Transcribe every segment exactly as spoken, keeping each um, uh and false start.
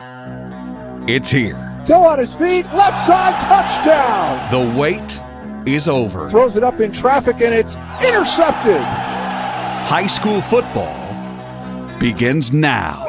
It's here. Still on his feet, left side, touchdown! The wait is over. Throws it up in traffic and it's intercepted. High school football begins now.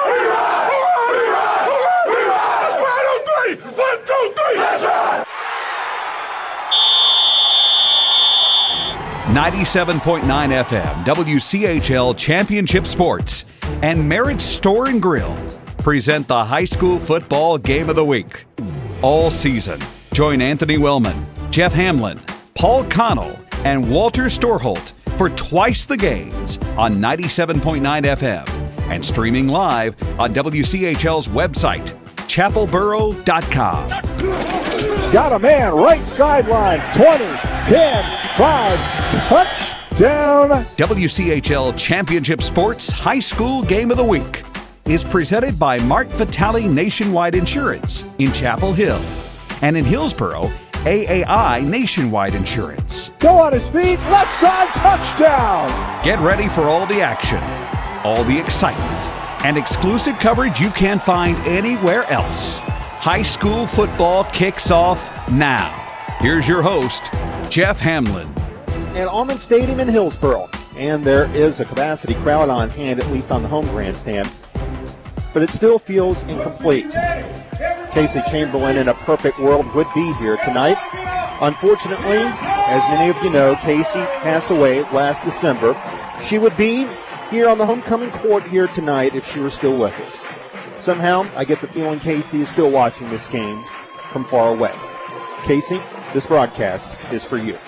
ninety-seven point nine F M, W C H L Championship Sports, and Merritt Store and Grill present the High School Football Game of the Week. All season, join Anthony Wellman, Jeff Hamlin, Paul Connell, and Walter Storholt for twice the games on ninety-seven point nine F M and streaming live on W C H L's website, chapel borough dot com. Got a man, right sideline, twenty, ten, five, touchdown. W C H L Championship Sports High School Game of the Week is presented by Mark Vitale Nationwide Insurance in Chapel Hill and in Hillsboro, A A I Nationwide Insurance. Still on his feet, left side, touchdown. Get ready for all the action, all the excitement, and exclusive coverage you can't find anywhere else. High school football kicks off now. Here's your host, Jeff Hamlin. At Almond Stadium in Hillsboro, and there is a capacity crowd on hand, at least on the home grandstand, but it still feels incomplete. Casey Chamberlain in a perfect world would be here tonight. Unfortunately, as many of you know, Casey passed away last December. She would be here on the homecoming court here tonight if she were still with us. Somehow, I get the feeling Casey is still watching this game from far away. Casey, this broadcast is for you.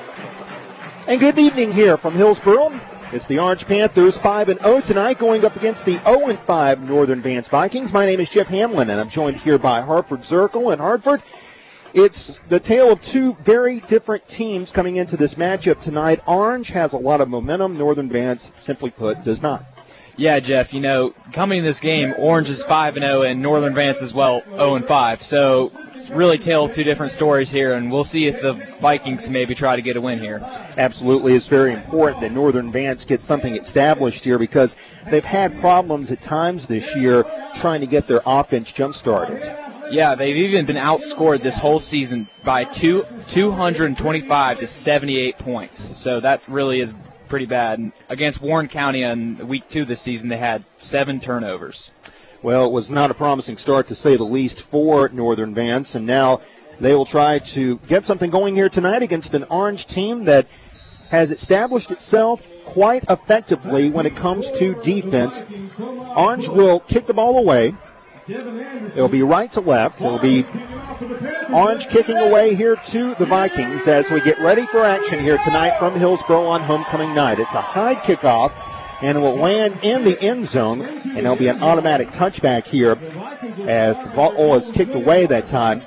And good evening here from Hillsboro. It's the Orange Panthers five and oh tonight going up against the oh and five Northern Vance Vikings. My name is Jeff Hamlin, and I'm joined here by Hartford Zirkle. And Hartford, it's the tale of two very different teams coming into this matchup tonight. Orange has a lot of momentum. Northern Vance, simply put, does not. Yeah, Jeff, you know, coming in this game, Orange is five and oh and Northern Vance as well oh and five. So it's really tale of two different stories here, and we'll see if the Vikings maybe try to get a win here. Absolutely. It's very important that Northern Vance gets something established here because they've had problems at times this year trying to get their offense jump-started. Yeah, they've even been outscored this whole season by two, two hundred twenty-five to seventy-eight points. So that really is pretty bad. And against Warren County in week two this season, they had seven turnovers. Well, it was not a promising start, to say the least, for Northern Vance, and now they will try to get something going here tonight against an Orange team that has established itself quite effectively when it comes to defense. Orange will kick the ball away. It'll be right to left. It'll be Orange kicking away here to the Vikings as we get ready for action here tonight from Hillsboro on homecoming night. It's a high kickoff, and it will land in the end zone, and there'll be an automatic touchback here as the ball is kicked away that time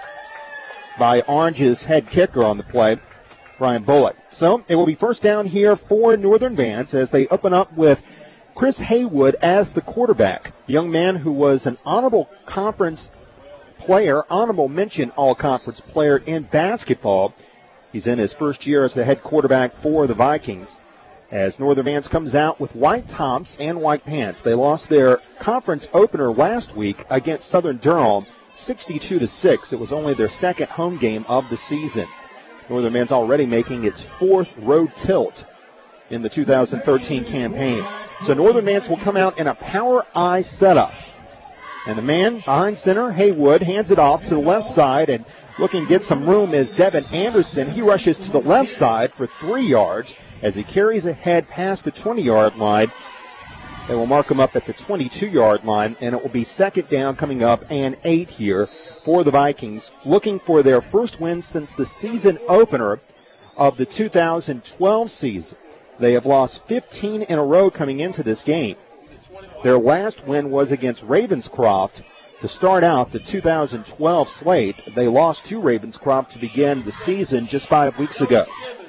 by Orange's head kicker on the play, Brian Bullock. So it will be first down here for Northern Vance as they open up with Chris Haywood as the quarterback, a young man who was an honorable conference player, honorable mention all-conference player in basketball. He's in his first year as the head quarterback for the Vikings. As Northern Vance comes out with white tops and white pants. They lost their conference opener last week against Southern Durham, sixty-two to six. It was only their second home game of the season. Northern Vance already making its fourth road tilt in the two thousand thirteen campaign. So Northern Vance will come out in a power I setup. And the man behind center, Haywood, hands it off to the left side, and looking to get some room is Devin Anderson. He rushes to the left side for three yards as he carries ahead past the twenty-yard line. They will mark him up at the twenty-two-yard line, and it will be second down coming up and eight here for the Vikings, looking for their first win since the season opener of the two thousand twelve season. They have lost fifteen in a row coming into this game. Their last win was against Ravenscroft to start out the two thousand twelve slate. They lost to Ravenscroft to begin the season just five weeks ago.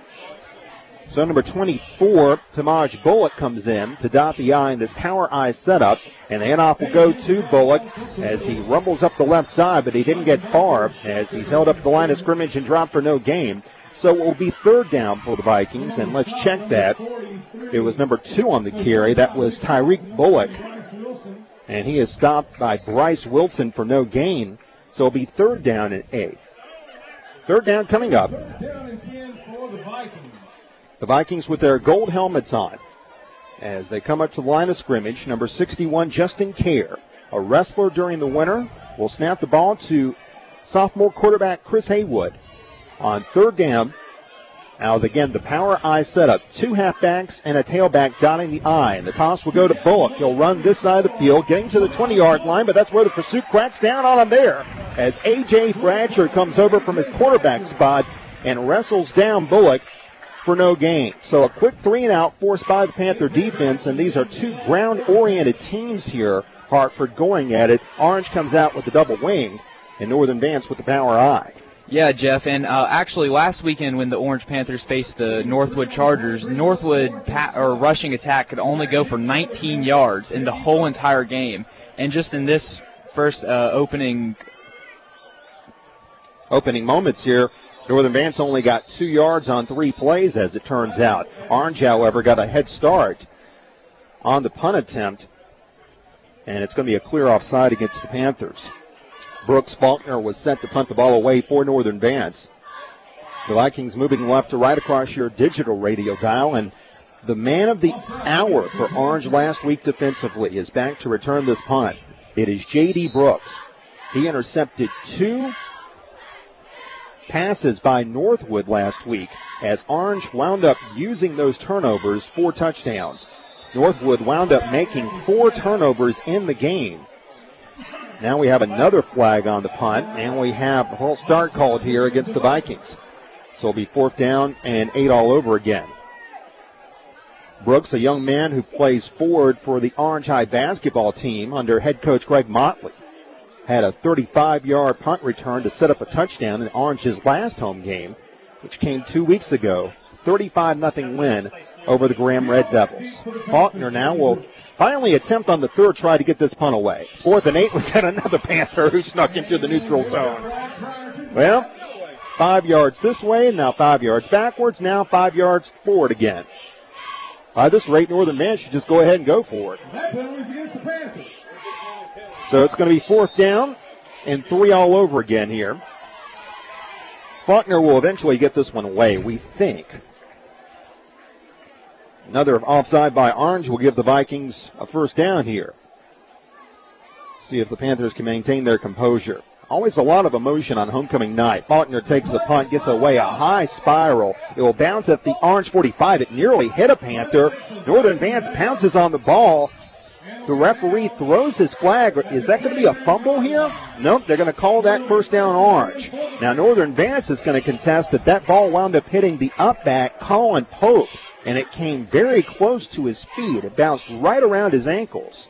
So number twenty-four, Tamaj Bullock, comes in to dot the I in this power I setup. And the handoff will go to Bullock as he rumbles up the left side, but he didn't get far as he's held up the line of scrimmage and dropped for no gain. So it will be third down for the Vikings, and let's check that. It was number two on the carry. That was Tyreek Bullock. And he is stopped by Bryce Wilson for no gain. So it'll be third down and eight. Third down coming up. The Vikings with their gold helmets on as they come up to the line of scrimmage. Number sixty-one, Justin Kerr, a wrestler during the winter, will snap the ball to sophomore quarterback Chris Haywood on third down. Now, again, the power I setup. Two halfbacks and a tailback dotting the I. And the toss will go to Bullock. He'll run this side of the field, getting to the twenty-yard line, but that's where the pursuit cracks down on him there as A J. Frazier comes over from his quarterback spot and wrestles down Bullock for no gain. So a quick three and out forced by the Panther defense, and these are two ground-oriented teams here. Hartford going at it. Orange comes out with the double wing, and Northern Vance with the power I. Yeah, Jeff, and uh, actually last weekend when the Orange Panthers faced the Northwood Chargers, Northwood pa- or rushing attack could only go for nineteen yards in the whole entire game. And just in this first uh, opening opening moments here, Northern Vance only got two yards on three plays, as it turns out. Orange, however, got a head start on the punt attempt, and it's going to be a clear offside against the Panthers. Brooks Faulkner was set to punt the ball away for Northern Vance. The Vikings moving left to right across your digital radio dial, and the man of the hour for Orange last week defensively is back to return this punt. It is J D. Brooks. He intercepted two passes by Northwood last week as Orange wound up using those turnovers for touchdowns. Northwood wound up making four turnovers in the game. Now we have another flag on the punt, and we have a false start called here against the Vikings. So it'll be fourth down and eight all over again. Brooks, a young man who plays forward for the Orange High basketball team under head coach Greg Motley, had a thirty-five-yard punt return to set up a touchdown in Orange's last home game, which came two weeks ago. thirty-five nothing win over the Graham Red Devils. Faulkner now will finally attempt on the third try to get this punt away. Fourth and eight, we've got another Panther who snuck into the neutral zone. Well, five yards this way, now five yards backwards, now five yards forward again. By this rate, Northern Vance should just go ahead and go for it. So it's going to be fourth down and three all over again here. Faulkner will eventually get this one away, we think. Another offside by Orange will give the Vikings a first down here. See if the Panthers can maintain their composure. Always a lot of emotion on homecoming night. Faulkner takes the punt, gets away a high spiral. It will bounce at the Orange forty-five. It nearly hit a Panther. Northern Vance pounces on the ball. The referee throws his flag. Is that going to be a fumble here? Nope, they're going to call that first down Orange. Now Northern Vance is going to contest that that ball wound up hitting the up back, Colin Pope, and it came very close to his feet. It bounced right around his ankles.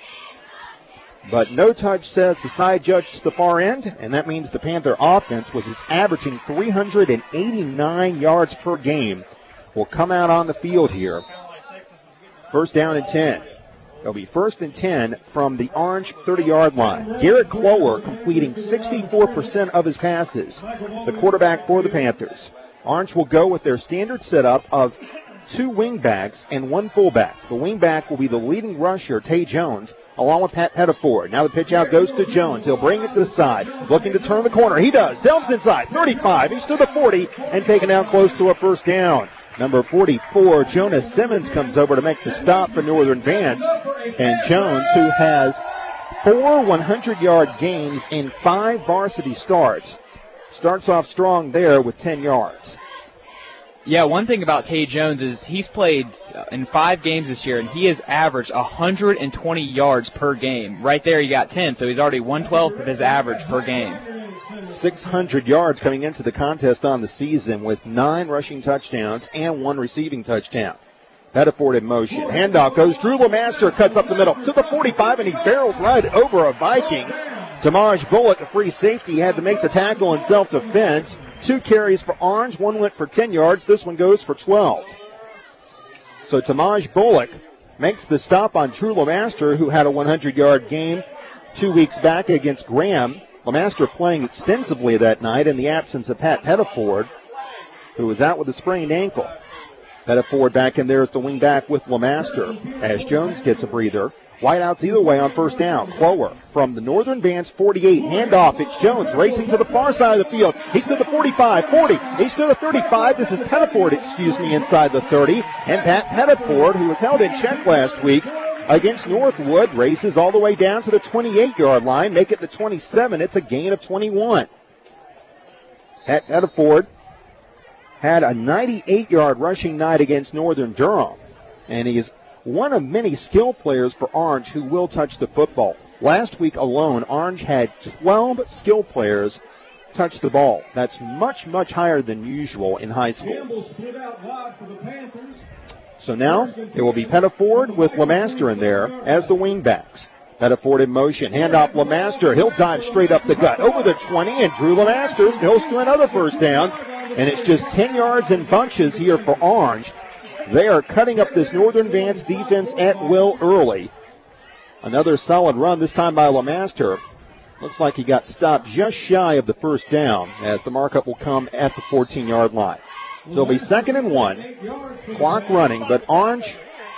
But no touch, says the side judge to the far end, and that means the Panther offense, which is averaging three hundred eighty-nine yards per game, will come out on the field here. First down and ten. It'll be first and ten from the Orange thirty-yard line. Garrett Clower completing sixty-four percent of his passes, the quarterback for the Panthers. Orange will go with their standard setup of two wingbacks and one fullback. The wingback will be the leading rusher, Tay Jones, along with Pat Pettiford. Now the pitch out goes to Jones. He'll bring it to the side, looking to turn the corner. He does. Delves inside. thirty-five. He's to the forty and taken down close to a first down. Number forty-four, Jonas Simmons, comes over to make the stop for Northern Vance. And Jones, who has four hundred-yard games in five varsity starts, starts off strong there with ten yards. Yeah, one thing about Tay Jones is he's played in five games this year, and he has averaged one hundred twenty yards per game. Right there, he got ten, so he's already one twelfth of his average per game. six hundred yards coming into the contest on the season with nine rushing touchdowns and one receiving touchdown. Pettiford in motion. Handoff goes. Drew LeMaster cuts up the middle to the forty-five, and he barrels right over a Viking. Tamaj Bullock, a free safety, had to make the tackle in self-defense. Two carries for Orange. One went for ten yards. This one goes for twelve. So Tamaj Bullock makes the stop on Drew LeMaster, who had a hundred-yard game two weeks back against Graham. LeMaster playing extensively that night in the absence of Pat Pettiford, who was out with a sprained ankle. Pettiford back in there as the wing back with LeMaster as Jones gets a breather. Wideouts either way on first down. Clower from the Northern Vance forty-eight. Handoff. It's Jones racing to the far side of the field. He's to the forty-five, forty. He's to the thirty-five. This is Pettiford, excuse me, inside the thirty. And Pat Pettiford, who was held in check last week against Northwood, races all the way down to the twenty-eight-yard line. Make it the twenty-seven. It's a gain of twenty-one. Pat Pettiford had a ninety-eight-yard rushing night against Northern Durham. And he is one of many skill players for Orange who will touch the football. Last week alone, Orange had twelve skill players touch the ball. That's much, much higher than usual in high school. So now it will be Pettiford with LeMaster in there as the wingbacks. Pettiford in motion. Handoff LeMaster. He'll dive straight up the gut over the twenty, and Drew LeMaster goes to another first down. And it's just ten yards in bunches here for Orange. They are cutting up this Northern Vance defense at will early. Another solid run, this time by LeMaster. Looks like he got stopped just shy of the first down as the markup will come at the fourteen-yard line. So it'll be second and one. Clock running, but Orange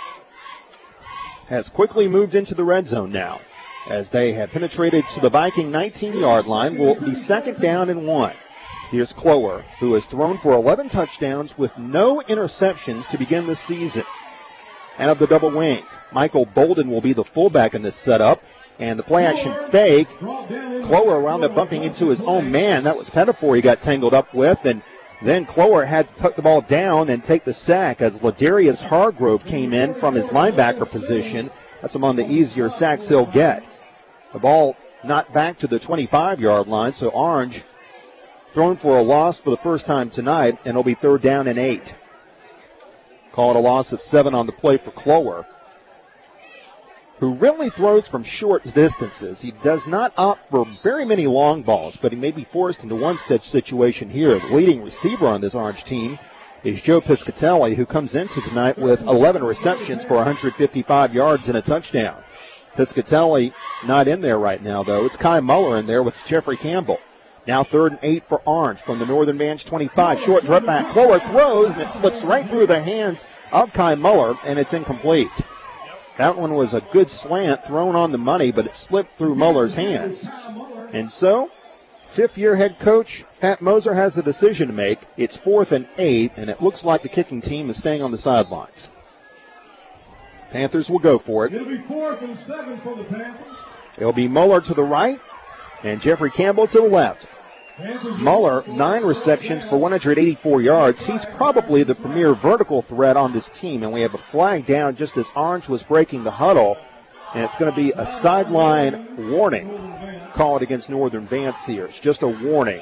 has quickly moved into the red zone now as they have penetrated to the Viking nineteen-yard line. Will be second down and one. Here's Clower, who has thrown for eleven touchdowns with no interceptions to begin the season. And of the double wing, Michael Bolden will be the fullback in this setup. And the play action fake, Clower wound up bumping into his own man. That was Pettiford he got tangled up with. And then Clower had to tuck the ball down and take the sack as Ladarius Hargrove came in from his linebacker position. That's among the easier sacks he'll get. The ball not back to the twenty-five-yard line, so Orange thrown for a loss for the first time tonight, and it'll be third down and eight. Call it a loss of seven on the play for Clower, who really throws from short distances. He does not opt for very many long balls, but he may be forced into one such situation here. The leading receiver on this Orange team is Joe Piscatelli, who comes into tonight with eleven receptions for one hundred fifty-five yards and a touchdown. Piscatelli not in there right now, though. It's Kai Muller in there with Jeffrey Campbell. Now third and eight for Orange from the Northern Vance twenty-five. Short drop back. Clower throws, and it slips right through the hands of Kai Muller, and it's incomplete. That one was a good slant thrown on the money, but it slipped through Muller's hands. And so, fifth-year head coach Pat Moser has a decision to make. It's fourth and eight, and it looks like the kicking team is staying on the sidelines. Panthers will go for it. It'll be fourth and seven for the Panthers. It'll be Muller to the right and Jeffrey Campbell to the left. Muller, nine receptions for one hundred eighty-four yards. He's probably the premier vertical threat on this team, and we have a flag down just as Orange was breaking the huddle, and it's going to be a sideline warning called against Northern Vance here. It's just a warning.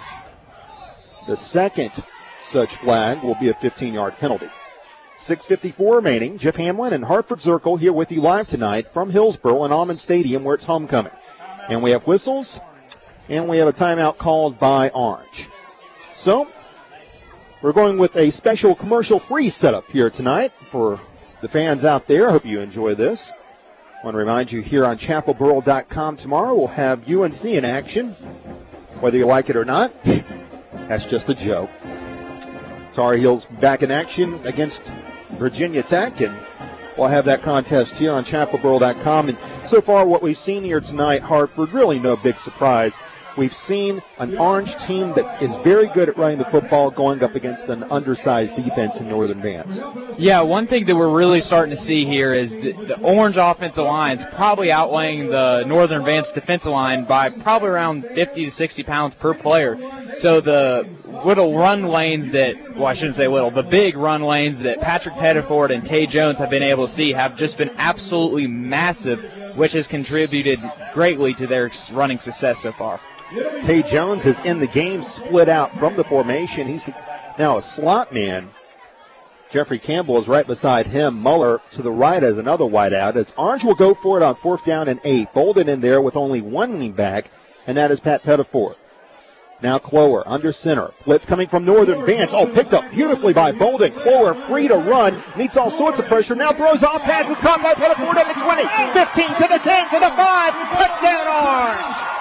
The second such flag will be a fifteen-yard penalty. six fifty-four remaining. Jeff Hamlin and Hartford Circle here with you live tonight from Hillsboro and Almond Stadium where it's homecoming. And we have whistles, and we have a timeout called by Orange. So, we're going with a special commercial-free setup here tonight for the fans out there. I hope you enjoy this. I want to remind you here on chapel borough dot com tomorrow we'll have U N C in action, whether you like it or not. That's just a joke. Tar Heels back in action against Virginia Tech, and we'll have that contest here on chapel borough dot com. And so far what we've seen here tonight, Hartford, really no big surprise. We've seen an Orange team that is very good at running the football going up against an undersized defense in Northern Vance. Yeah, one thing that we're really starting to see here is the, the Orange offensive line is probably outweighing the Northern Vance defensive line by probably around fifty to sixty pounds per player. So the little run lanes that, well, I shouldn't say little, the big run lanes that Patrick Pettiford and Tay Jones have been able to see have just been absolutely massive, which has contributed greatly to their running success so far. Tay Jones is in the game, split out from the formation. He's now a slot man. Jeffrey Campbell is right beside him. Muller to the right as another wideout. As Orange will go for it on fourth down and eight. Bolden in there with only one lean back, and that is Pat Pettiford. Now Clower under center. Blitz coming from Northern Vance. Oh, picked up beautifully by Bolden. Clower free to run. Meets all sorts of pressure. Now throws off. Passes caught by Pettiford at the twenty. fifteen to the ten to the five. Touchdown Orange.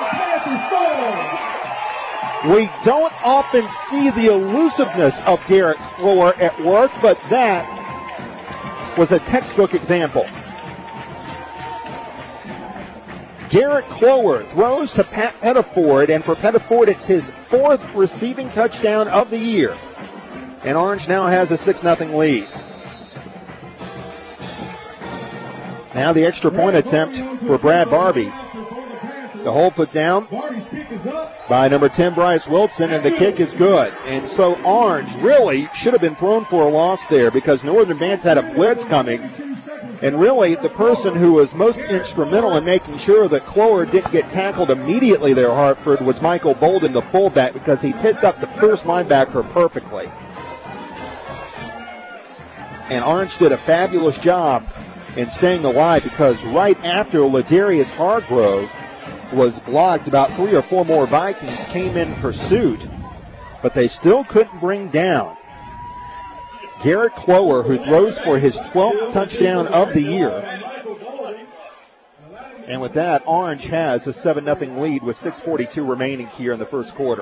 We don't often see the elusiveness of Garrett Clower at work, but that was a textbook example. Garrett Clower throws to Pat Pettiford, and for Pettiford, it's his fourth receiving touchdown of the year. And Orange now has a six nothing lead. Now the extra point attempt for Brad Barbie. The hole put down by number ten, Bryce Wilson, and the kick is good. And so Orange really should have been thrown for a loss there because Northern Advance had a blitz coming. And really, the person who was most instrumental in making sure that Clower didn't get tackled immediately there, Hartford, was Michael Bolden, the fullback, because he picked up the first linebacker perfectly. And Orange did a fabulous job in staying alive because right after Ladarius Hargrove was blocked, about three or four more Vikings came in pursuit, but they still couldn't bring down Garrett Clower, who throws for his twelfth touchdown of the year. And with that, Orange has a seven nothing lead with six forty-two remaining here in the first quarter.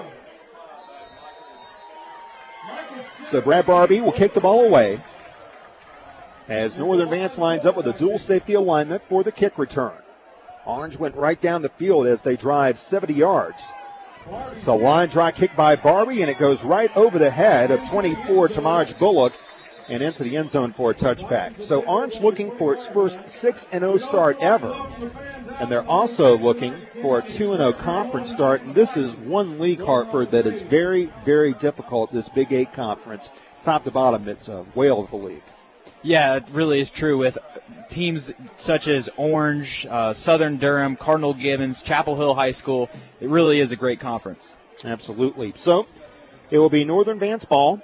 So Brad Barbie will kick the ball away as Northern Advance lines up with a dual safety alignment for the kick return. Orange went right down the field as they drive seventy yards. It's a line drive kick by Barbie, and it goes right over the head of twenty-four, Tamaj Bullock, and into the end zone for a touchback. So Orange looking for its first six and oh start ever. And they're also looking for a two and oh conference start. And this is one league, Hartford, that is very, very difficult, this Big Eight conference. Top to bottom, it's a whale of a league. Yeah, it really is true with teams such as Orange, uh, Southern Durham, Cardinal Gibbons, Chapel Hill High School. It really is a great conference. Absolutely. So it will be Northern Advance ball.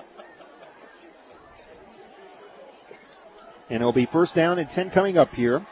And it'll be first down and ten coming up here.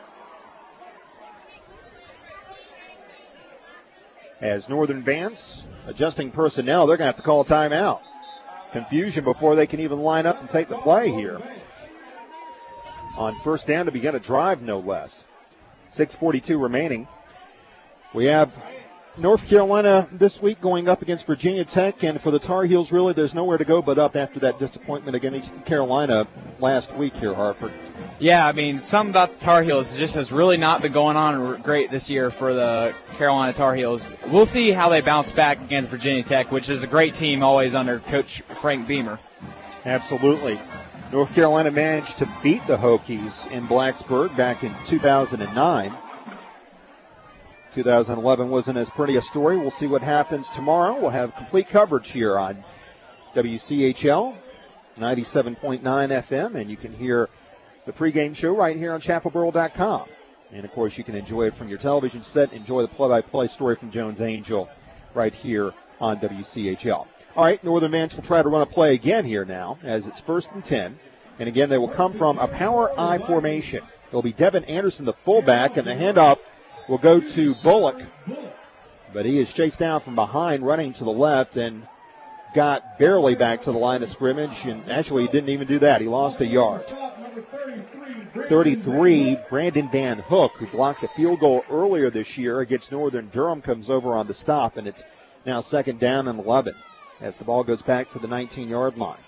As Northern Advance adjusting personnel, they're going to have to call a timeout. Confusion before they can even line up and take the play here. On first down to begin a drive, no less. six forty-two remaining. We have North Carolina this week going up against Virginia Tech, and for the Tar Heels, really, there's nowhere to go but up after that disappointment against Carolina last week here, Hartford. Yeah, I mean, something about the Tar Heels just has really not been going on great this year for the Carolina Tar Heels. We'll see how they bounce back against Virginia Tech, which is a great team always under Coach Frank Beamer. Absolutely. North Carolina managed to beat the Hokies in Blacksburg back in two thousand nine. two thousand eleven wasn't as pretty a story. We'll see what happens tomorrow. We'll have complete coverage here on W C H L ninety-seven point nine F M, and you can hear the pregame show right here on chapel borough dot com. And, of course, you can enjoy it from your television set. Enjoy the play-by-play story from Jones Angell right here on W C H L. All right, Northern Advance will try to run a play again here now as it's first and ten. And, again, they will come from a power I formation. It'll be Devin Anderson, the fullback, and the handoff will go to Bullock. But he is chased down from behind, running to the left, and got barely back to the line of scrimmage. And actually, he didn't even do that. He lost a yard. thirty-three, Brandon Van Hook, who blocked a field goal earlier this year against Northern Durham, comes over on the stop, and it's now second down and eleven as the ball goes back to the nineteen-yard line.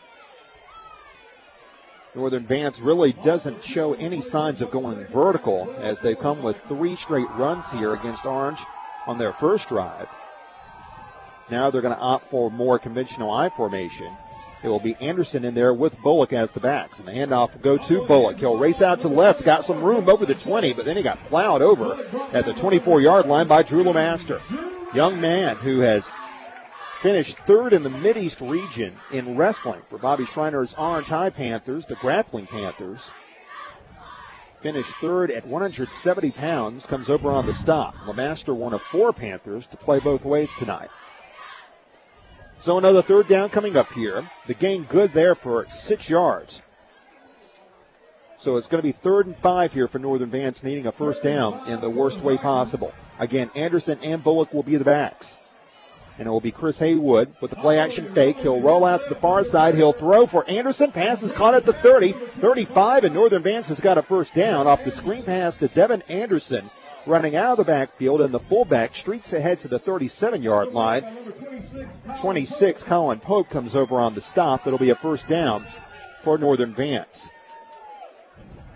Northern Advance really doesn't show any signs of going vertical as they come with three straight runs here against Orange on their first drive. Now they're going to opt for more conventional I formation. It will be Anderson in there with Bullock as the backs, and the handoff will go to Bullock. He'll race out to the left, got some room over the twenty, but then he got plowed over at the twenty-four-yard line by Drew LeMaster. Young man who has finished third in the Mideast region in wrestling for Bobby Schreiner's Orange High Panthers, the Grappling Panthers. Finished third at one hundred seventy pounds, comes over on the stop. LeMaster, one of four Panthers to play both ways tonight. So another third down coming up here. The gain good there for six yards. So it's going to be third and five here for Northern Advance, needing a first down in the worst way possible. Again, Anderson and Bullock will be the backs. And it will be Chris Haywood with the play-action fake. He'll roll out to the far side. He'll throw for Anderson. Pass is caught at the thirty, thirty-five, and Northern Advance has got a first down off the screen pass to Devin Anderson, running out of the backfield, and the fullback streaks ahead to the thirty-seven-yard line. twenty-six, Colin Pope comes over on the stop. It'll be a first down for Northern Advance.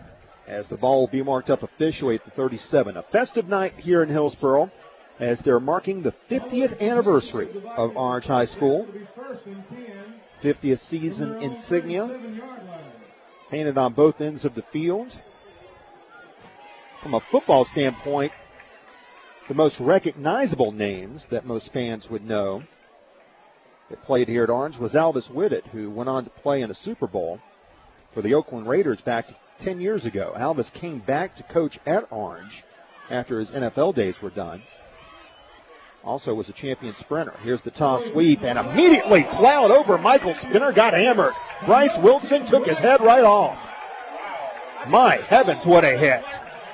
as the ball will be marked up officially at the thirty-seven. A festive night here in Hillsboro as they're marking the fiftieth anniversary of Orange High School. fiftieth season insignia painted on both ends of the field. From a football standpoint, the most recognizable names that most fans would know that played here at Orange was Alvis Whitted, who went on to play in a Super Bowl for the Oakland Raiders back ten years ago. Alvis came back to coach at Orange after his N F L days were done. Also was a champion sprinter. Here's the toss sweep, and immediately plowed over. Michael Spinner got hammered. Bryce Wilson took his head right off. My heavens, what a hit.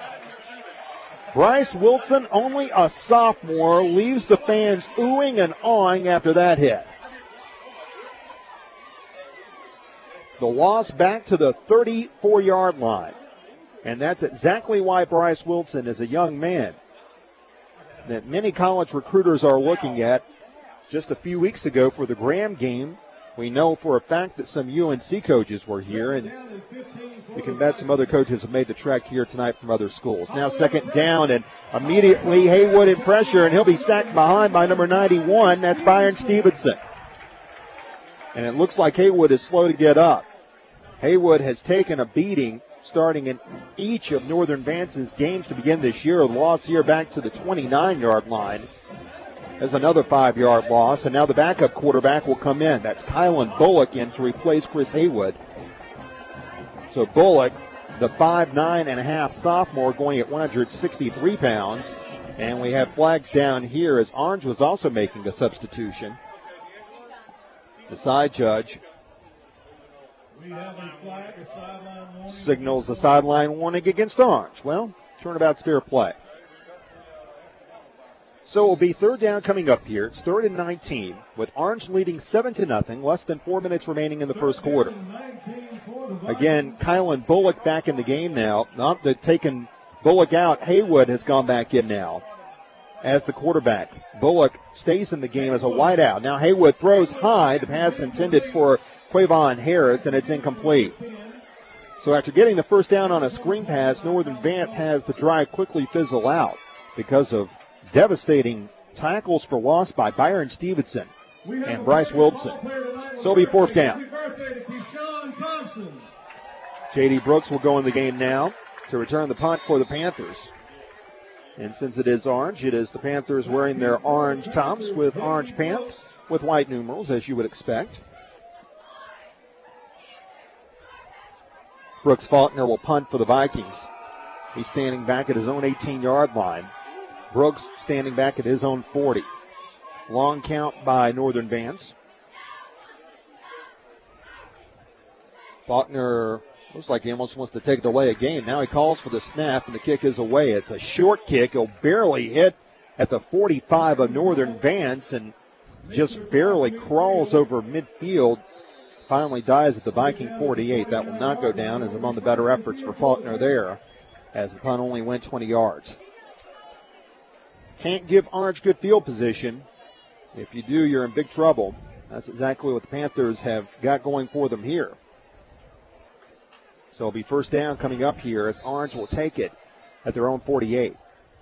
Bryce Wilson, only a sophomore, leaves the fans oohing and awing after that hit. The loss back to the thirty-four-yard line. And that's exactly why Bryce Wilson is a young man that many college recruiters are looking at. Just a few weeks ago for the Graham game, we know for a fact that some U N C coaches were here, and we can bet some other coaches have made the trek here tonight from other schools. Now second down, and immediately Haywood in pressure, and he'll be sacked behind by number ninety-one. That's Byron Stevenson. And it looks like Haywood is slow to get up. Haywood has taken a beating starting in each of Northern Vance's games to begin this year. A loss here back to the twenty-nine-yard line. There's another five-yard loss, and now the backup quarterback will come in. That's Kylan Bullock in to replace Chris Haywood. So Bullock, the five nine and a half sophomore, going at one hundred sixty-three pounds. And we have flags down here as Orange was also making a substitution. The side judge signals the sideline warning against Orange. Well, turnabout's fair play. So it will be third down coming up here. It's third and nineteen with Orange leading seven to nothing, less than four minutes remaining in the first quarter. Again, Kylan Bullock back in the game now. Not that taking Bullock out, Haywood has gone back in now as the quarterback. Bullock stays in the game as a wideout. Now Haywood throws high. The pass intended for Quavon Harris, and it's incomplete. So after getting the first down on a screen pass, Northern Vance has the drive quickly fizzle out because of devastating tackles for loss by Byron Stevenson and Bryce Wilson. So it'll be fourth down. J D Brooks will go in the game now to return the punt for the Panthers. And since it is orange, it is the Panthers wearing their orange tops with orange pants with white numerals, as you would expect. Brooks Faulkner will punt for the Vikings. He's standing back at his own eighteen-yard line. Brooks standing back at his own forty. Long count by Northern Vance. Faulkner looks like he almost wants to take it away again. Now he calls for the snap, and the kick is away. It's a short kick. He'll barely hit at the forty-five of Northern Vance and just barely crawls over midfield. Finally dies at the Viking forty-eight. That will not go down as among the better efforts for Faulkner there, as the punt only went twenty yards. Can't give Orange good field position. If you do, you're in big trouble. That's exactly what the Panthers have got going for them here. So it'll be first down coming up here as Orange will take it at their own forty-eight.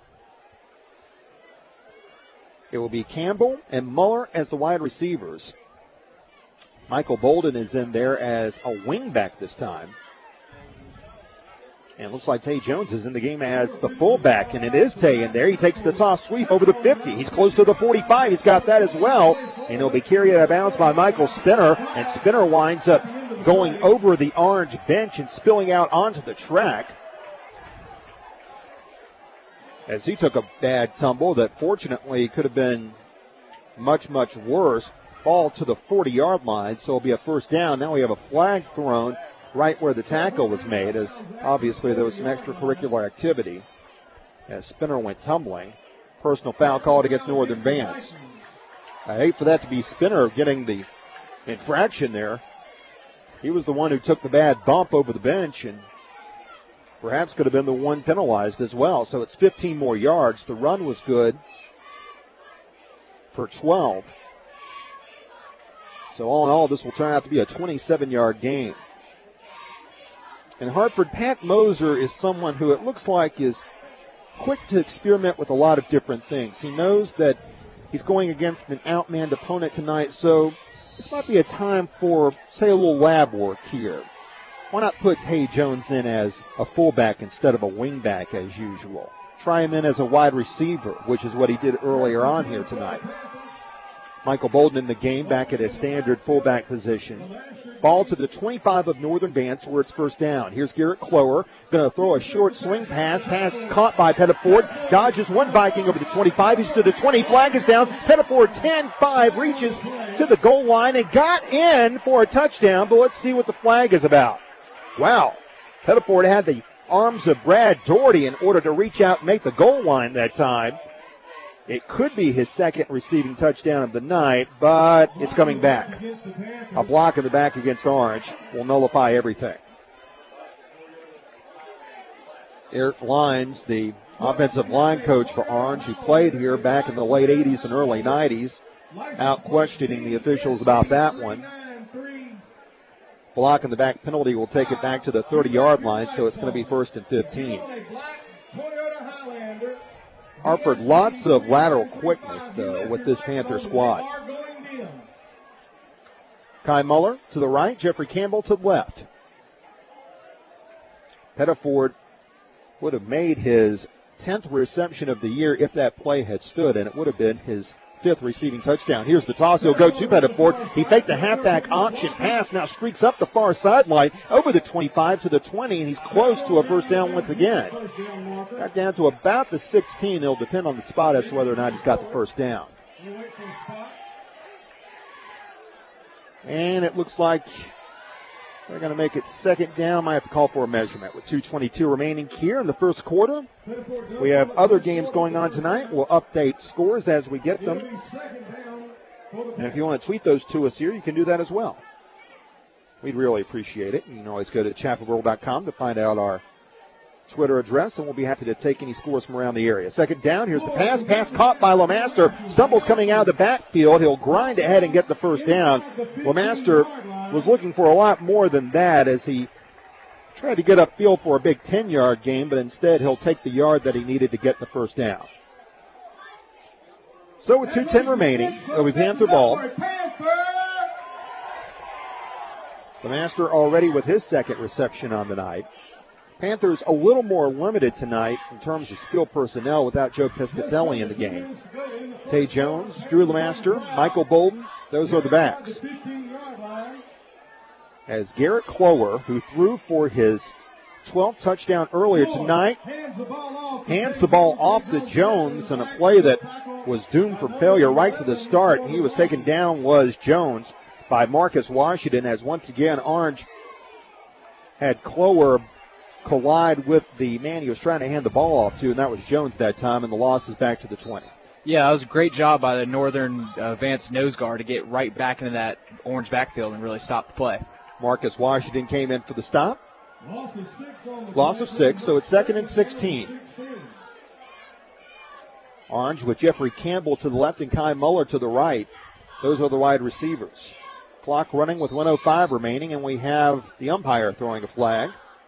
It will be Campbell and Muller as the wide receivers. Michael Bolden is in there as a wingback this time. And it looks like Tay Jones is in the game as the fullback, and it is Tay in there. He takes the toss sweep over the fifty. He's close to the forty-five. He's got that as well. And he'll be carried out of bounds by Michael Spinner. And Spinner winds up going over the Orange bench and spilling out onto the track as he took a bad tumble that fortunately could have been much, much worse. Ball to the forty-yard line, so it'll be a first down. Now we have a flag thrown right where the tackle was made, as obviously there was some extracurricular activity as Spinner went tumbling. Personal foul called against Northern Vance. I hate for that to be Spinner getting the infraction there. He was the one who took the bad bump over the bench and perhaps could have been the one penalized as well. So it's fifteen more yards. The run was good for twelve. So all in all, this will turn out to be a twenty-seven-yard gain. In Hartford, Pat Moser is someone who it looks like is quick to experiment with a lot of different things. He knows that he's going against an outmanned opponent tonight, so this might be a time for, say, a little lab work here. Why not put Tay Jones in as a fullback instead of a wingback as usual? Try him in as a wide receiver, which is what he did earlier on here tonight. Michael Bolden in the game, back at his standard fullback position. Ball to the twenty-five of Northern Vance, where it's first down. Here's Garrett Clower, going to throw a short swing pass. Pass caught by Pettiford. Dodges one Viking over the twenty-five. He's to the twenty. Flag is down. Pettiford ten five reaches to the goal line and got in for a touchdown, but let's see what the flag is about. Wow. Pettiford had the arms of Brad Doherty in order to reach out and make the goal line that time. It could be his second receiving touchdown of the night, but it's coming back. A block in the back against Orange will nullify everything. Eric Lyons, the offensive line coach for Orange, who played here back in the late eighties and early nineties, out questioning the officials about that one. Block in the back penalty will take it back to the thirty-yard line, so it's going to be first and fifteen. Hartford, lots of lateral quickness, though, with this Panther squad. Kai Muller to the right, Jeffrey Campbell to the left. Pettiford would have made his tenth reception of the year if that play had stood, and it would have been his fifth receiving touchdown. Here's the toss. He'll go to Pettiford. He faked a halfback option pass, now streaks up the far sideline over the twenty-five to the twenty, and he's close to a first down once again. Got down to about the sixteen. It'll depend on the spot as to whether or not he's got the first down. And it looks like they're going to make it second down. Might have to call for a measurement with two twenty-two remaining here in the first quarter. We have other games going on tonight. We'll update scores as we get them. And if you want to tweet those to us here, you can do that as well. We'd really appreciate it. You can always go to chapel world dot com to find out our Twitter address, and we'll be happy to take any scores from around the area. Second down, here's the pass. Pass caught by LeMaster. Stumbles coming out of the backfield. He'll grind ahead and get the first down. LeMaster was looking for a lot more than that as he tried to get upfield for a big ten-yard gain, but instead he'll take the yard that he needed to get the first down. So with two ten remaining, it'll be Panther ball. LeMaster already with his second reception on the night. Panthers a little more limited tonight in terms of skill personnel without Joe Piscatelli in the game. Tay Jones, Drew LeMaster, Michael Bolden, those are the backs. As Garrett Clower, who threw for his twelfth touchdown earlier tonight, hands the ball off to Jones on a play that was doomed for failure right to the start. He was taken down was Jones by Marcus Washington, as once again Orange had Clower collide with the man he was trying to hand the ball off to, and that was Jones that time, and the loss is back to the twenty. Yeah, that was a great job by the Northern uh, Vance nose guard to get right back into that Orange backfield and really stop the play. Marcus Washington came in for the stop. Loss of six, on the Loss of six, so it's second and sixteen. Orange with Jeffrey Campbell to the left and Kai Muller to the right. Those are the wide receivers. Clock running with one oh five remaining, and we have the umpire throwing a flag.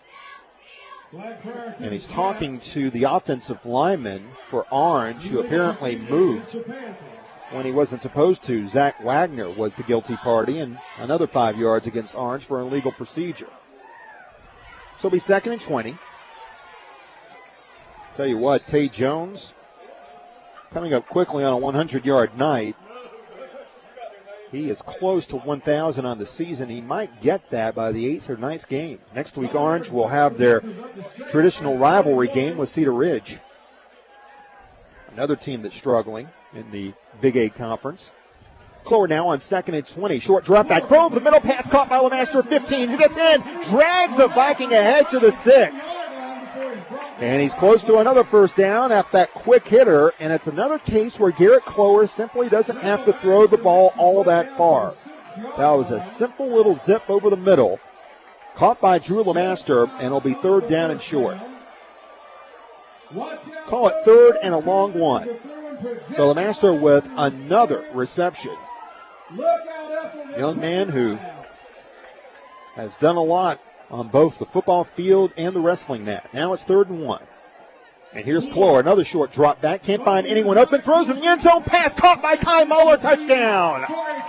And he's talking to the offensive lineman for Orange, who apparently moved when he wasn't supposed to. Zach Wagner was the guilty party, and another five yards against Orange for an illegal procedure. So it'll be second and twenty. Tell you what, Tay Jones coming up quickly on a hundred-yard night. He is close to one thousand on the season. He might get that by the eighth or ninth game. Next week, Orange will have their traditional rivalry game with Cedar Ridge. Another team that's struggling in the Big Eight Conference. Clower now on second and twenty. Short drop back. Throw over the middle. Pass caught by LeMaster. fifteen. He gets in. Drags the Viking ahead to the six. And he's close to another first down after that quick hitter. And it's another case where Garrett Clower simply doesn't have to throw the ball all that far. That was a simple little zip over the middle. Caught by Drew LeMaster, and it'll be third down and short. Call it third and a long one. So LeMaster with another reception. Young man who has done a lot on both the football field and the wrestling mat. Now it's third and one. And here's Clore, another short drop back. Can't find anyone open. Throws in the end zone. Pass caught by Kai Muller. Touchdown.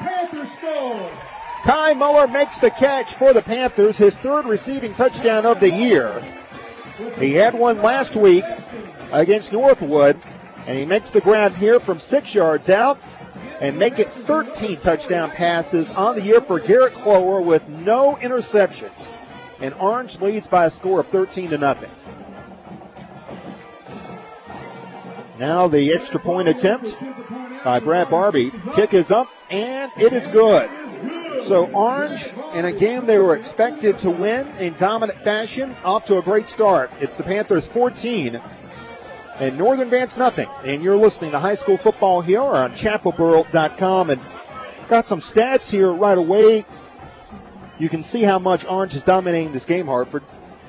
Kai Muller makes the catch for the Panthers, his third receiving touchdown of the year. He had one last week against Northwood, and he makes the grab here from six yards out and make it thirteen touchdown passes on the year for Garrett Clore with no interceptions. And Orange leads by a score of thirteen to nothing. Now the extra point attempt by Brad Barbie. Kick is up, and it is good. So Orange, in a game they were expected to win in dominant fashion, off to a great start. It's the Panthers fourteen and Northern Vance nothing. And you're listening to High School Football here on chapel borough dot com. And got some stats here right away. You can see how much Orange is dominating this game, Hartford.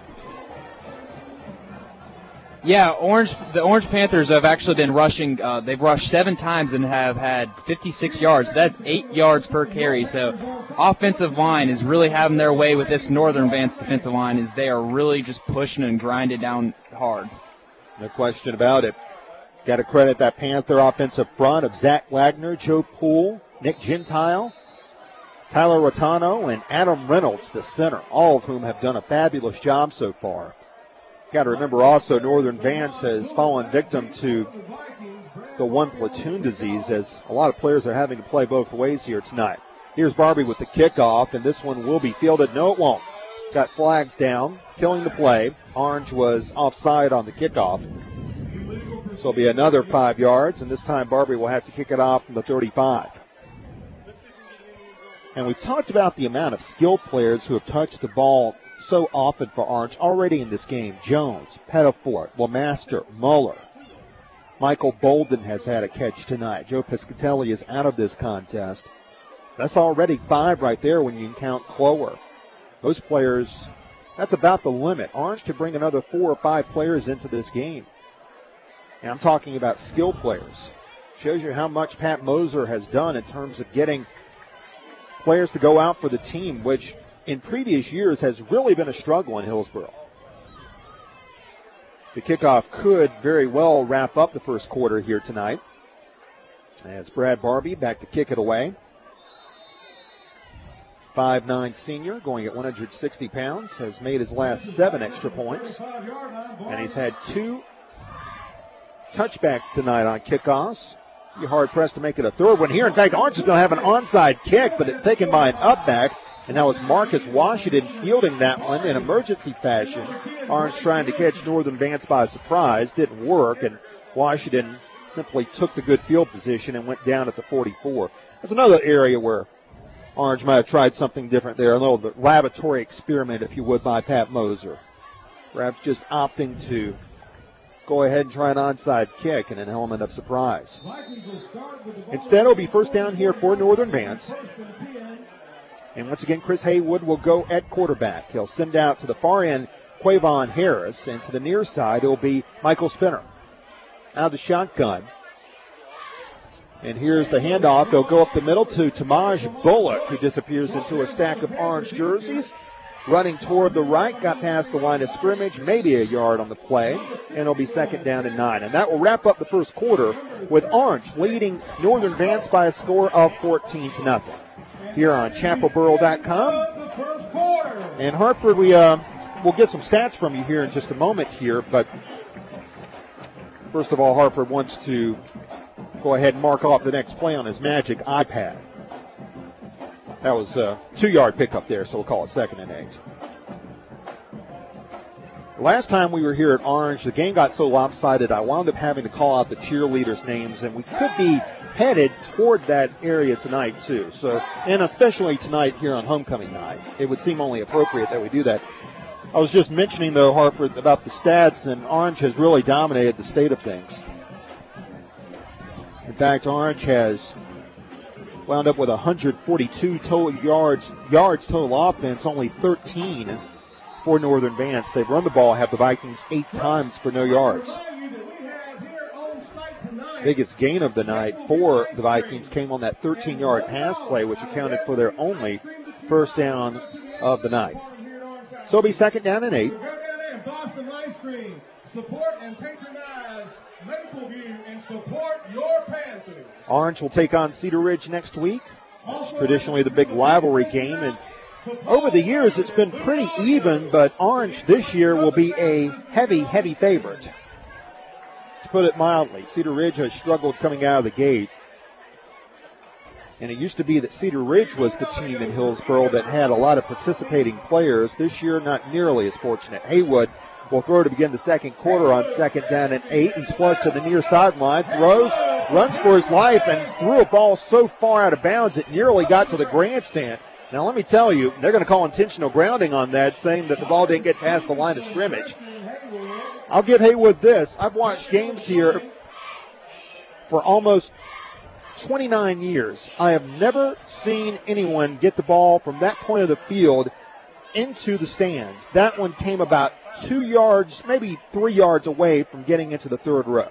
Yeah, Orange. The Orange Panthers have actually been rushing. Uh, they've rushed seven times and have had fifty-six yards. That's eight yards per carry. So, offensive line is really having their way with this Northern Vance defensive line. Is they are really just pushing and grinding down hard. No question about it. Got to credit that Panther offensive front of Zach Wagner, Joe Poole, Nick Gentile, Tyler Rotano, and Adam Reynolds, the center, all of whom have done a fabulous job so far. Got to remember also Northern Vance has fallen victim to the one platoon disease, as a lot of players are having to play both ways here tonight. Here's Barbie with the kickoff, and this one will be fielded. No, it won't. Got flags down, killing the play. Orange was offside on the kickoff. So it'll be another five yards, and this time Barbie will have to kick it off from the thirty-five. And we've talked about the amount of skilled players who have touched the ball so often for Orange already in this game. Jones, Pettifort, Lamaster, Muller. Michael Bolden has had a catch tonight. Joe Piscatelli is out of this contest. That's already five right there when you count Clore. Those players, that's about the limit. Orange could bring another four or five players into this game. And I'm talking about skilled players. Shows you how much Pat Moser has done in terms of getting players to go out for the team, which in previous years has really been a struggle in Hillsboro. The kickoff could very well wrap up the first quarter here tonight. As Brad Barbie back to kick it away. five nine senior, going at one hundred sixty pounds, has made his last seven extra points. And he's had two touchbacks tonight on kickoffs. You're hard-pressed to make it a third one here. In fact, Orange is going to have an onside kick, but it's taken by an upback. And that was Marcus Washington fielding that one in emergency fashion. Orange trying to catch Northern Vance by surprise. Didn't work, and Washington simply took the good field position and went down at the forty-four. That's another area where Orange might have tried something different there. A little laboratory experiment, if you would, by Pat Moser. Perhaps just opting to go ahead and try an onside kick in an element of surprise. Instead, it'll be first down here for Northern Vance. And once again, Chris Haywood will go at quarterback. He'll send out to the far end Quavon Harris, and to the near side it'll be Michael Spinner. Out of the shotgun. And here's the handoff. They'll go up the middle to Tamaj Bullock, who disappears into a stack of orange jerseys. Running toward the right, got past the line of scrimmage, maybe a yard on the play, and it'll be second down and nine. And that will wrap up the first quarter with Orange leading Northern Vance by a score of fourteen to nothing. Here on chapel borough dot com. And Hartford, we, uh, we'll get some stats from you here in just a moment here, but first of all, Hartford wants to go ahead and mark off the next play on his magic iPad. That was a two-yard pickup there, so we'll call it second and eight. Last time we were here at Orange, the game got so lopsided, I wound up having to call out the cheerleaders' names, and we could be headed toward that area tonight, too. So, and especially tonight here on homecoming night, it would seem only appropriate that we do that. I was just mentioning, though, Hartford, about the stats, and Orange has really dominated the state of things. In fact, Orange has wound up with one hundred forty-two total yards, yards total offense, only thirteen for Northern Vance. They've run the ball, have the Vikings eight times for no yards. Biggest gain of the night for the Vikings came on that thirteen-yard pass play, which accounted for their only first down of the night. So it'll be second down and eight. Boston Ice Cream. Support and patronize Mapleview and support your Panthers. Orange will take on Cedar Ridge next week. It's traditionally the big rivalry game, and over the years it's been pretty even, but Orange this year will be a heavy, heavy favorite. To put it mildly, Cedar Ridge has struggled coming out of the gate. And it used to be that Cedar Ridge was the team in Hillsboro that had a lot of participating players. This year, not nearly as fortunate. Haywood will throw to begin the second quarter on second down and eight. He's flushed to the near sideline, throws, runs for his life, and threw a ball so far out of bounds it nearly got to the grandstand. Now, let me tell you, they're going to call intentional grounding on that, saying that the ball didn't get past the line of scrimmage. I'll give Haywood this. I've watched games here for almost twenty-nine years. I have never seen anyone get the ball from that point of the field into the stands. That one came about two yards, maybe three yards away from getting into the third row.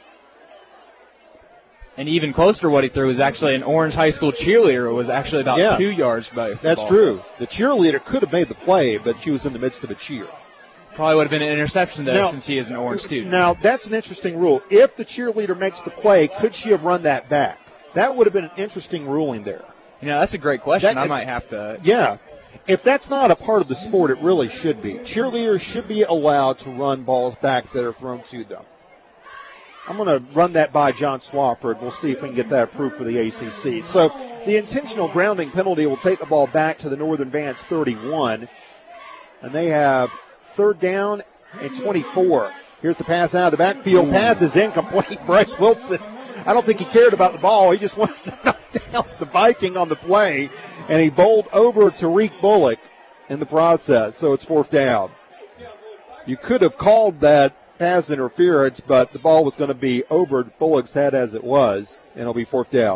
And even closer, what he threw was actually an Orange High School cheerleader. It was actually about yeah, two yards by. That's ball. true. The cheerleader could have made the play, but she was in the midst of a cheer. Probably would have been an interception, though, now, since he is an Orange student. Now, that's an interesting rule. If the cheerleader makes the play, could she have run that back? That would have been an interesting ruling there. You know, that's a great question. That, I might have to. Yeah. If that's not a part of the sport, it really should be. Cheerleaders should be allowed to run balls back that are thrown to them. I'm going to run that by John Swafford. We'll see if we can get that approved for the A C C. So the intentional grounding penalty will take the ball back to the Northern Vance thirty-one. And they have third down and twenty-four. Here's the pass out of the backfield. Pass is incomplete. Bryce Wilson, I don't think he cared about the ball. He just wanted to knock down the Viking on the play. And he bowled over Tariq Bullock in the process. So it's fourth down. You could have called that pass interference, but the ball was going to be over Bullock's head as it was, and it'll be fourth down.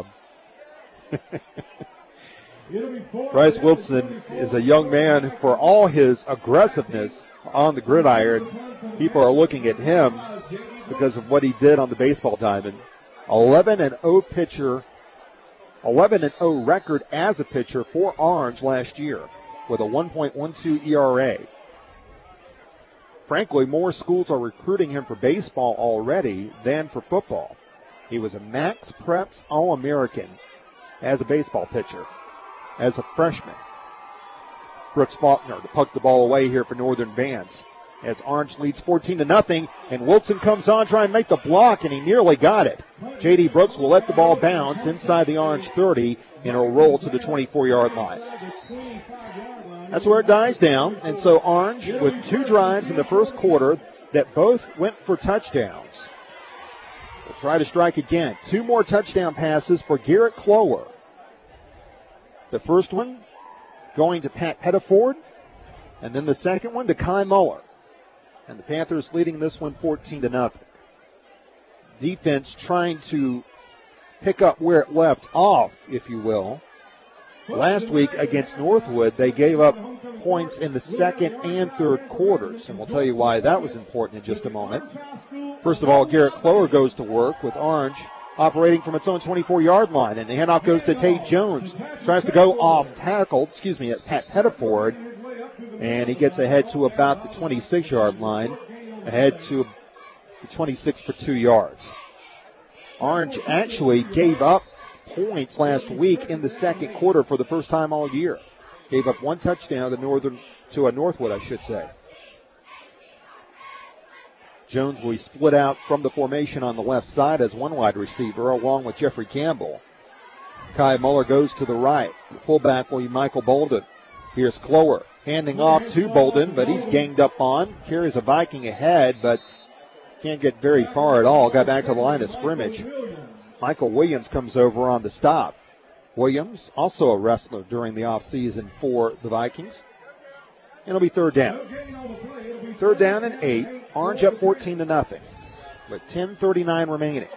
Bryce Wilson is a young man. For all his aggressiveness on the gridiron, people are looking at him because of what he did on the baseball diamond. eleven and oh pitcher, eleven and oh record as a pitcher for Orange last year with a one point one two E R A. Frankly, more schools are recruiting him for baseball already than for football. He was a Max Preps All-American as a baseball pitcher, as a freshman. Brooks Faulkner to puck the ball away here for Northern Vance as Orange leads fourteen to nothing, and Wilson comes on trying to make the block, and he nearly got it. J D. Brooks will let the ball bounce inside the Orange thirty, and it'll roll to the twenty-four-yard line. That's where it dies down, and so Orange with two drives in the first quarter that both went for touchdowns. We'll try to strike again. Two more touchdown passes for Garrett Clower. The first one going to Pat Pettiford, and then the second one to Kai Muller. And the Panthers leading this one fourteen to nothing. Defense trying to pick up where it left off, if you will. Last week against Northwood, they gave up points in the second and third quarters, and we'll tell you why that was important in just a moment. First of all, Garrett Clower goes to work with Orange operating from its own twenty-four-yard line, and the handoff goes to Tate Jones. Tries to go off tackle, excuse me, at Pat Pettiford, and he gets ahead to about the twenty-six-yard line, ahead to the twenty-six for two yards. Orange actually gave up points last week in the second quarter for the first time all year. Gave up one touchdown to Northern to a Northwood, I should say. Jones will be split out from the formation on the left side as one wide receiver, along with Jeffrey Campbell. Kai Muller goes to the right. The fullback will be Michael Bolden. Here's Clower handing off to Bolden, but he's ganged up on. Carries a Viking ahead, but can't get very far at all. Got back to the line of scrimmage. Michael Williams comes over on the stop. Williams, also a wrestler during the offseason for the Vikings. And it'll be third down. Third down and eight. Orange up fourteen to nothing with ten thirty-nine remaining.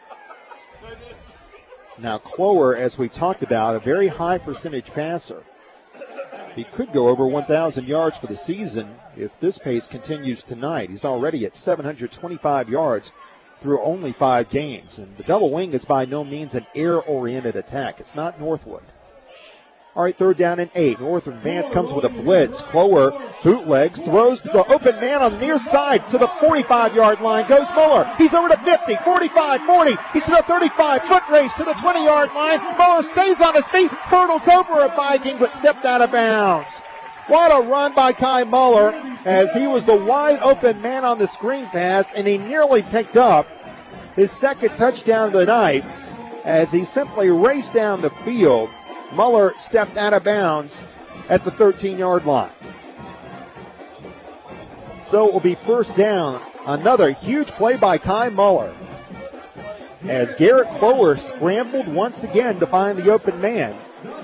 Now Clower, as we talked about, a very high percentage passer. He could go over one thousand yards for the season if this pace continues tonight. He's already at seven hundred twenty-five yards through only five games. And the double wing is by no means an air-oriented attack. It's not Northwood. All right, third down and eight. Northern Vance comes with a blitz. Clower bootlegs, throws to the open man on the near side to the forty-five-yard line. Goes Muller. He's over to fifty, forty-five, forty. He's to the thirty-five. Foot race to the twenty-yard line. Muller stays on his feet, hurdles over a Viking, but stepped out of bounds. What a run by Kai Muller, as he was the wide open man on the screen pass, and he nearly picked up his second touchdown of the night as he simply raced down the field. Muller stepped out of bounds at the thirteen-yard line. So it will be first down. Another huge play by Kai Muller, as Garrett Clower scrambled once again to find the open man.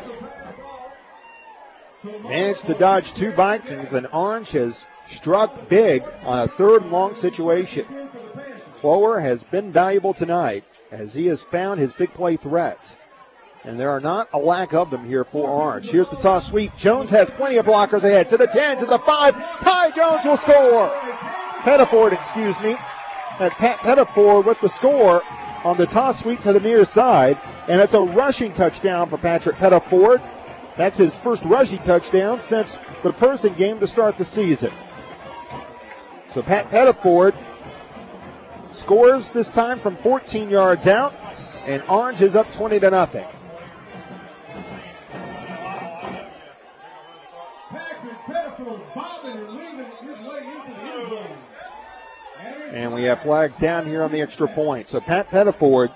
Managed to dodge two Vikings, and Orange has struck big on a third and long situation. Clower has been valuable tonight as he has found his big play threats, and there are not a lack of them here for Orange. Here's the toss sweep. Jones has plenty of blockers ahead. To the ten, to the five. Ty Jones will score. Pettiford, excuse me. That's Pat Pettiford with the score on the toss sweep to the near side, and it's a rushing touchdown for Patrick Pettiford. That's his first rushing touchdown since the Person game to start the season. So Pat Pettiford scores this time from fourteen yards out, and Orange is up twenty to nothing. And we have flags down here on the extra point. So Pat Pettiford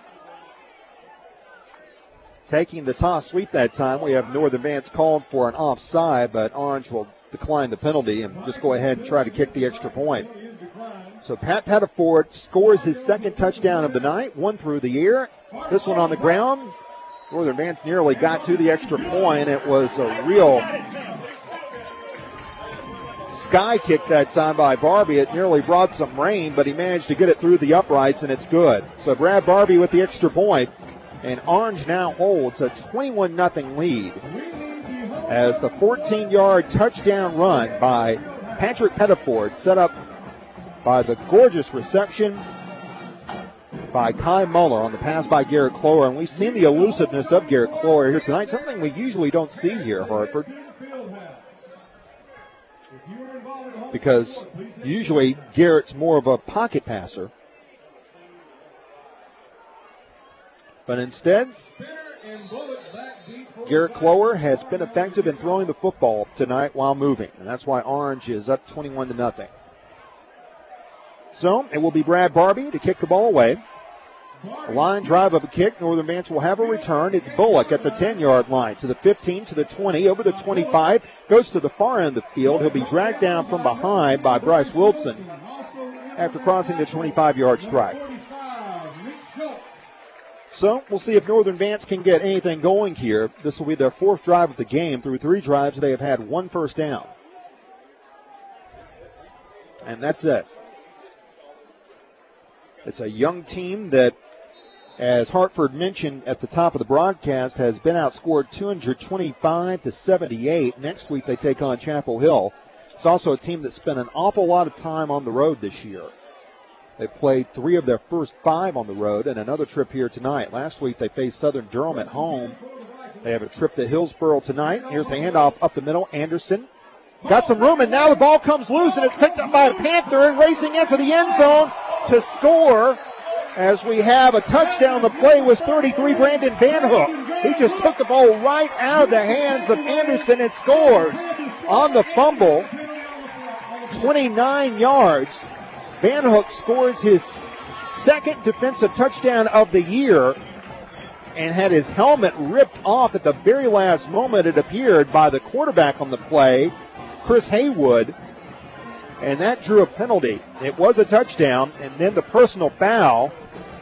taking the toss sweep that time. We have Northern Vance called for an offside, but Orange will decline the penalty and just go ahead and try to kick the extra point. So Pat Pettiford scores his second touchdown of the night, one through the air, this one on the ground. Northern Vance nearly got to the extra point. It was a real sky kick that time by Barbie. It nearly brought some rain, but he managed to get it through the uprights, and it's good. So Brad Barbie with the extra point, and Orange now holds a twenty-one nothing lead as the fourteen-yard touchdown run by Patrick Pettiford set up by the gorgeous reception by Kai Muller on the pass by Garrett Clower. And we've seen the elusiveness of Garrett Clower here tonight, something we usually don't see here, Hartford, because usually Garrett's more of a pocket passer. But instead, Garrett Clower has been effective in throwing the football tonight while moving, and that's why Orange is up twenty-one to nothing. So it will be Brad Barbie to kick the ball away. A line drive of a kick. Northern Vance will have a return. It's Bullock at the ten-yard line, to the fifteen, to the twenty, over the twenty-five, goes to the far end of the field. He'll be dragged down from behind by Bryce Wilson after crossing the twenty-five-yard strike. So we'll see if Northern Vance can get anything going here. This will be their fourth drive of the game. Through three drives, they have had one first down. And that's it. It's a young team that, as Hartford mentioned at the top of the broadcast, has been outscored two twenty-five to seventy-eight. Next week they take on Chapel Hill. It's also a team that spent an awful lot of time on the road this year. They played three of their first five on the road and another trip here tonight. Last week they faced Southern Durham at home. They have a trip to Hillsboro tonight. Here's the handoff up the middle. Anderson got some room, and now the ball comes loose, and it's picked up by a Panther and racing into the end zone to score, as we have a touchdown. The play was thirty-three, Brandon Van Hook. He just took the ball right out of the hands of Anderson and scores on the fumble. twenty-nine yards. Van Hook scores his second defensive touchdown of the year and had his helmet ripped off at the very last moment, it appeared, by the quarterback on the play, Chris Haywood. And that drew a penalty. It was a touchdown, and then the personal foul.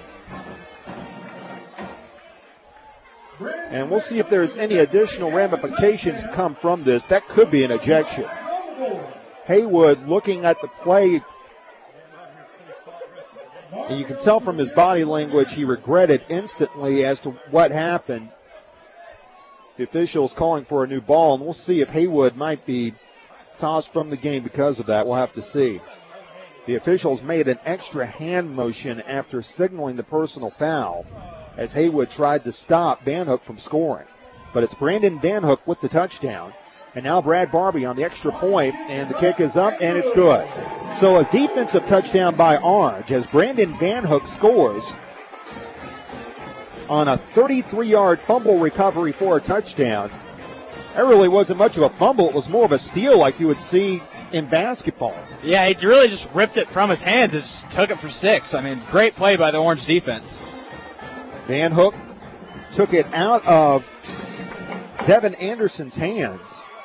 And we'll see if there's any additional ramifications to come from this. That could be an ejection. Haywood looking at the play, and you can tell from his body language he regretted instantly as to what happened. The officials calling for a new ball, and we'll see if Haywood might be tossed from the game because of that. We'll have to see. The officials made an extra hand motion after signaling the personal foul as Haywood tried to stop Van Hook from scoring. but it's Brandon Van Hook with the touchdown. And now Brad Barbie on the extra point, and the kick is up, and it's good. So a defensive touchdown by Orange as Brandon Van Hook scores on a thirty-three-yard fumble recovery for a touchdown. That really wasn't much of a fumble. It was more of a steal like you would see in basketball. Yeah, he really just ripped it from his hands and just took it for six. I mean, great play by the Orange defense. Van Hook took it out of Devin Anderson's hands.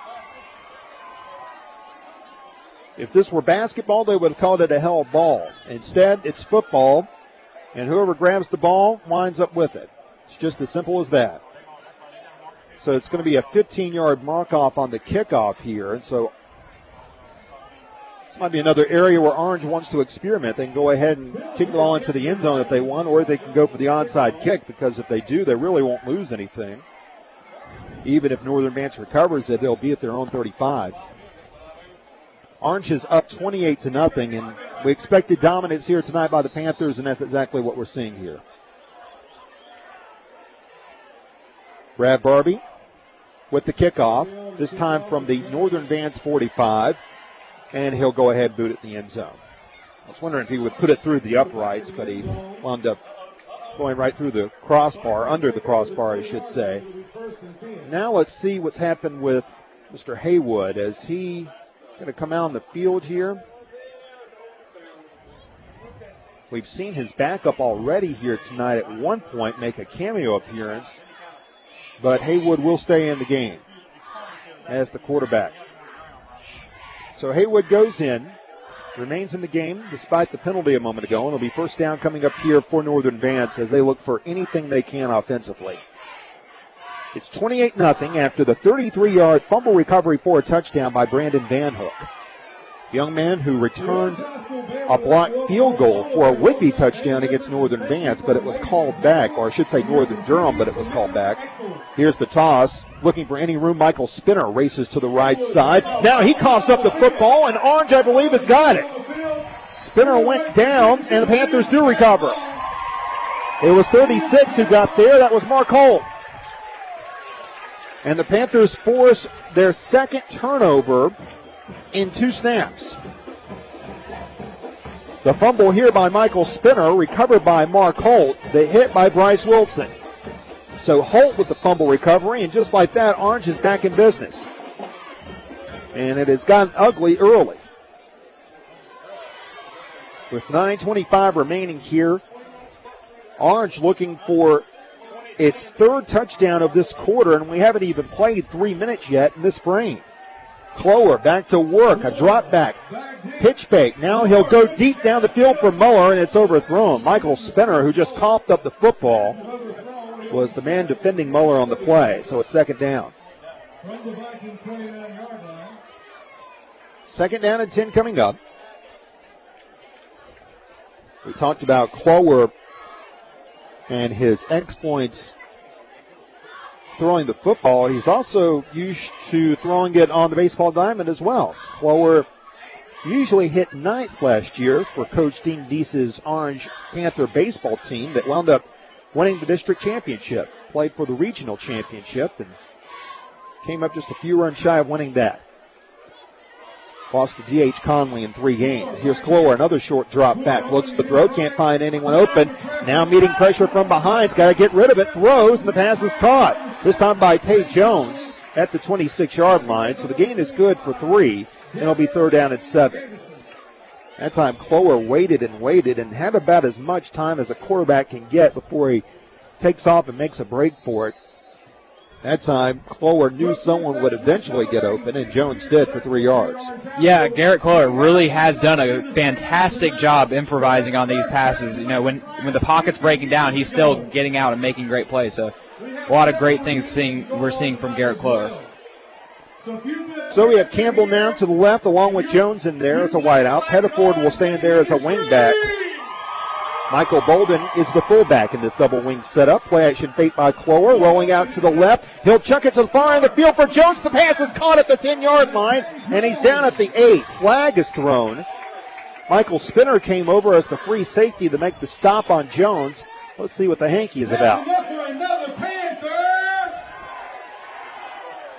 If this were basketball, they would have called it a held ball. Instead, it's football, and whoever grabs the ball winds up with it. It's just as simple as that. So it's going to be a fifteen-yard mark-off on the kickoff here. And so this might be another area where Orange wants to experiment. They can go ahead and kick the ball into the end zone if they want, or they can go for the onside kick, because if they do, they really won't lose anything. Even if Northern Advance recovers it, they'll be at their own thirty-five. Orange is up twenty-eight to nothing, and we expected dominance here tonight by the Panthers, and that's exactly what we're seeing here. Brad Barbie with the kickoff, this time from the Northern Advance forty-five, and he'll go ahead and boot it in the end zone. I was wondering if he would put it through the uprights, but he wound up going right through the crossbar, under the crossbar, I should say. Now let's see what's happened with Mister Haywood as he going to come out on the field here. We've seen his backup already here tonight at one point make a cameo appearance, but Haywood will stay in the game as the quarterback. So Haywood goes in, remains in the game despite the penalty a moment ago, and it'll be first down coming up here for Northern Advance as they look for anything they can offensively. It's twenty-eight nothing after the thirty-three-yard fumble recovery for a touchdown by Brandon Van Hook. Young man who returned a blocked field goal for a would-be touchdown against Northern Advance, but it was called back, or I should say Northern Durham, but it was called back. Here's the toss. Looking for any room, Michael Spinner races to the right side. Now he coughs up the football, and Orange, I believe, has got it. Spinner went down, and the Panthers do recover. It was thirty-six who got there. That was Mark Holt. And the Panthers force their second turnover in two snaps. The fumble here by Michael Spinner, recovered by Mark Holt. The hit by Bryce Wilson. So Holt with the fumble recovery, and just like that, Orange is back in business. And it has gotten ugly early. With nine twenty-five remaining here, Orange looking for its third touchdown of this quarter, and we haven't even played three minutes yet in this frame. Clower back to work, a drop back, pitch fake. Now he'll go deep down the field for Muller, and it's overthrown. Michael Spinner, who just coughed up the football, was the man defending Muller on the play, so it's second down. Second down and ten coming up. We talked about Clower and his exploits throwing the football. He's also used to throwing it on the baseball diamond as well. Clower usually hit ninth last year for Coach Dean Deese's Orange Panther baseball team that wound up winning the district championship. Played for the regional championship and came up just a few runs shy of winning that. Lost to D H Conley in three games. Here's Clower, another short drop back. Looks to throw, can't find anyone open. Now meeting pressure from behind. He's got to get rid of it. Throws, and the pass is caught. This time by Tate Jones at the twenty-six-yard line. So the gain is good for three, and it'll be third down and seven. That time Clower waited and waited and had about as much time as a quarterback can get before he takes off and makes a break for it. That time, Clower knew someone would eventually get open, and Jones did for three yards. Yeah, Garrett Clower really has done a fantastic job improvising on these passes. You know, when when the pocket's breaking down, he's still getting out and making great plays. So a lot of great things seeing we're seeing from Garrett Clower. So we have Campbell now to the left, along with Jones in there as a wideout. Pettiford will stand there as a wingback. Michael Bolden is the fullback in this double wing setup. Play action fake by Clower, rolling out to the left. He'll chuck it to the far end of the field for Jones. The pass is caught at the ten-yard line, and he's down at the eight. Flag is thrown. Michael Spinner came over as the free safety to make the stop on Jones. Let's see what the hanky is about.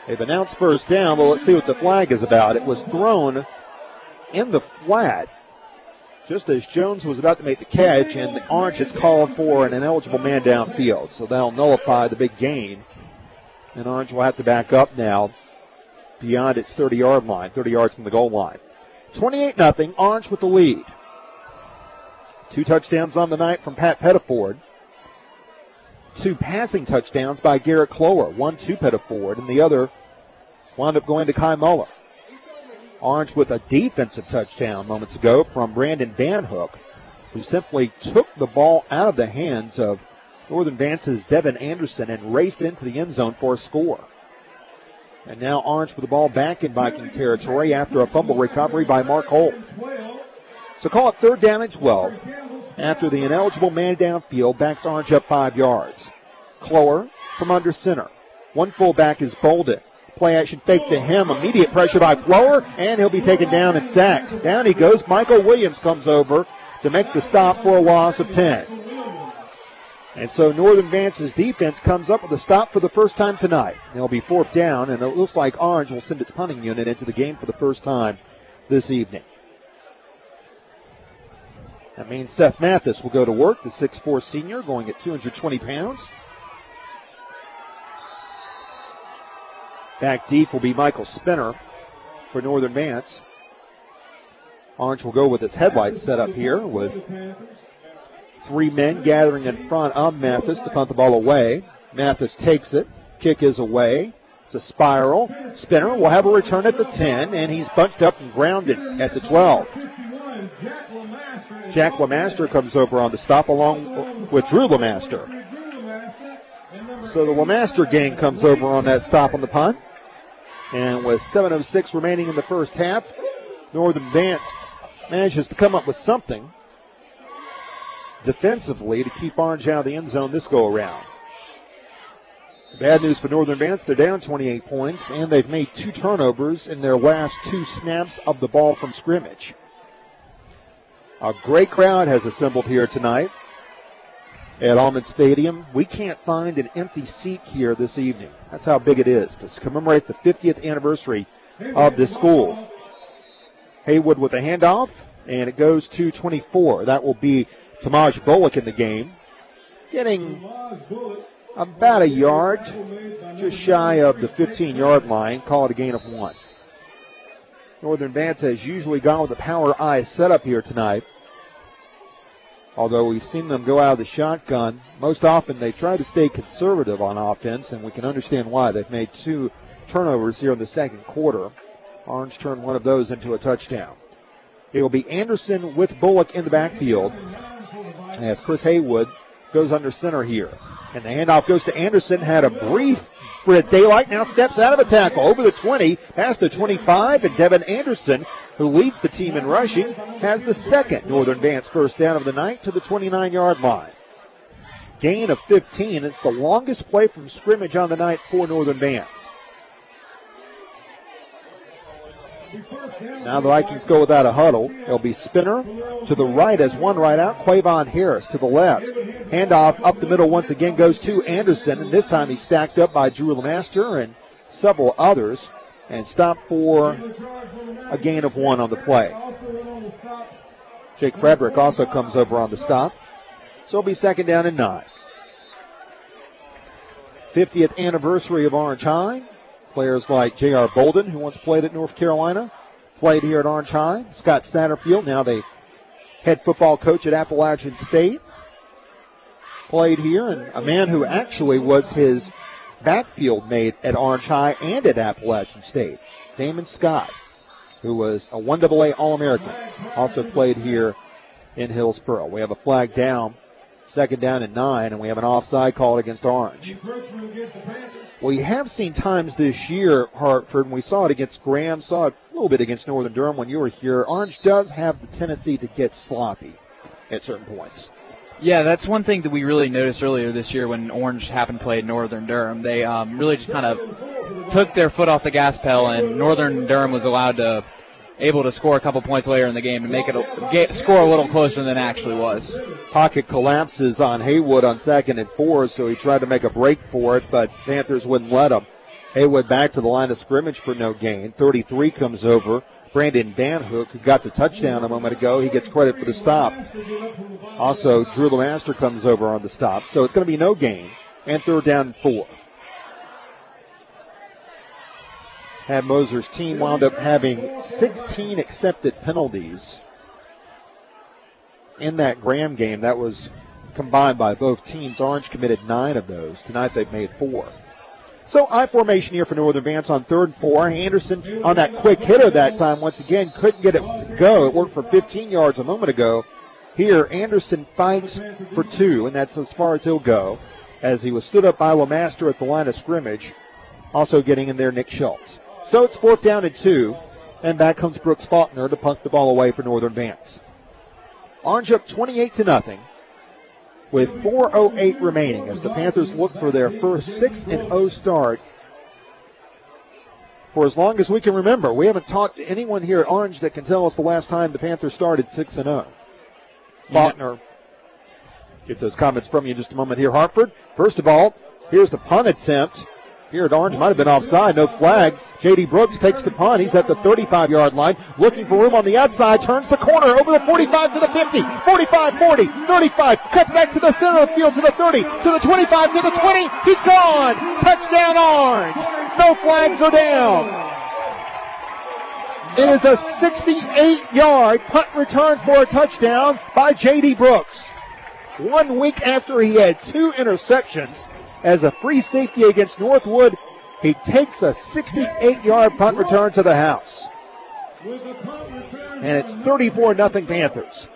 They've announced first down, but let's see what the flag is about. It was thrown in the flat just as Jones was about to make the catch, and the Orange has called for an ineligible man downfield. So that'll nullify the big gain. And Orange will have to back up now beyond its thirty-yard line, thirty yards from the goal line. twenty-eight nothing, Orange with the lead. Two touchdowns on the night from Pat Pettiford. Two passing touchdowns by Garrett Clower. One to Pettiford, and the other wound up going to Kai Muller. Orange with a defensive touchdown moments ago from Brandon Van Hook, who simply took the ball out of the hands of Northern Vance's Devin Anderson and raced into the end zone for a score. And now Orange with the ball back in Viking territory after a fumble recovery by Mark Holt. So call it third down and twelve. After the ineligible man downfield backs Orange up five yards. Clower from under center. One fullback is Bolden. Play action fake to him. Immediate pressure by Clower, and he'll be taken down and sacked. Down he goes. Michael Williams comes over to make the stop for a loss of ten. And so Northern Vance's defense comes up with a stop for the first time tonight. It'll be fourth down, and it looks like Orange will send its punting unit into the game for the first time this evening. That means Seth Mathis will go to work, the six foot four senior, going at two hundred twenty pounds. Back deep will be Michael Spinner for Northern Vance. Orange will go with its headlights set up here with three men gathering in front of Mathis to punt the ball away. Mathis takes it. Kick is away. It's a spiral. Spinner will have a return at the ten, and he's bunched up and grounded at the twelve. Jack LeMaster comes over on the stop along with Drew LeMaster. So the LeMaster gang comes over on that stop on the punt. And with seven oh six remaining in the first half, Northern Vance manages to come up with something defensively to keep Orange out of the end zone this go-around. Bad news for Northern Vance, they're down twenty-eight points, and they've made two turnovers in their last two snaps of the ball from scrimmage. A great crowd has assembled here tonight at Almond Stadium. We can't find an empty seat here this evening. That's how big it is, to commemorate the fiftieth anniversary of this school. Haywood with a handoff, and it goes to twenty-four. That will be Tamaj Bullock in the game, getting about a yard, just shy of the fifteen-yard line. Call it a gain of one. Northern Vance has usually gone with the power I setup here tonight. Although we've seen them go out of the shotgun, most often they try to stay conservative on offense, and we can understand why. They've made two turnovers here in the second quarter. Orange turned one of those into a touchdown. It will be Anderson with Bullock in the backfield as Chris Haywood goes under center here. And the handoff goes to Anderson, had a brief bit of daylight, now steps out of a tackle over the twenty, past the twenty-five, and Devin Anderson, who leads the team in rushing, has the second Northern Vance first down of the night to the twenty-nine-yard line. Gain of fifteen. It's the longest play from scrimmage on the night for Northern Vance. Now the Vikings go without a huddle. It'll be Spinner to the right as one right out. Quavon Harris to the left. Handoff up the middle once again goes to Anderson, and this time he's stacked up by Drew LeMaster and several others, and stopped for a gain of one on the play. Jake Frederick also comes over on the stop. So it'll be second down and nine. fiftieth anniversary of Orange High. Players like J R. Bolden, who once played at North Carolina, played here at Orange High. Scott Satterfield, now the head football coach at Appalachian State, played here. And a man who actually was his backfield mate at Orange High and at Appalachian State, Damon Scott, who was a one double A All-American, also played here in Hillsboro. We have a flag down, second down and nine, and we have an offside call against Orange. Well, you have seen times this year, Hartford, and we saw it against Graham, saw it a little bit against Northern Durham when you were here. Orange does have the tendency to get sloppy at certain points. Yeah, that's one thing that we really noticed earlier this year when Orange happened to play Northern Durham. They um, really just kind of took their foot off the gas pedal, and Northern Durham was allowed to able to score a couple points later in the game and make it a, get, score a little closer than it actually was. Pocket collapses on Haywood on second and four, so he tried to make a break for it, but Panthers wouldn't let him. Haywood back to the line of scrimmage for no gain. thirty-three comes over. Brandon Danhook, who got the touchdown a moment ago, he gets credit for the stop. Also, Drew LeMaster comes over on the stop. So it's going to be no gain and third down and four. Had Moser's team wound up having sixteen accepted penalties in that Graham game. That was combined by both teams. Orange committed nine of those. Tonight they've made four. So I formation here for Northern Vance on third and four. Anderson on that quick hitter that time once again couldn't get it to go. It worked for fifteen yards a moment ago. Here Anderson fights for two, and that's as far as he'll go, as he was stood up by LeMaster at the line of scrimmage. Also getting in there Nick Schultz. So it's fourth down and two, and back comes Brooks Faulkner to punt the ball away for Northern Vance. Orange up twenty-eight to nothing. With four oh eight remaining as the Panthers look for their first six and oh start for as long as we can remember. We haven't talked to anyone here at Orange that can tell us the last time the Panthers started six and oh. Faulkner, get those comments from you in just a moment here. Hartford, first of all, here's the punt attempt. Here at Orange, might have been offside, no flag. J D. Brooks takes the punt. He's at the thirty-five-yard line, looking for room on the outside, turns the corner over the forty-five to the fifty, forty-five, forty, thirty-five, cuts back to the center of the field to the thirty, to the twenty-five, to the twenty. He's gone. Touchdown Orange. No flags are down. It is a sixty-eight-yard punt return for a touchdown by J D. Brooks. One week after he had two interceptions as a free safety against Northwood, he takes a sixty-eight-yard punt return to the house. And it's thirty-four nothing Panthers.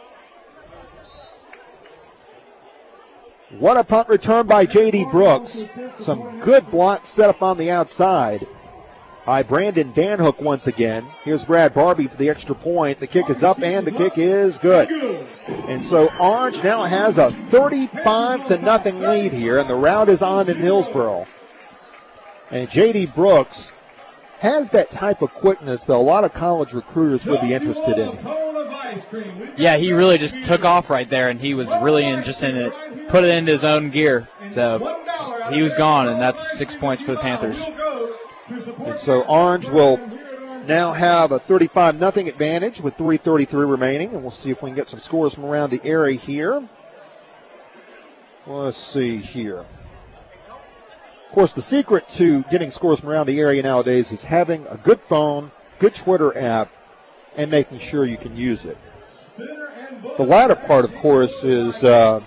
What a punt return by J D. Brooks. Some good blocks set up on the outside by Brandon Danhook once again. Here's Brad Barbie for the extra point. The kick is up and the kick is good. And so Orange now has a thirty-five to nothing lead here, and the route is on in Hillsboro. And J D. Brooks has that type of quickness that a lot of college recruiters would be interested in. Yeah, he really just took off right there, and he was really in just in it, put it into his own gear. So he was gone, and that's six points for the Panthers. And so Orange will now have a thirty-five nothing advantage with three thirty-three remaining, and we'll see if we can get some scores from around the area here. Let's see here. Of course, the secret to getting scores from around the area nowadays is having a good phone, good Twitter app, and making sure you can use it. The latter part, of course, is, uh,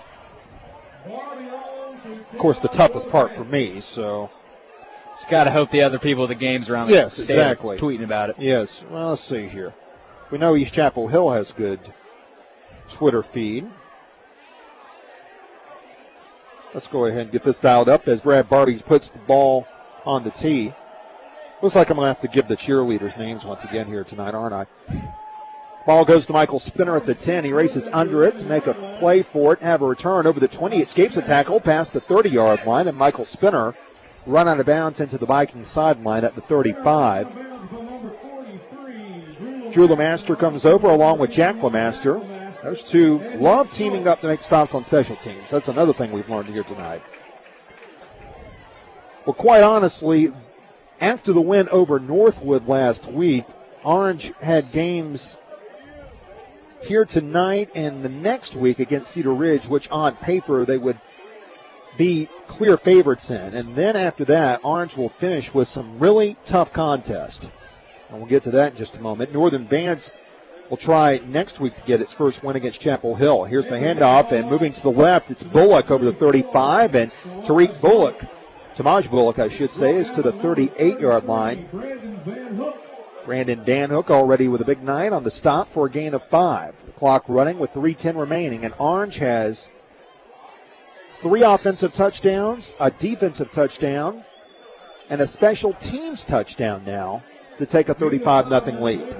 of course, the toughest part for me, so... Just got to hope the other people at the games around yes, the state exactly. are tweeting about it. Yes. Well, let's see here. We know East Chapel Hill has good Twitter feed. Let's go ahead and get this dialed up as Brad Barbie puts the ball on the tee. Looks like I'm going to have to give the cheerleaders names once again here tonight, aren't I? Ball goes to Michael Spinner at the ten. He races under it to make a play for it, have a return over the twenty. Escapes a tackle past the thirty-yard line, and Michael Spinner run out of bounds into the Viking sideline at the thirty-five. Drew LeMaster comes over along with Jack LeMaster. Those two love teaming up to make stops on special teams. That's another thing we've learned here tonight. Well, quite honestly, after the win over Northwood last week, Orange had games here tonight and the next week against Cedar Ridge, which on paper they would be clear favorites in. And then after that, Orange will finish with some really tough contests. And we'll get to that in just a moment. Northern Vance will try next week to get its first win against Chapel Hill. Here's the handoff, and moving to the left, it's Bullock over the thirty-five, and Tariq Bullock, Tamaj Bullock, I should say, is to the thirty-eight-yard line. Brandon Danhook already with a big nine on the stop for a gain of five. The clock running with three ten remaining, and Orange has three offensive touchdowns, a defensive touchdown, and a special teams touchdown now to take a thirty-five nothing lead.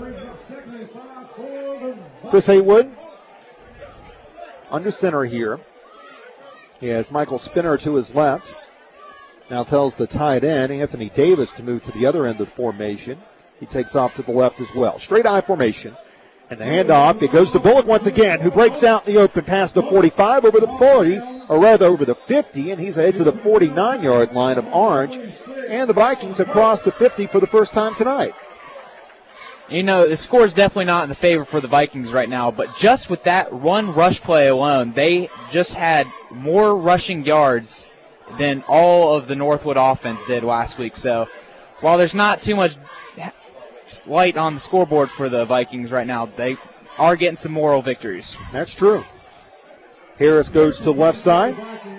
Chris Haywood under center here. He has Michael Spinner to his left. Now tells the tight end, Anthony Davis, to move to the other end of the formation. He takes off to the left as well. Straight eye formation. And the handoff, it goes to Bullock once again, who breaks out in the open past the forty-five over the forty or rather over the fifty, and he's ahead to the forty-nine-yard line of Orange. And the Vikings have crossed the fifty for the first time tonight. You know, the score is definitely not in the favor for the Vikings right now, but just with that one rush play alone, they just had more rushing yards than all of the Northwood offense did last week. So while there's not too much light on the scoreboard for the Vikings right now, they are getting some moral victories. That's true. Harris goes to the left side.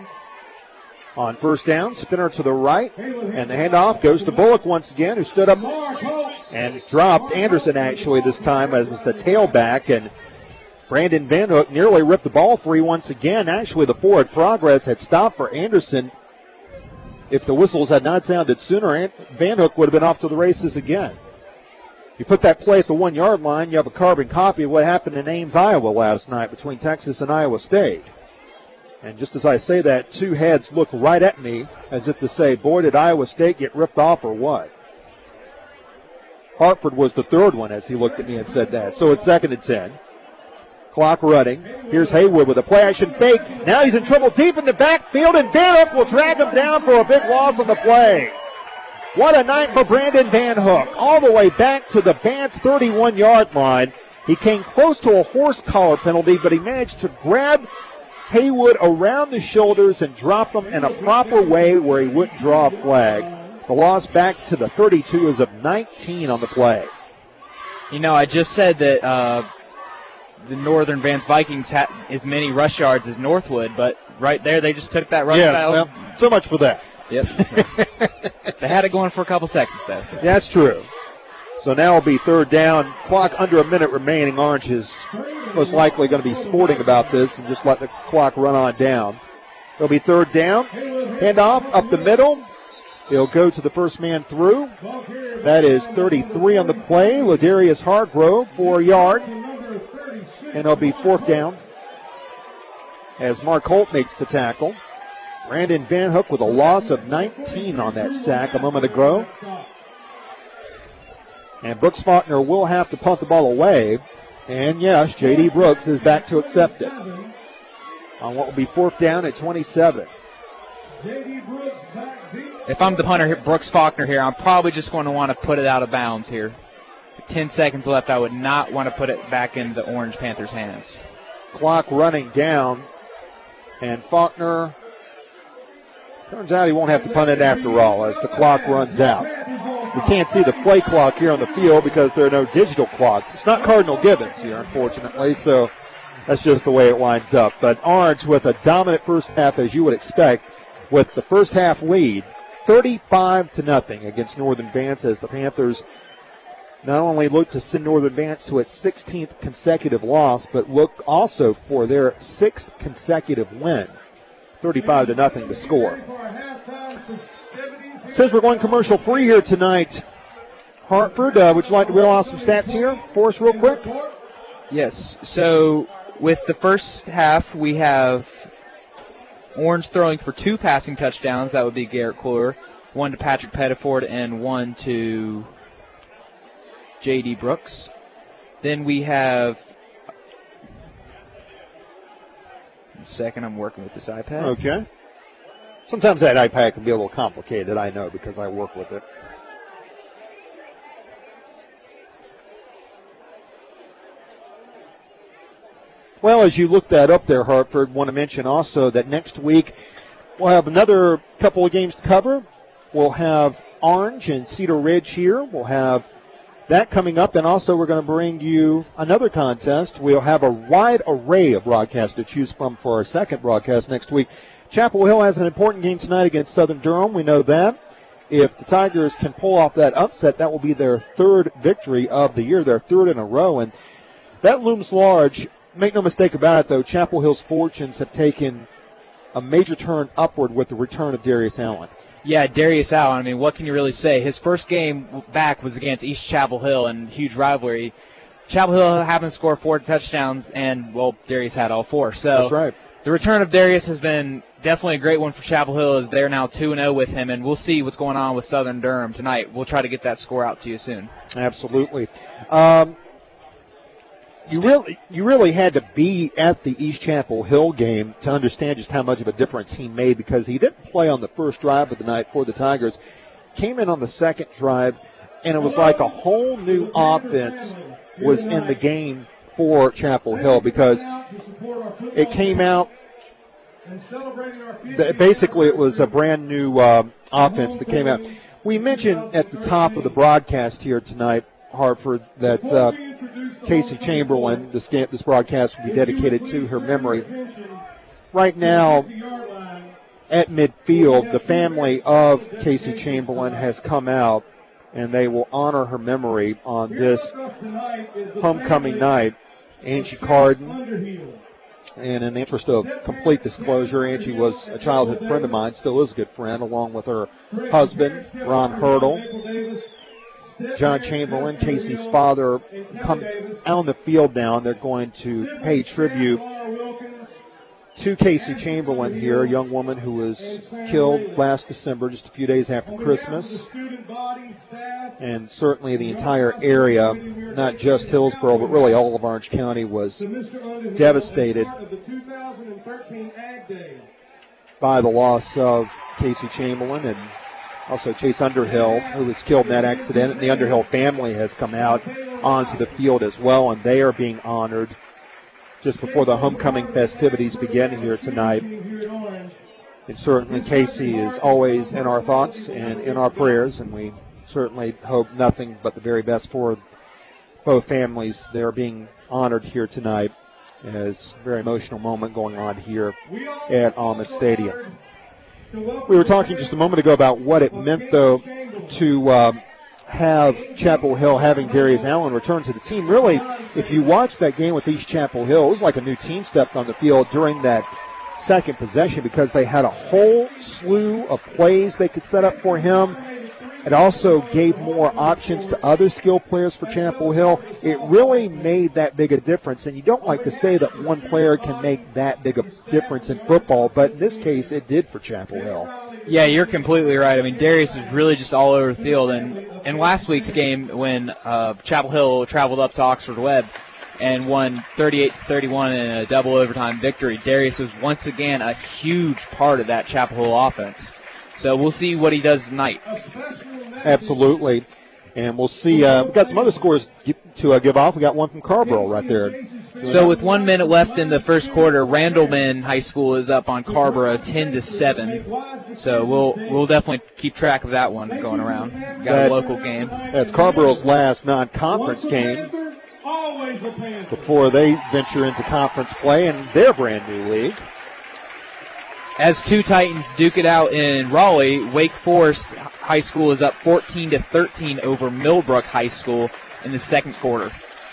On first down, spinner to the right, and the handoff goes to Bullock once again, who stood up and dropped Anderson actually this time as the tailback, and Brandon Van Hook nearly ripped the ball free once again. Actually, the forward progress had stopped for Anderson. If the whistles had not sounded sooner, Van Hook would have been off to the races again. You put that play at the one-yard line, you have a carbon copy of what happened in Ames, Iowa last night between Texas and Iowa State. And just as I say that, two heads look right at me as if to say, boy, did Iowa State get ripped off or what? Hartford was the third one as he looked at me and said that. So it's second and ten. Clock running. Here's Haywood with a play-action fake. Now he's in trouble deep in the backfield, and Van Hook will drag him down for a big loss on the play. What a night for Brandon Van Hook. All the way back to the Bant's thirty-one-yard line. He came close to a horse collar penalty, but he managed to grab Haywood around the shoulders and drop him in a proper way where he wouldn't draw a flag. The loss back to the thirty-two is of nineteen on the play. You know, I just said that uh, the Northern Vance Vikings had as many rush yards as Northwood, but right there they just took that rush yeah, battle. Well, so much for that. Yep. They had it going for a couple seconds, though. So. That's true. So now it'll be third down. Clock under a minute remaining. Orange is most likely going to be sporting about this and just let the clock run on down. It'll be third down. Handoff up the middle. It'll go to the first man through. That is thirty-three on the play. Ladarius Hargrove for a yard. And it'll be fourth down as Mark Holt makes the tackle. Brandon Van Hook with a loss of nineteen on that sack a moment ago. And Brooks Faulkner will have to punt the ball away. And yes, J D. Brooks is back to accept it on what will be fourth down at twenty-seven. If I'm the punter, Brooks Faulkner here, I'm probably just going to want to put it out of bounds here. With ten seconds left, I would not want to put it back in the Orange Panthers' hands. Clock running down. And Faulkner, turns out he won't have to punt it after all as the clock runs out. We can't see the play clock here on the field because there are no digital clocks. It's not Cardinal Gibbons here, unfortunately, so that's just the way it winds up. But Orange with a dominant first half, as you would expect, with the first half lead, thirty-five to nothing against Northern Vance, as the Panthers not only look to send Northern Vance to its sixteenth consecutive loss, but look also for their sixth consecutive win. thirty-five to nothing to score. Says we're going commercial free here tonight. Hartford, uh, would you like to reel off some stats here for us real quick? Yes. So with the first half, we have Orange throwing for two passing touchdowns. That would be Garrett Cooler. One to Patrick Pettiford and one to J D. Brooks. Then we have... A second, I'm working with this iPad. Okay. Sometimes that iPad can be a little complicated, I know, because I work with it. Well, as you look that up there, Hartford, want to mention also that next week we'll have another couple of games to cover. We'll have Orange and Cedar Ridge here. We'll have that coming up, and also we're going to bring you another contest. We'll have a wide array of broadcasts to choose from for our second broadcast next week. Chapel Hill has an important game tonight against Southern Durham. We know that. If the Tigers can pull off that upset, that will be their third victory of the year, their third in a row, and that looms large. Make no mistake about it, though, Chapel Hill's fortunes have taken a major turn upward with the return of Darius Allen. Yeah, Darius Allen, I mean, what can you really say? His first game back was against East Chapel Hill in huge rivalry. Chapel Hill happened to score four touchdowns, and, well, Darius had all four. So that's right. The return of Darius has been definitely a great one for Chapel Hill, as they're now two and oh with him, and we'll see what's going on with Southern Durham tonight. We'll try to get that score out to you soon. Absolutely. Um, You really, you really had to be at the East Chapel Hill game to understand just how much of a difference he made, because he didn't play on the first drive of the night for the Tigers. Came in on the second drive, and it was like a whole new offense was in the game for Chapel Hill, because it came out, basically it was a brand new uh, offense that came out. We mentioned at the top of the broadcast here tonight, Hartford, that uh, Casey Chamberlain, this, this broadcast will be dedicated to her memory. Right now, at midfield, the family of Casey Chamberlain has come out, and they will honor her memory on this homecoming night. Angie Carden, and in the interest of complete disclosure, Angie was a childhood friend of mine, still is a good friend, along with her husband, Ron Hurdle. John Chamberlain, Casey's father, come out on the field now, and they're going to pay tribute to Casey Chamberlain here, a young woman who was killed last December, just a few days after Christmas. And certainly the entire area, not just Hillsborough, but really all of Orange County, was devastated by the loss of Casey Chamberlain, and also Chase Underhill, who was killed in that accident. And the Underhill family has come out onto the field as well, and they are being honored just before the homecoming festivities begin here tonight. And certainly Casey is always in our thoughts and in our prayers, and we certainly hope nothing but the very best for both families. They're being honored here tonight, as a very emotional moment going on here at Almond Stadium. We were talking just a moment ago about what it meant, though, to um, have Chapel Hill having Darius Allen return to the team. Really, if you watch that game with East Chapel Hill, it was like a new team stepped on the field during that second possession, because they had a whole slew of plays they could set up for him. It also gave more options to other skilled players for Chapel Hill. It really made that big a difference, and you don't like to say that one player can make that big a difference in football, but in this case it did for Chapel Hill. Yeah, you're completely right. I mean, Darius was really just all over the field, and in last week's game when uh, Chapel Hill traveled up to Oxford Webb and won thirty-eight to thirty-one in a double overtime victory, Darius was once again a huge part of that Chapel Hill offense. So we'll see what he does tonight. Absolutely. And we'll see. Uh, we've got some other scores to uh, give off. We got one from Carborough right there. So with one minute left in the first quarter, Randleman High School is up on Carborough ten to seven. So we'll we'll definitely keep track of that one going around. Got that, a local game. That's Carborough's last non-conference game before they venture into conference play in their brand new league. As two Titans duke it out in Raleigh, Wake Forest High School is up fourteen to thirteen over Millbrook High School in the second quarter.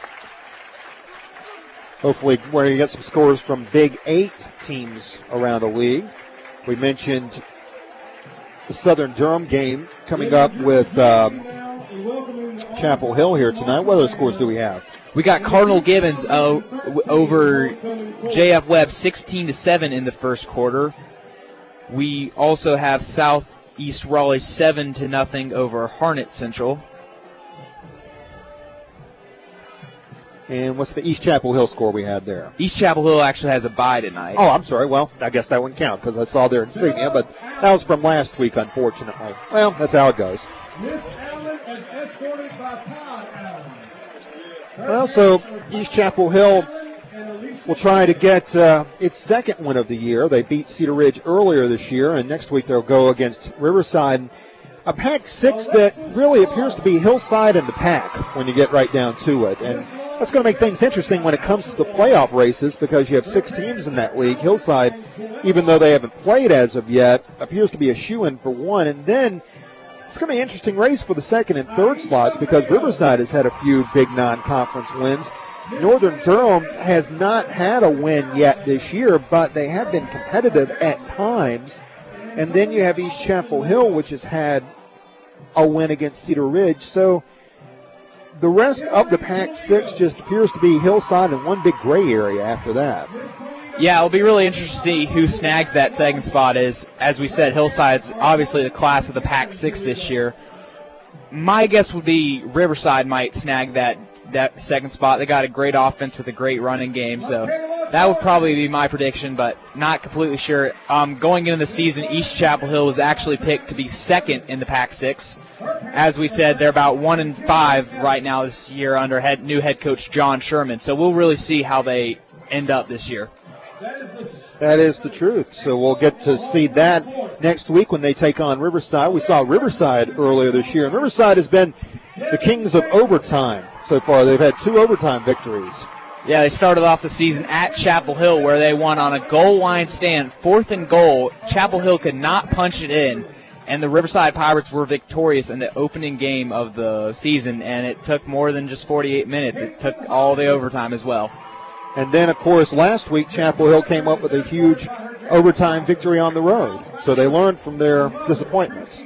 Hopefully we're going to get some scores from Big Eight teams around the league. We mentioned the Southern Durham game coming up with um, Chapel Hill here tonight. What other scores do we have? We got Cardinal Gibbons uh, over J F Webb sixteen to seven in the first quarter. We also have Southeast Raleigh seven to nothing over Harnett Central. And what's the East Chapel Hill score we had there? East Chapel Hill actually has a bye tonight. Oh, I'm sorry. Well, I guess that wouldn't count because I saw their insignia, but that was from last week, unfortunately. Well, that's how it goes. Miss Allen is escorted by Todd Allen. Well, so East Chapel Hill will try to get uh, its second win of the year. They beat Cedar Ridge earlier this year, and next week they'll go against Riverside. A Pac six that really appears to be Hillside in the pack when you get right down to it. And that's going to make things interesting when it comes to the playoff races because you have six teams in that league. Hillside, even though they haven't played as of yet, appears to be a shoo-in for one. And then it's going to be an interesting race for the second and third slots because Riverside has had a few big non-conference wins. Northern Durham has not had a win yet this year, but they have been competitive at times. And then you have East Chapel Hill, which has had a win against Cedar Ridge. So the rest of the Pac six just appears to be Hillside and one big gray area after that. Yeah, it'll be really interesting to see who snags that second spot. Is, as we said, Hillside's obviously the class of the Pac six this year. my guess would be Riverside might snag that that second spot. They got a great offense with a great running game, so that would probably be my prediction, but not completely sure. Um, going into the season, East Chapel Hill was actually picked to be second in the Pac six. As we said, they're about one and five right now this year under head, new head coach John Sherman. So we'll really see how they end up this year. That is the truth. So we'll get to see that next week when they take on Riverside. We saw Riverside earlier this year, and Riverside has been the kings of overtime so far. They've had two overtime victories. Yeah, they started off the season at Chapel Hill where they won on a goal line stand, fourth and goal. Chapel Hill could not punch it in, and the Riverside Pirates were victorious in the opening game of the season, and it took more than just forty-eight minutes. It took all the overtime as well. And then, of course, last week Chapel Hill came up with a huge overtime victory on the road. So they learned from their disappointments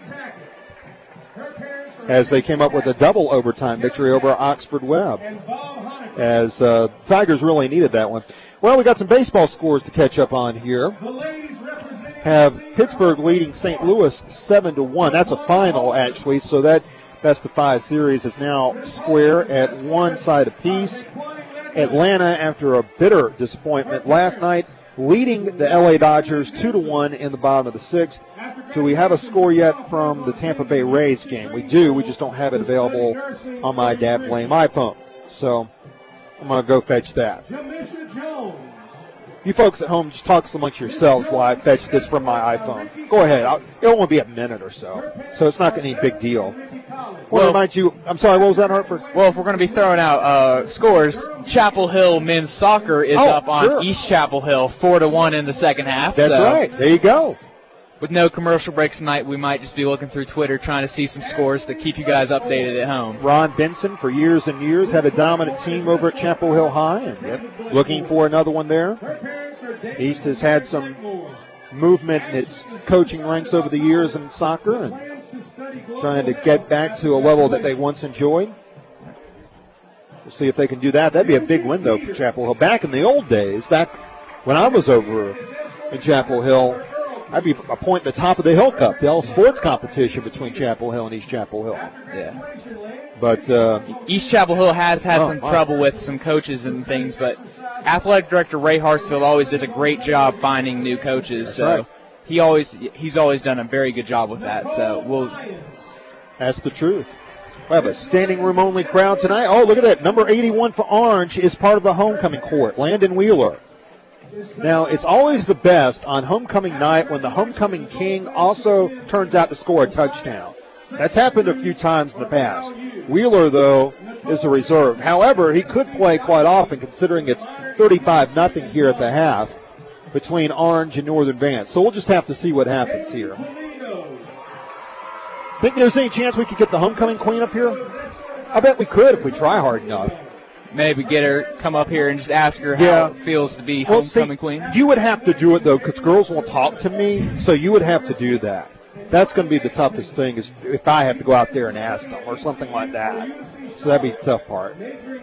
as they came up with a double overtime victory over Oxford Webb, as uh, Tigers really needed that one. Well, we got some baseball scores to catch up on here. Have Pittsburgh leading Saint Louis seven to one. That's a final, actually, so that best of five series is now square at one side apiece. Atlanta, after a bitter disappointment last night, leading the L A Dodgers two to one in the bottom of the sixth. Do we have a score yet from the Tampa Bay Rays game? We do. We just don't have it available on my Dad Blame iPhone. So I'm going to go fetch that. You folks at home, just talk amongst yourselves while I fetch this from my iPhone. Go ahead. I'll, it'll only be a minute or so, so it's not any big deal. Well, well, remind you, I'm sorry, what was that, Hartford? Well, if we're going to be throwing out uh, scores, Chapel Hill men's soccer is oh, up on sure. East Chapel Hill four to one in the second half. That's so right. There you go. With no commercial breaks tonight, we might just be looking through Twitter trying to see some scores to keep you guys updated at home. Ron Benson, for years and years, had a dominant team over at Chapel Hill High, and yep, looking for another one there. East has had some movement in its coaching ranks over the years in soccer and trying to get back to a level that they once enjoyed. We'll see if they can do that. That'd be a big win, though, for Chapel Hill. Back in the old days, back when I was over in Chapel Hill, I'd be a point at the top of the Hill Cup, the all sports competition between Chapel Hill and East Chapel Hill. Yeah. But uh, East Chapel Hill has had oh, some wow. trouble with some coaches and things, but athletic director Ray Hartsfield always does a great job finding new coaches. That's so right. he always he's always done a very good job with that. So we'll. That's the truth. We have a standing room only crowd tonight. Oh, look at that. Number eighty-one for Orange is part of the homecoming court, Landon Wheeler. Now, it's always the best on homecoming night when the homecoming king also turns out to score a touchdown. That's happened a few times in the past. Wheeler, though, is a reserve. However, he could play quite often considering it's thirty-five nothing here at the half between Orange and Northern Vance. So we'll just have to see what happens here. Think there's any chance we could get the homecoming queen up here? I bet we could if we try hard enough. Maybe get her, come up here and just ask her how Yeah. it feels to be Well, homecoming see, queen. You would have to do it, though, because girls won't talk to me, so you would have to do that. That's going to be the toughest thing, is if I have to go out there and ask them or something like that. So that'd be the tough part.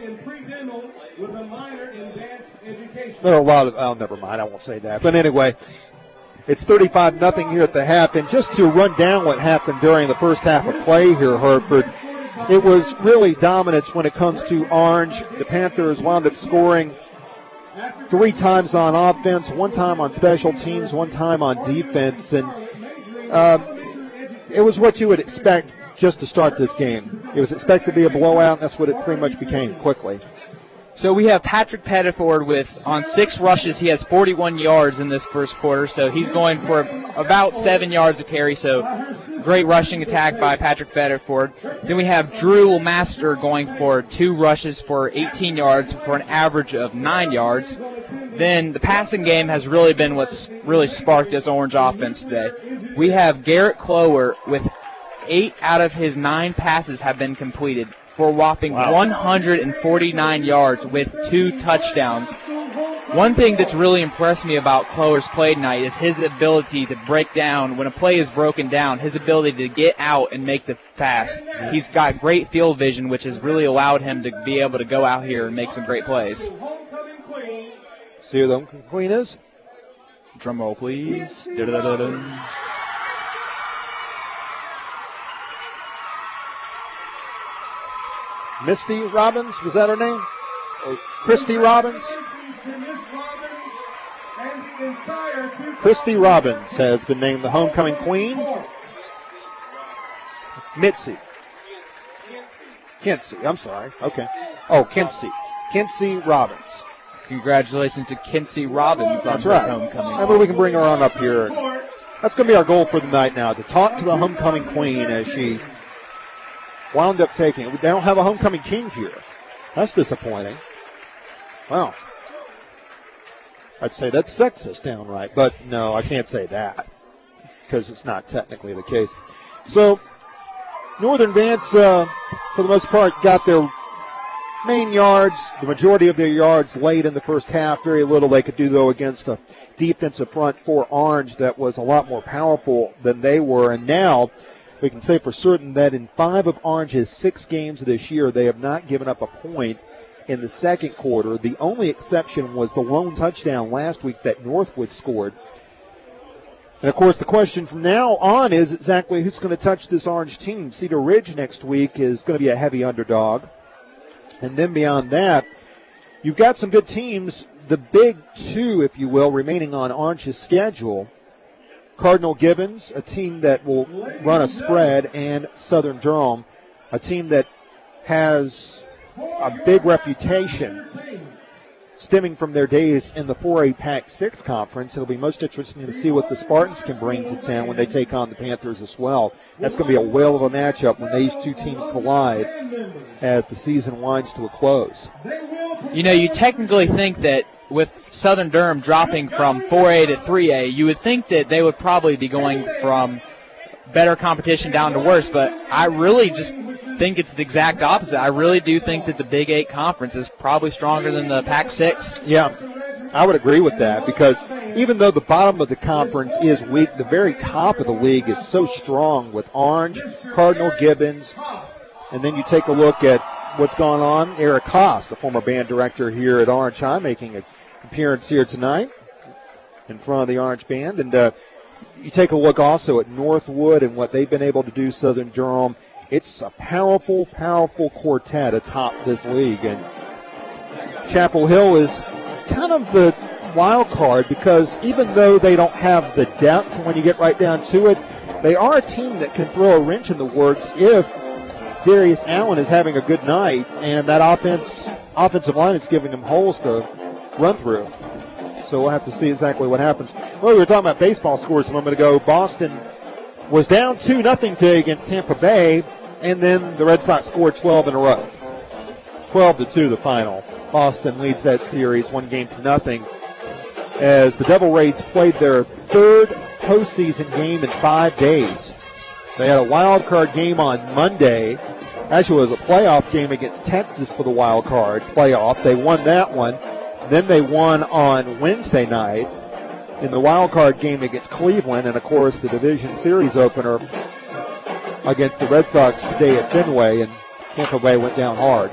There are a lot of, oh, never mind, I won't say that. But anyway, it's thirty-five nothing here at the half. And just to run down what happened during the first half of play here, Hertford, it was really dominance when it comes to Orange. The Panthers wound up scoring three times on offense, one time on special teams, one time on defense. And uh, it was what you would expect just to start this game. It was expected to be a blowout, and that's what it pretty much became quickly. So we have Patrick Pettiford with, on six rushes, he has forty-one yards in this first quarter, so he's going for about seven yards a carry, so great rushing attack by Patrick Pettiford. Then we have Drew Master going for two rushes for eighteen yards for an average of nine yards. Then the passing game has really been what's really sparked this Orange offense today. We have Garrett Clower with eight out of his nine passes have been completed for a whopping wow. one hundred forty-nine yards with two touchdowns. One thing that's really impressed me about Clower's play tonight is his ability to break down, when a play is broken down, his ability to get out and make the pass. He's got great field vision, which has really allowed him to be able to go out here and make some great plays. See who the homecoming queen is? Drum roll, please. Da-da-da-da-da. Misty Robbins, was that her name? Or Christy Robbins? Christy Robbins has been named the homecoming queen. Mitzi. Kinsey, I'm sorry. Okay. Oh, Kinsey. Kinsey Robbins. Congratulations to Kinsey Robbins on That's her right. homecoming. Maybe we can bring her on up here. That's going to be our goal for the night now, to talk to the homecoming queen as she wound up taking it. They don't have a homecoming king here. That's disappointing. Wow. I'd say that's sexist downright, but no, I can't say that because it's not technically the case. So, Northern Vance, uh, for the most part, got their main yards, the majority of their yards late in the first half. Very little they could do, though, against a defensive front for Orange that was a lot more powerful than they were. And now we can say for certain that in five of Orange's six games this year, they have not given up a point in the second quarter. The only exception was the lone touchdown last week that Northwood scored. And, of course, the question from now on is exactly who's going to touch this Orange team. Cedar Ridge next week is going to be a heavy underdog. And then beyond that, you've got some good teams, the big two, if you will, remaining on Orange's schedule. Cardinal Gibbons, a team that will run a spread, and Southern Durham, a team that has a big reputation stemming from their days in the four A Pac six conference. It'll be most interesting to see what the Spartans can bring to town when they take on the Panthers as well. That's going to be a whale of a matchup when these two teams collide as the season winds to a close. You know, you technically think that with Southern Durham dropping from four A to three A, you would think that they would probably be going from better competition down to worse, but I really just think it's the exact opposite. I really do think that the Big Eight Conference is probably stronger than the Pac six. Yeah, I would agree with that because even though the bottom of the conference is weak, the very top of the league is so strong with Orange, Cardinal, Gibbons, and then you take a look at what's gone on. Eric Haas, the former band director here at Orange High, making an appearance here tonight in front of the Orange Band. And uh, you take a look also at Northwood and what they've been able to do, Southern Durham. It's a powerful, powerful quartet atop this league. And Chapel Hill is kind of the wild card because even though they don't have the depth when you get right down to it, they are a team that can throw a wrench in the works if Darius Allen is having a good night and that offense, offensive line is giving them holes to run through. So we'll have to see exactly what happens. Well, we were talking about baseball scores a moment ago. Boston was down two nothing today against Tampa Bay, and then the Red Sox scored twelve in a row. twelve to two the final. Boston leads that series one game to nothing as the Devil Rays played their third postseason game in five days. They had a wild card game on Monday. Actually, it was a playoff game against Texas for the wild card playoff. They won that one. Then they won on Wednesday night in the wild card game against Cleveland, and of course the division series opener against the Red Sox today at Fenway, and Tampa Bay went down hard.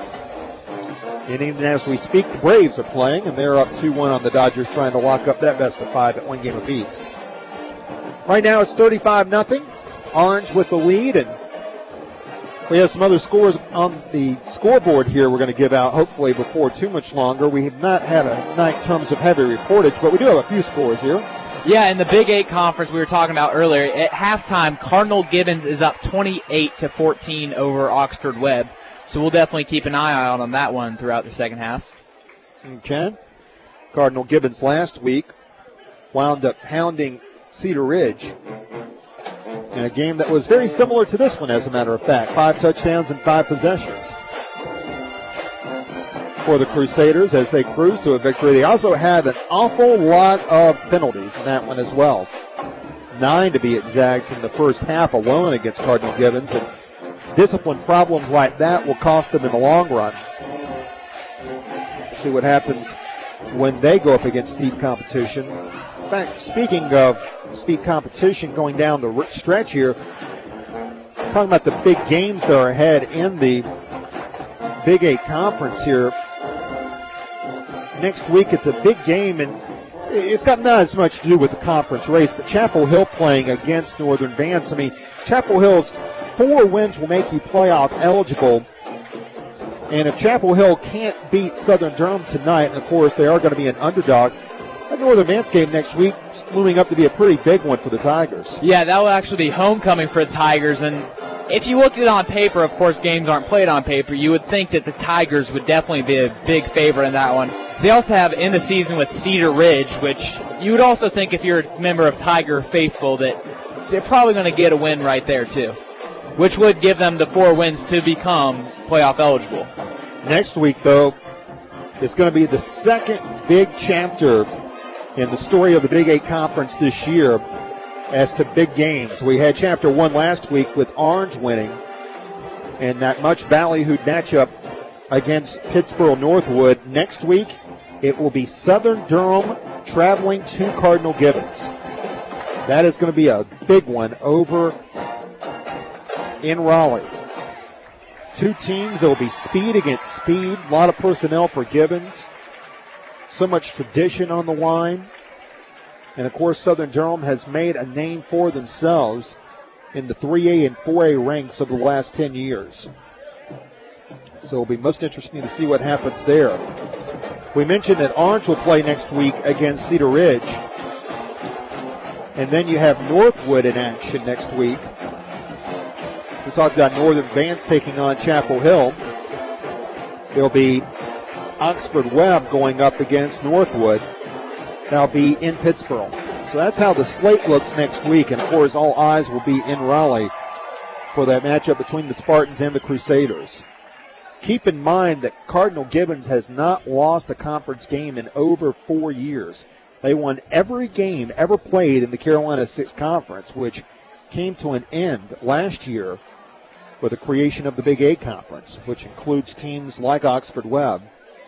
And even as we speak, the Braves are playing, and they're up two one on the Dodgers, trying to lock up that best of five at one game apiece. Right now it's thirty-five nothing. Orange with the lead, and we have some other scores on the scoreboard here we're going to give out, hopefully before too much longer. We have not had a night in terms of heavy reportage, but we do have a few scores here. Yeah, in the Big Eight Conference we were talking about earlier, at halftime, Cardinal Gibbons is up twenty-eight to fourteen over Oxford Webb. So we'll definitely keep an eye out on that one throughout the second half. Okay. Cardinal Gibbons last week wound up pounding Cedar Ridge in a game that was very similar to this one, as a matter of fact. Five touchdowns and five possessions for the Crusaders as they cruised to a victory. They also had an awful lot of penalties in that one as well. Nine to be exact in the first half alone against Cardinal Gibbons. And discipline problems like that will cost them in the long run. We'll see what happens when they go up against steep competition. In fact, speaking of steep competition going down the stretch here, talking about the big games that are ahead in the Big Eight Conference here. Next week it's a big game, and it's got not as much to do with the conference race, but Chapel Hill playing against Northern Vance. I mean, Chapel Hill's four wins will make you playoff eligible. And if Chapel Hill can't beat Southern Durham tonight, and of course they are going to be an underdog, that Northern Vance game next week is looming up to be a pretty big one for the Tigers. Yeah, that will actually be homecoming for the Tigers. And if you look at it on paper, of course games aren't played on paper, you would think that the Tigers would definitely be a big favorite in that one. They also have in the season with Cedar Ridge, which you would also think if you're a member of Tiger Faithful that they're probably going to get a win right there too, which would give them the four wins to become playoff eligible. Next week, though, is going to be the second big chapter in the story of the Big Eight Conference this year as to big games. We had chapter one last week with Orange winning and that much ballyhooed matchup against Pittsboro Northwood. Next week, it will be Southern Durham traveling to Cardinal Gibbons. That is going to be a big one over in Raleigh. Two teams that will be speed against speed. A lot of personnel for Gibbons. So much tradition on the line. And, of course, Southern Durham has made a name for themselves in the three A and four A ranks over the last ten years. So it'll be most interesting to see what happens there. We mentioned that Orange will play next week against Cedar Ridge. And then you have Northwood in action next week. We talked about Northern Vance taking on Chapel Hill. There'll be Oxford Webb going up against Northwood. That'll be in Pittsboro. So that's how the slate looks next week. And, of course, all eyes will be in Raleigh for that matchup between the Spartans and the Crusaders. Keep in mind that Cardinal Gibbons has not lost a conference game in over four years. They won every game ever played in the Carolina Six Conference, which came to an end last year with the creation of the Big Eight Conference, which includes teams like Oxford Webb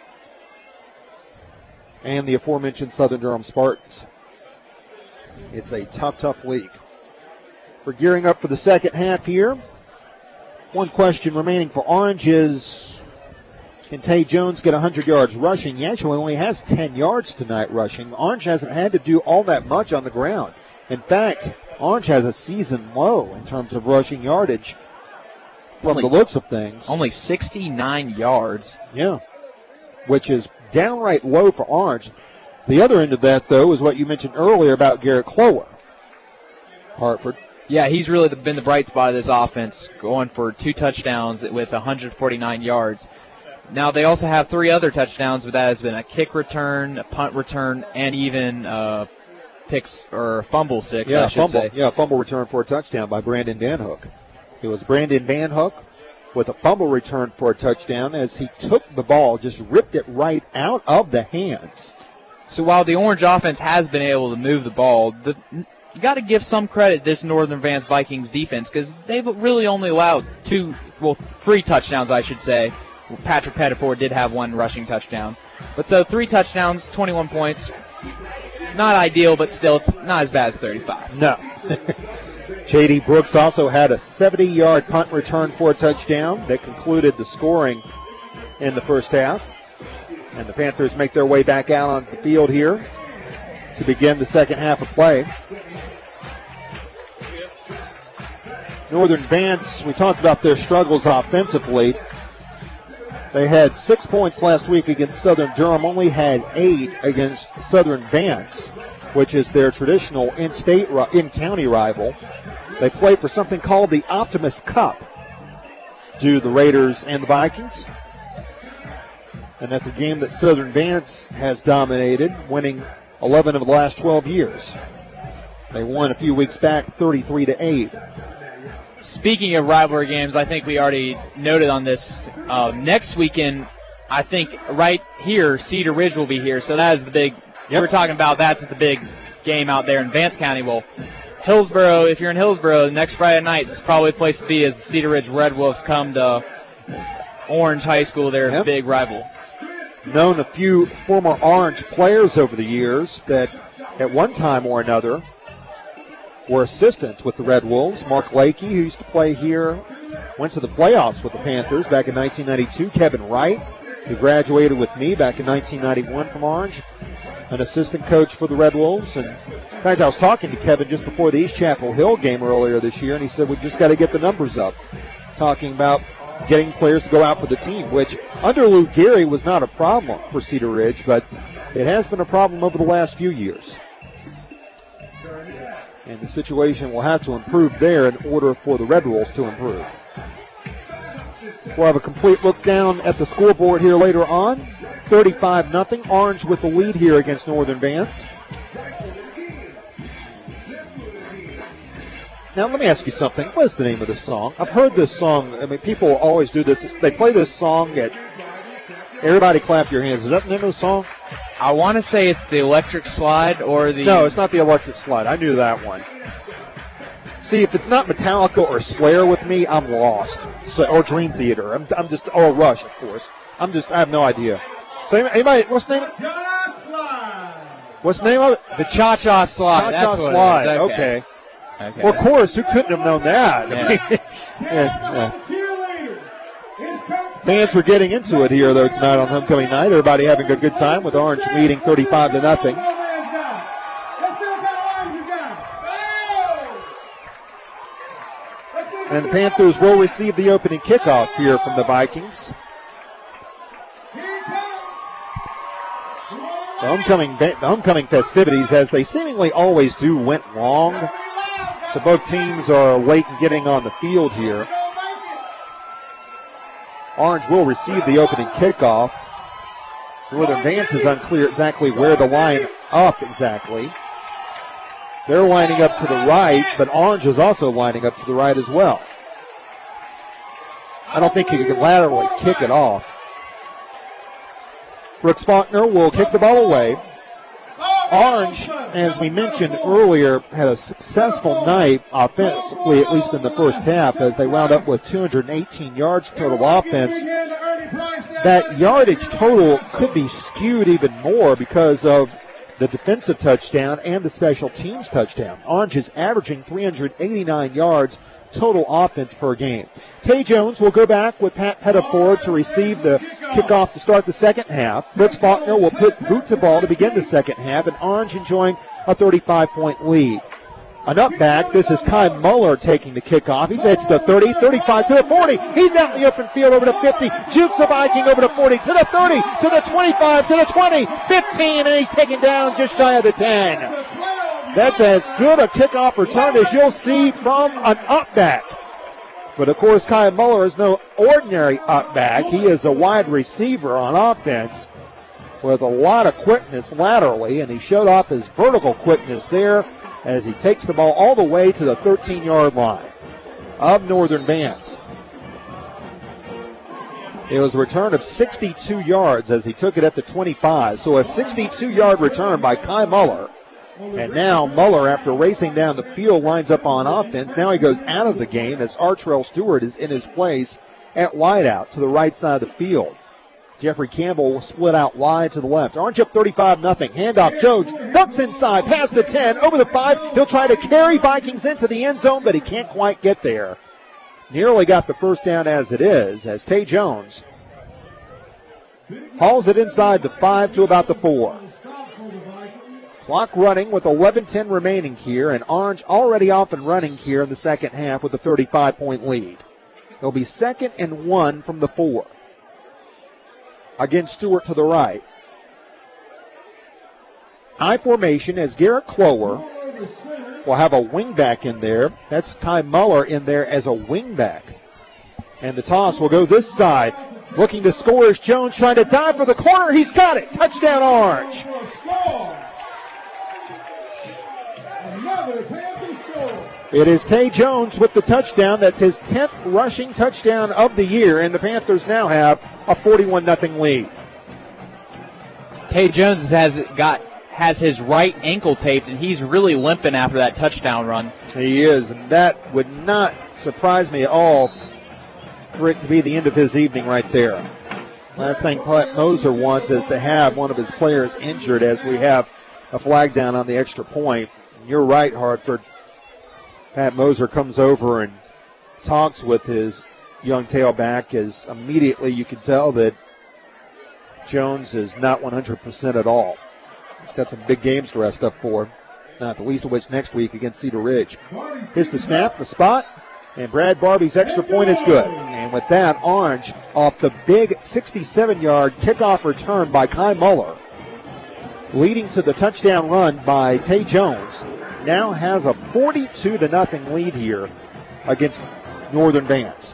and the aforementioned Southern Durham Spartans. It's a tough, tough league. We're gearing up for the second half here. One question remaining for Orange is, can Tay Jones get one hundred yards rushing? He actually only has ten yards tonight rushing. Orange hasn't had to do all that much on the ground. In fact, Orange has a season low in terms of rushing yardage from only, the looks of things. Only sixty-nine yards. Yeah, which is downright low for Orange. The other end of that, though, is what you mentioned earlier about Garrett Clower. Hartford. Yeah, he's really been the bright spot of this offense, going for two touchdowns with one hundred forty-nine yards. Now, they also have three other touchdowns, but that has been a kick return, a punt return, and even uh, picks or fumble six, yeah, I should fumble, say. Yeah, fumble return for a touchdown by Brandon Van Hook. It was Brandon Van Hook with a fumble return for a touchdown as he took the ball, just ripped it right out of the hands. So while the Orange offense has been able to move the ball, the, you got to give some credit to this Northern Vance Vikings defense because they've really only allowed two, well, three touchdowns, I should say. Patrick Pettiford did have one rushing touchdown. But so three touchdowns, twenty-one points. Not ideal, but still it's not as bad as thirty-five. No. J D Brooks also had a seventy-yard punt return for a touchdown that concluded the scoring in the first half. And the Panthers make their way back out on the field here to begin the second half of play. Northern Vance, we talked about their struggles offensively. They had six points last week against Southern Durham, only had eight against Southern Vance, which is their traditional in-state, in-county rival. They play for something called the Optimus Cup, do the Raiders and the Vikings. And that's a game that Southern Vance has dominated, winning eleven of the last twelve years. They won a few weeks back, thirty-three to eight. Speaking of rivalry games, I think we already noted on this. Uh, next weekend, I think right here, Cedar Ridge will be here. So that is the big, yep. We're talking about that's the big game out there in Vance County. Well, Hillsboro, if you're in Hillsboro, next Friday night is probably the place to be as the Cedar Ridge Red Wolves come to Orange High School, their yep. big rival. Known a few former Orange players over the years that at one time or another were assistants with the Red Wolves. Mark Lakey, who used to play here, went to the playoffs with the Panthers back in nineteen ninety-two. Kevin Wright, who graduated with me back in nineteen ninety-one from Orange, an assistant coach for the Red Wolves. And in fact, I was talking to Kevin just before the East Chapel Hill game earlier this year, and he said, we just got to get the numbers up. Talking about getting players to go out for the team, which under Lou Gehrig was not a problem for Cedar Ridge, but it has been a problem over the last few years. And the situation will have to improve there in order for the Red Wolves to improve. We'll have a complete look down at the scoreboard here later on. thirty-five nothing. Orange with the lead here against Northern Vance. Now, let me ask you something. What is the name of this song? I've heard this song. I mean, people always do this. They play this song at Everybody Clap Your Hands. Is that the name of the song? I want to say it's the Electric Slide or the... No, it's not the Electric Slide. I knew that one. See, if it's not Metallica or Slayer with me, I'm lost. So, or Dream Theater. I'm, I'm just, or Rush, of course. I'm just, I have no idea. So, anybody, what's the name? What's the name of it? The Cha-Cha Slide. Cha-Cha That's Slide. What it is. Okay. Okay. Okay. Well, of course, who couldn't have known that? Yeah. yeah, yeah. Fans are getting into it here, though, tonight on homecoming night. Everybody having a good time with Orange leading thirty-five to nothing. And the Panthers will receive the opening kickoff here from the Vikings. The homecoming, the homecoming festivities, as they seemingly always do, went long. So both teams are late in getting on the field here. Orange will receive the opening kickoff. Northern Vance is unclear exactly where to line up exactly. They're lining up to the right, but Orange is also lining up to the right as well. I don't think you can laterally kick it off. Brooks Faulkner will kick the ball away. Orange, as we mentioned earlier, had a successful night offensively, at least in the first half, as they wound up with two hundred eighteen yards total offense. That yardage total could be skewed even more because of the defensive touchdown and the special teams touchdown. Orange is averaging three hundred eighty-nine yards total offense per game. Tay Jones will go back with Pat Pettiford to receive the kickoff to start the second half. Brooks Faulkner will put boot to ball to begin the second half, and Orange enjoying a thirty-five point lead. An up back, this is Kai Muller taking the kickoff. He's heads to the thirty, thirty-five to the forty. He's out in the open field over to fifty. Jukes the Viking over to forty, to the thirty, to the twenty-five, to the twenty, fifteen, and he's taken down just shy of the ten. That's as good a kickoff return as you'll see from an up back. But of course, Kai Muller is no ordinary up back. He is a wide receiver on offense with a lot of quickness laterally, and he showed off his vertical quickness there as he takes the ball all the way to the thirteen-yard line of Northern Vance. It was a return of sixty-two yards as he took it at the twenty-five. So a sixty-two-yard return by Kai Muller. And now Muller, after racing down the field, lines up on offense. Now he goes out of the game as Artrell Stewart is in his place at wideout to the right side of the field. Jeffrey Campbell will split out wide to the left. Orange up thirty-five nothing. Handoff Jones. Ducks inside. Past the ten. Over the five. He'll try to carry Vikings into the end zone, but he can't quite get there. Nearly got the first down as it is, as Tay Jones hauls it inside the five to about the four. Clock running with eleven ten remaining here, and Orange already off and running here in the second half with a thirty-five point lead. It'll be second and one from the four. Again, Stewart to the right. High formation as Garrett Clower will have a wingback in there. That's Kai Muller in there as a wingback. And the toss will go this side. Looking to score is Jones, trying to dive for the corner. He's got it. Touchdown, Orange. It is Tay Jones with the touchdown. That's his tenth rushing touchdown of the year, and the Panthers now have a forty-one nothing lead. Tay Jones has got has his right ankle taped, and he's really limping after that touchdown run. He is, and that would not surprise me at all for it to be the end of his evening right there. Last thing Pat Moser wants is to have one of his players injured as we have a flag down on the extra point. And you're right, Hartford. Pat Moser comes over and talks with his young tailback as immediately you can tell that Jones is not one hundred percent at all. He's got some big games to rest up for, not the least of which next week against Cedar Ridge. Here's the snap, the spot, and Brad Barbie's extra point is good. And And with that, Orange, off the big sixty-seven-yard kickoff return by Kai Muller, leading to the touchdown run by Tay Jones, now has a forty-two to nothing lead here against Northern Vance.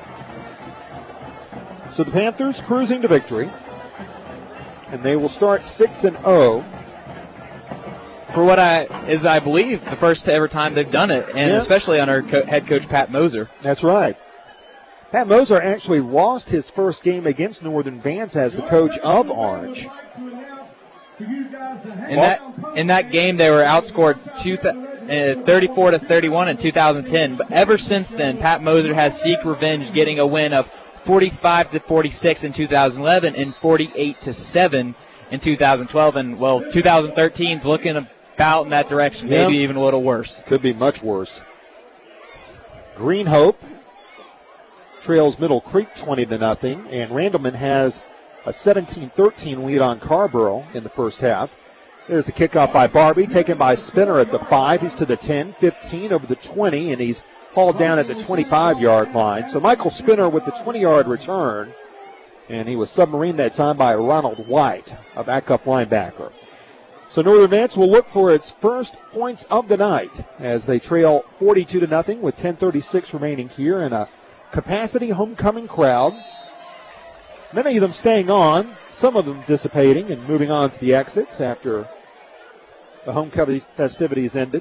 So the Panthers cruising to victory, and they will start six and oh. For what I is, I believe, the first ever time they've done it, and yeah. especially under co- head coach Pat Moser. That's right. Pat Moser actually lost his first game against Northern Vance as the coach of Orange. In that in that game, they were outscored two th- uh, thirty-four to thirty-one in two thousand ten. But ever since then, Pat Moser has seeked revenge, getting a win of forty-five to forty-six in two thousand eleven and forty-eight to seven in two thousand twelve. And well, twenty thirteen is looking about in that direction, maybe yep. even a little worse. Could be much worse. Green Hope trails Middle Creek twenty to nothing, and Randleman has a seventeen thirteen lead on Carborough in the first half. There's the kickoff by Barbie, taken by Spinner at the five. He's to the ten, fifteen, over the twenty, and he's hauled down at the twenty-five-yard line. So Michael Spinner with the twenty-yard return, and he was submarined that time by Ronald White, a backup linebacker. So Northern Vance will look for its first points of the night as they trail forty-two to nothing with ten thirty-six remaining here, and a capacity homecoming crowd. Many of them staying on, some of them dissipating and moving on to the exits after the homecoming festivities ended.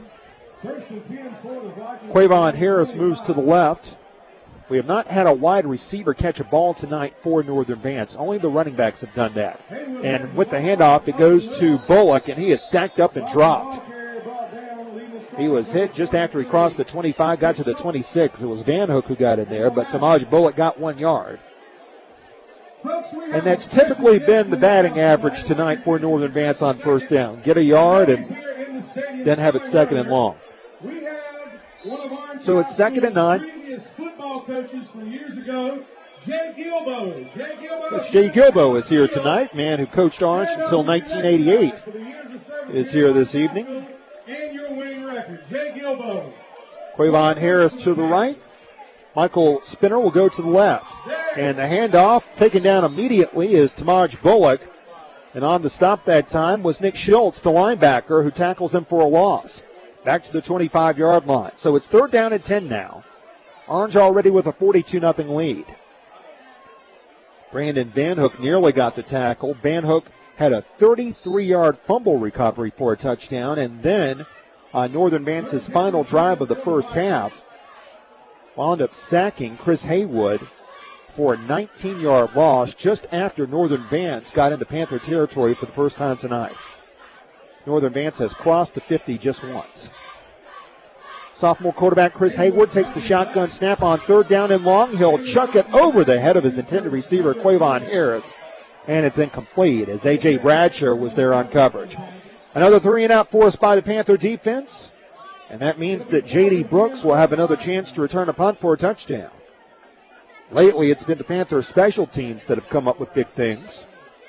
Quavon Harris moves to the left. We have not had a wide receiver catch a ball tonight for Northern Vance. Only the running backs have done that. And with the handoff, it goes to Bullock, and he is stacked up and dropped. He was hit just after he crossed the twenty-five, got to the twenty-six. It was Van Hook who got in there, but Tamaj Bullock got one yard. And that's typically been the batting average tonight for Northern Vance on first down. Get a yard and then have it second and long. So it's second and nine. Coaches from years ago, Jay Gilbo. Jay Gilbo. Coach Jay Gilbo is here tonight, man who coached Orange until nineteen eighty-eight, is here this evening. And your winning record, Jay Gilbo. Quavon Harris to the right. Michael Spinner will go to the left. And the handoff taken down immediately is Tamaj Bullock. And on the stop that time was Nick Schultz, the linebacker, who tackles him for a loss. Back to the twenty-five-yard line. So it's third down and ten now. Orange already with a forty-two nothing lead. Brandon Van Hook nearly got the tackle. Van Hook had a thirty-three-yard fumble recovery for a touchdown. And then on Northern Vance's final drive of the first half, wound up sacking Chris Haywood for a nineteen-yard loss just after Northern Vance got into Panther territory for the first time tonight. Northern Vance has crossed the fifty just once. Sophomore quarterback Chris Haywood takes the shotgun snap on third down and long. He'll chuck it over the head of his intended receiver, Quavon Harris, and it's incomplete as A J Bradshaw was there on coverage. Another three and out forced by the Panther defense, and that means that J D Brooks will have another chance to return a punt for a touchdown. Lately, it's been the Panther special teams that have come up with big things.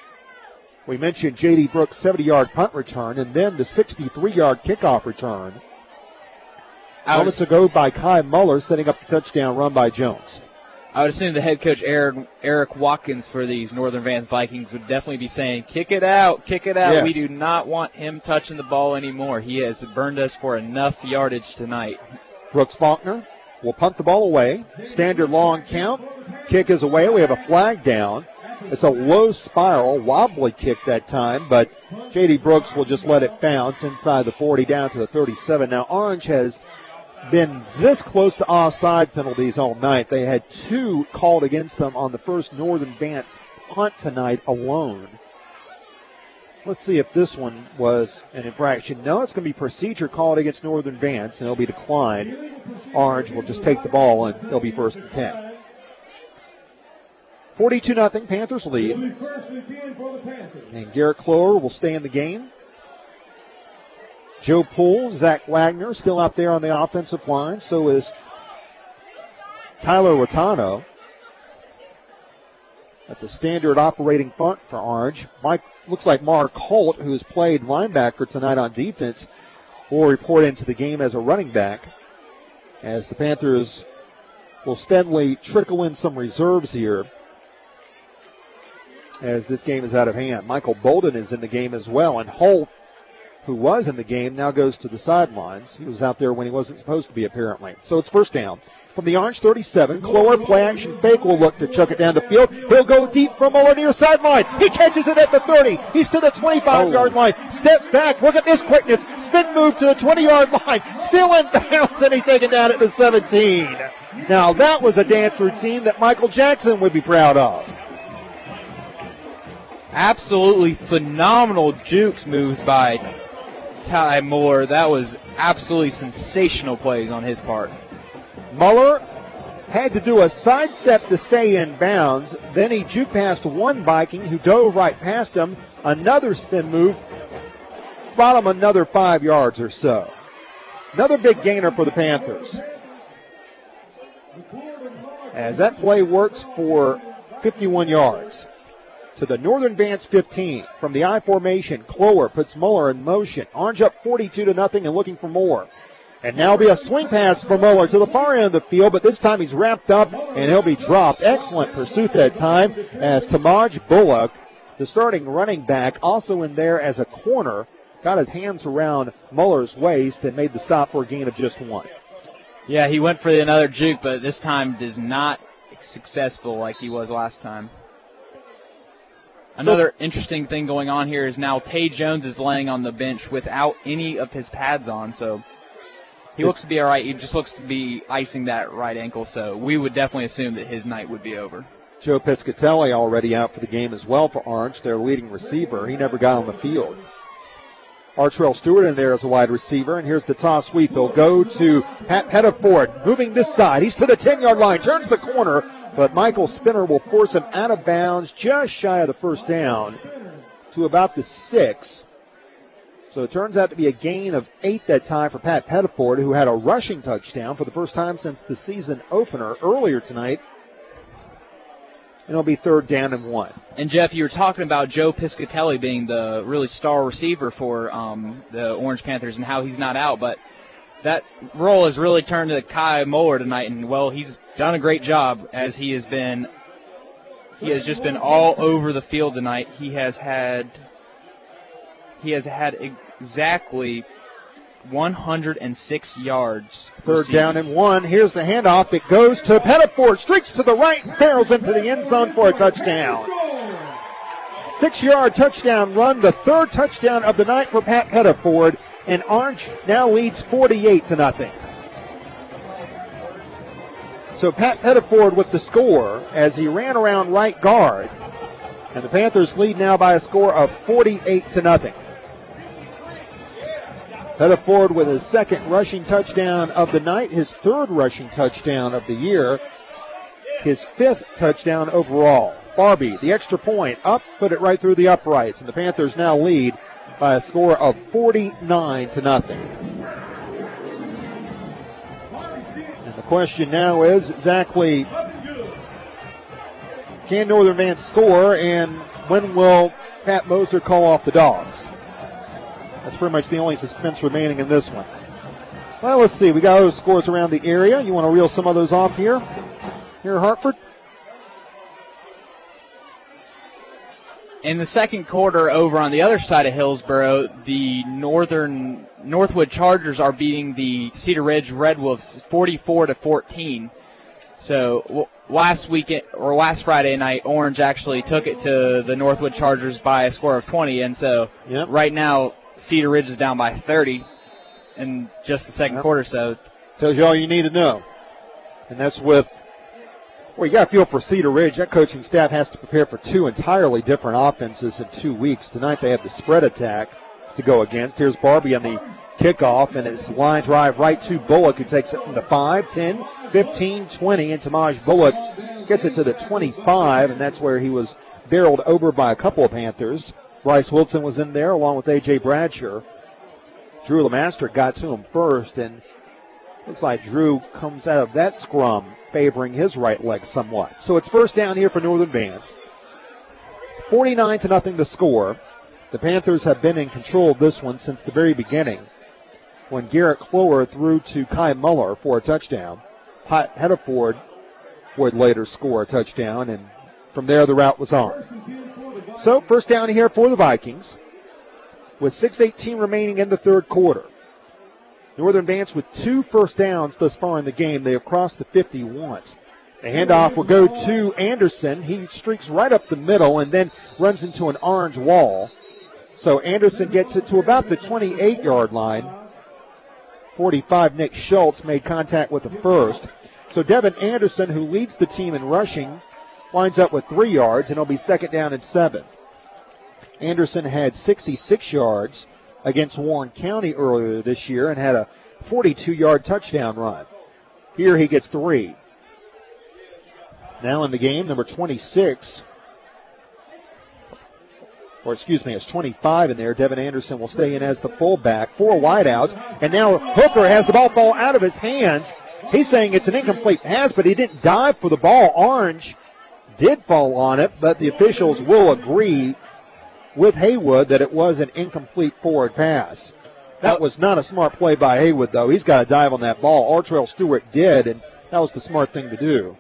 We mentioned J D Brooks' seventy-yard punt return and then the sixty-three-yard kickoff return. Moments ago by Kai Muller, setting up the touchdown run by Jones. I would assume the head coach Eric, Eric Watkins for these Northern Vance Vikings would definitely be saying, kick it out, kick it out. Yes. We do not want him touching the ball anymore. He has burned us for enough yardage tonight. Brooks Faulkner will punt the ball away. Standard long count. Kick is away. We have a flag down. It's a low spiral, wobbly kick that time, but J D Brooks will just let it bounce inside the forty down to the thirty-seven. Now, Orange has been this close to offside penalties all night. They had two called against them on the first Northern Vance punt tonight alone. Let's see if this one was an infraction. No, it's going to be procedure called against Northern Vance, and it'll be declined. Orange will just take the ball, and it'll be first and ten. forty-two nothing, Panthers lead. And Garrett Clower will stay in the game. Joe Poole, Zach Wagner still out there on the offensive line. So is Tyler Rotano. That's a standard operating punt for Orange. Mike looks like Mark Holt, who has played linebacker tonight on defense, will report into the game as a running back as the Panthers will steadily trickle in some reserves here as this game is out of hand. Michael Bolden is in the game as well, and Holt, who was in the game, now goes to the sidelines. He was out there when he wasn't supposed to be, apparently. So it's first down. From the Orange thirty-seven, Clower, play action fake, will look to chuck it down the field. He'll go deep for Muller near sideline. He catches it at the thirty. He's to the twenty-five-yard line. Steps back. Look at this quickness. Spin move to the twenty-yard line. Still in bounds, and he's taken down at the seventeen. Now that was a dance routine that Michael Jackson would be proud of. Absolutely phenomenal jukes moves by Ty Muller. That was absolutely sensational plays on his part. Muller had to do a sidestep to stay in bounds. Then he juked past one Viking who dove right past him. Another spin move brought him another five yards or so. Another big gainer for the Panthers. As that play works for fifty-one yards. To the Northern Vance fifteen. From the I formation, Clower puts Muller in motion. Orange up forty-two to nothing and looking for more. And now be a swing pass for Muller to the far end of the field, but this time he's wrapped up and he'll be dropped. Excellent pursuit that time as Tamaj Bullock, the starting running back, also in there as a corner, got his hands around Muller's waist and made the stop for a gain of just one. Yeah, he went for another juke, but this time is not successful like he was last time. Another interesting thing going on here is now Tay Jones is laying on the bench without any of his pads on, so he looks to be all right. He just looks to be icing that right ankle, so we would definitely assume that his night would be over. Joe Piscatelli already out for the game as well for Orange, their leading receiver. He never got on the field. Artrell Stewart in there as a wide receiver, and here's the toss sweep. He'll go to Pat Pettiford, moving this side. He's to the ten-yard line, turns the corner, but Michael Spinner will force him out of bounds just shy of the first down to about the six. So it turns out to be a gain of eight that time for Pat Pettiford, who had a rushing touchdown for the first time since the season opener earlier tonight. And it'll be third down and one. And, Jeff, you were talking about Joe Piscatelli being the really star receiver for um, the Orange Panthers and how he's not out. But that role has really turned to Kai Muller tonight. And, well, he's done a great job as he has been – he has just been all over the field tonight. He has had – He has had exactly one hundred six yards. Third receiving. down and one. Here's the handoff. It goes to Pettiford. Streaks to the right. Barrels into the end zone for a touchdown. Six-yard touchdown run. The third touchdown of the night for Pat Pettiford. And Orange now leads forty-eight to nothing. So Pat Pettiford with the score as he ran around right guard. And the Panthers lead now by a score of forty-eight to nothing. Pettiford with his second rushing touchdown of the night, his third rushing touchdown of the year, his fifth touchdown overall. Barbie, the extra point, up, put it right through the uprights, and the Panthers now lead by a score of forty-nine to nothing. And the question now is exactly, can Northern Vance score, and when will Pat Moser call off the Dogs? That's pretty much the only suspense remaining in this one. Well, let's see. We got those scores around the area. You want to reel some of those off here? Here at Hartford? In the second quarter over on the other side of Hillsboro, the Northern Northwood Chargers are beating the Cedar Ridge Red Wolves forty-four to fourteen. So w- last weekend or last Friday night, Orange actually took it to the Northwood Chargers by a score of twenty, and so yep. Right now Cedar Ridge is down by thirty in just the second yep. quarter. So tells you all you need to know, and that's with. Well, you got to feel for Cedar Ridge. That coaching staff has to prepare for two entirely different offenses in two weeks. Tonight they have the spread attack to go against. Here's Barbie on the kickoff, and it's line drive right to Bullock, who takes it from the five, ten, fifteen, twenty, and Tamaj Bullock gets it to the twenty-five, and that's where he was barreled over by a couple of Panthers. Bryce Wilson was in there along with A J. Bradshaw. Drew LeMaster got to him first, and looks like Drew comes out of that scrum favoring his right leg somewhat. So it's first down here for Northern Vance. forty-nine to nothing the score. The Panthers have been in control of this one since the very beginning, when Garrett Clower threw to Kai Muller for a touchdown. Pat Pettiford would later score a touchdown, and from there the route was on. So first down here for the Vikings with six eighteen remaining in the third quarter. Northern Vance with two first downs thus far in the game. They have crossed the fifty once. The handoff will go to Anderson. He streaks right up the middle and then runs into an orange wall. So Anderson gets it to about the twenty-eight-yard line. forty-five, Nick Schultz made contact with the first. So Devin Anderson, who leads the team in rushing, winds up with three yards, and it'll be second down and seven. Anderson had sixty-six yards against Warren County earlier this year and had a forty-two-yard touchdown run. Here he gets three. Now in the game, number twenty-six, or excuse me, it's twenty-five in there. Devin Anderson will stay in as the fullback. Four wideouts, and now Hooker has the ball fall out of his hands. He's saying it's an incomplete pass, but he didn't dive for the ball. Orange did fall on it, but the officials will agree with Haywood that it was an incomplete forward pass. That was not a smart play by Haywood, though. He's got to dive on that ball. Artrell Stewart did, and that was the smart thing to do.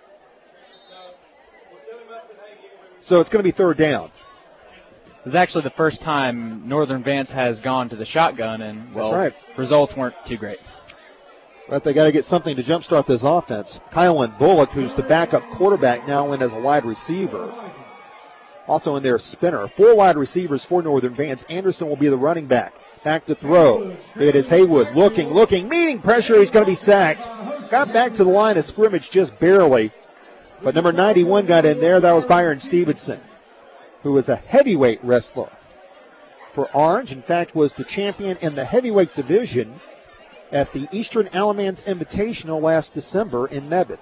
So it's going to be third down. This is actually the first time Northern Vance has gone to the shotgun, and, well, right. results weren't too great. But they got to get something to jumpstart this offense. Kylan Bullock, who's the backup quarterback, now in as a wide receiver. Also in there, Spinner. Four wide receivers for Northern Vance. Anderson will be the running back. Back to throw. It is Haywood looking, looking, meeting pressure. He's going to be sacked. Got back to the line of scrimmage just barely. But number ninety-one got in there. That was Byron Stevenson, who is a heavyweight wrestler for Orange. In fact, was the champion in the heavyweight division at the Eastern Alamance Invitational last December in Mebane.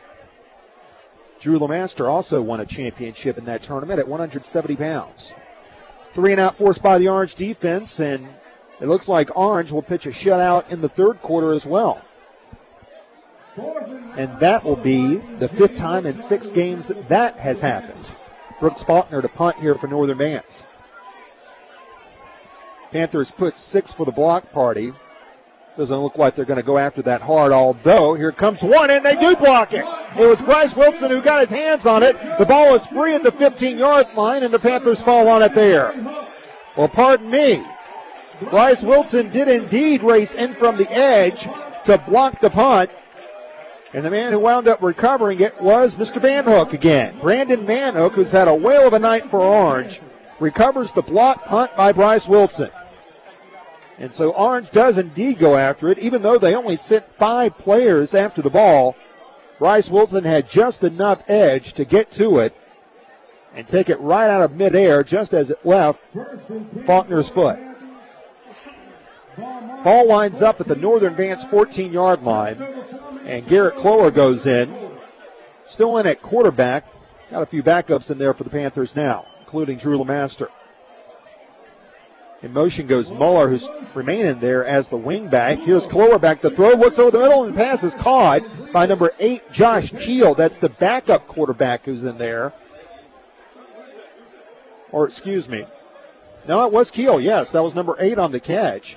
Drew Lemaster also won a championship in that tournament at one hundred seventy pounds. Three and out forced by the Orange defense, and it looks like Orange will pitch a shutout in the third quarter as well. And that will be the fifth time in six games that that has happened. Brooks Faulkner to punt here for Northern Vance. Panthers put six for the block party. Doesn't look like they're going to go after that hard, although here comes one, and they do block it. It was Bryce Wilson who got his hands on it. The ball is free at the fifteen-yard line, and the Panthers fall on it there. Well, pardon me. Bryce Wilson did indeed race in from the edge to block the punt, and the man who wound up recovering it was Mister Van Hook again. Brandon Van Hook, who's had a whale of a night for Orange, recovers the block punt by Bryce Wilson. And so Orange does indeed go after it, even though they only sent five players after the ball. Bryce Wilson had just enough edge to get to it and take it right out of midair just as it left Faulkner's foot. Ball lines up at the Northern Vance fourteen-yard line, and Garrett Clower goes in. Still in at quarterback. Got a few backups in there for the Panthers now, including Drew Lemaster. In motion goes Muller, who's remaining there as the wingback. Here's Clower back to throw. Looks over the middle, and the pass is caught by number eight, Josh Keel. That's the backup quarterback who's in there. Or, excuse me. No, it was Keel. Yes, that was number eight on the catch.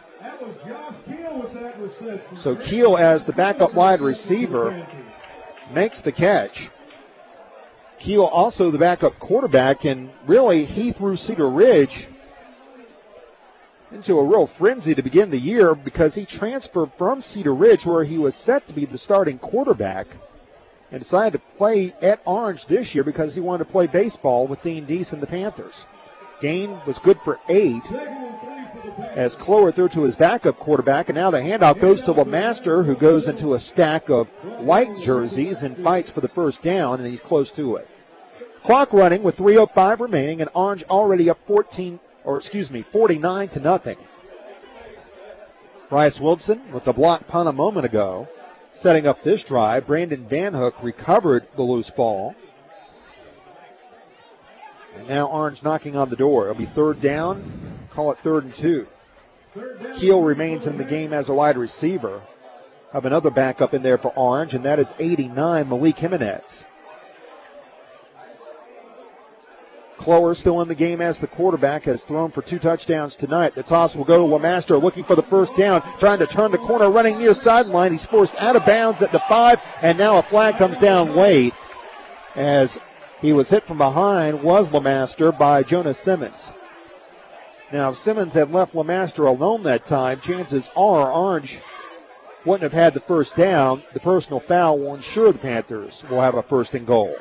So Keel, as the backup wide receiver, makes the catch. Keel also the backup quarterback, and really he threw Cedar Ridge into a real frenzy to begin the year because he transferred from Cedar Ridge, where he was set to be the starting quarterback, and decided to play at Orange this year because he wanted to play baseball with Dean Deese and the Panthers. Gain was good for eight as Clower threw to his backup quarterback, and now the handoff goes to Lemaster, who goes into a stack of white jerseys and fights for the first down, and he's close to it. Clock running with three oh five remaining, and Orange already up fourteen, or excuse me, forty-nine to nothing. Bryce Wilson with the block punt a moment ago, setting up this drive. Brandon Van Hook recovered the loose ball. And now Orange knocking on the door. It'll be third down. Call it third and two. Keel remains in the game as a wide receiver. Have another backup in there for Orange, and that is eighty-nine, Malik Jimenez. Clower still in the game as the quarterback, has thrown for two touchdowns tonight. The toss will go to LeMaster looking for the first down, trying to turn the corner, running near sideline. He's forced out of bounds at the five, and now a flag comes down late as he was hit from behind, was LeMaster, by Jonas Simmons. Now, if Simmons had left LeMaster alone that time, chances are Orange wouldn't have had the first down. The personal foul will ensure the Panthers will have a first and goal.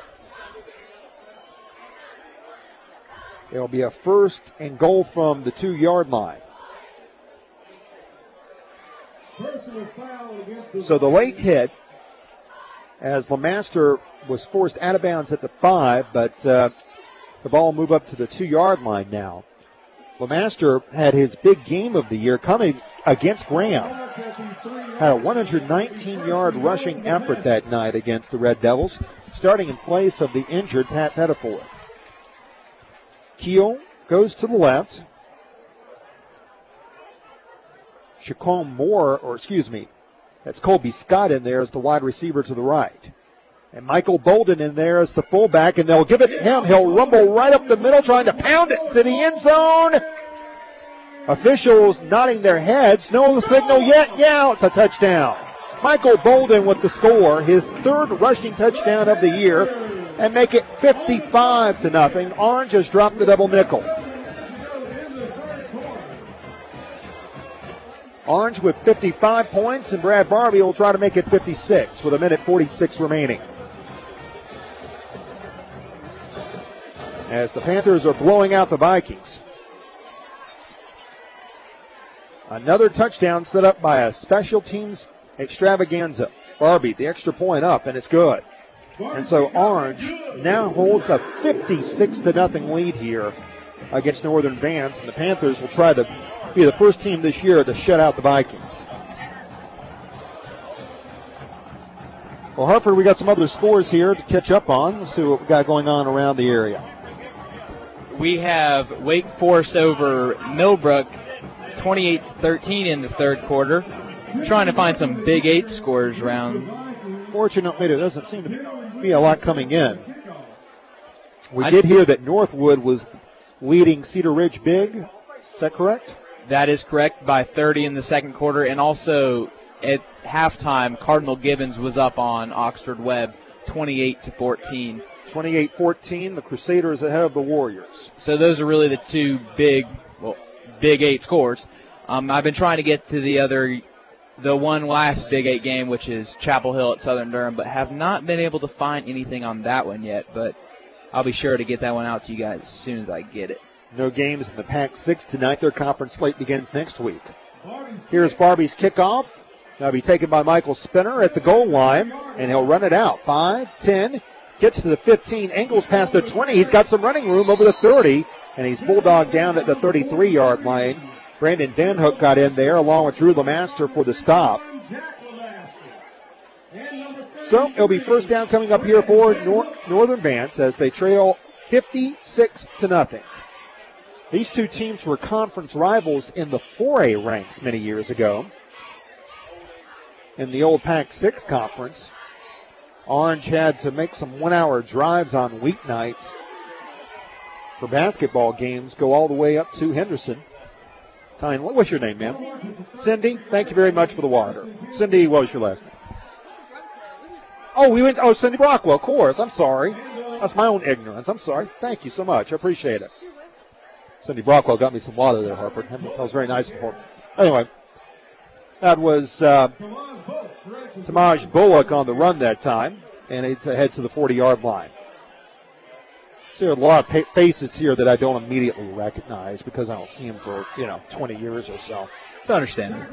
It will be a first and goal from the two-yard line. So the late hit, as LeMaster was forced out of bounds at the five, but uh, the ball will move up to the two-yard line now. LeMaster had his big game of the year coming against Graham. Had a one hundred nineteen-yard rushing effort that night against the Red Devils, starting in place of the injured Pat Pettifor. Keel goes to the left. Chacon Moore, or excuse me, that's Colby Scott in there as the wide receiver to the right. And Michael Bolden in there as the fullback, and they'll give it to him. He'll rumble right up the middle, trying to pound it to the end zone. Officials nodding their heads. No signal yet. Yeah, it's a touchdown. Michael Bolden with the score, his third rushing touchdown of the year, and make it fifty-five to nothing. Orange has dropped the double nickel. Orange with fifty-five points, and Brad Barbie will try to make it fifty-six with a minute forty-six remaining. As the Panthers are blowing out the Vikings. Another touchdown set up by a special teams extravaganza. Barbie, the extra point up, and it's good. And so Orange now holds a fifty-six to nothing lead here against Northern Vance, and the Panthers will try to be the first team this year to shut out the Vikings. Well, Hartford, we got some other scores here to catch up on. Let's see what we got going on around the area. We have Wake Forest over Millbrook, twenty-eight to thirteen in the third quarter. I'm trying to find some Big Eight scores around. Fortunately, there doesn't seem to be a lot coming in. We I did hear that Northwood was leading Cedar Ridge big. Is that correct? That is correct, by thirty in the second quarter. And also at halftime, Cardinal Gibbons was up on Oxford Webb, twenty-eight to fourteen. twenty-eight fourteen, the Crusaders ahead of the Warriors. So those are really the two big, well, Big Eight scores. Um, I've been trying to get to the other, the one last Big Eight game, which is Chapel Hill at Southern Durham, but have not been able to find anything on that one yet. But I'll be sure to get that one out to you guys as soon as I get it. No games in the Pac six tonight. Their conference slate begins next week. Here's Barbie's kickoff. That'll be taken by Michael Spinner at the goal line, and he'll run it out. five, ten, gets to the fifteen, angles past the twenty. He's got some running room over the thirty, and he's bulldogged down at the thirty-three-yard line. Brandon Danhook got in there along with Drew LeMaster for the stop. So it'll be first down coming up here for Nor- Northern Vance as they trail fifty-six to nothing. These two teams were conference rivals in the four A ranks many years ago. In the old Pac six conference, Orange had to make some one-hour drives on weeknights for basketball games, go all the way up to Henderson. What's your name, ma'am? Cindy, thank you very much for the water. Cindy, what was your last name? Oh, we went, oh, Cindy Brockwell, of course. I'm sorry. That's my own ignorance. I'm sorry. Thank you so much. I appreciate it. Cindy Brockwell got me some water there, Harper. That was very nice of her. Anyway, that was uh, Tamaj Bullock on the run that time, and it's ahead to the forty-yard line. So there are a lot of pa- faces here that I don't immediately recognize because I don't see them for, you know, twenty years or so. It's understandable.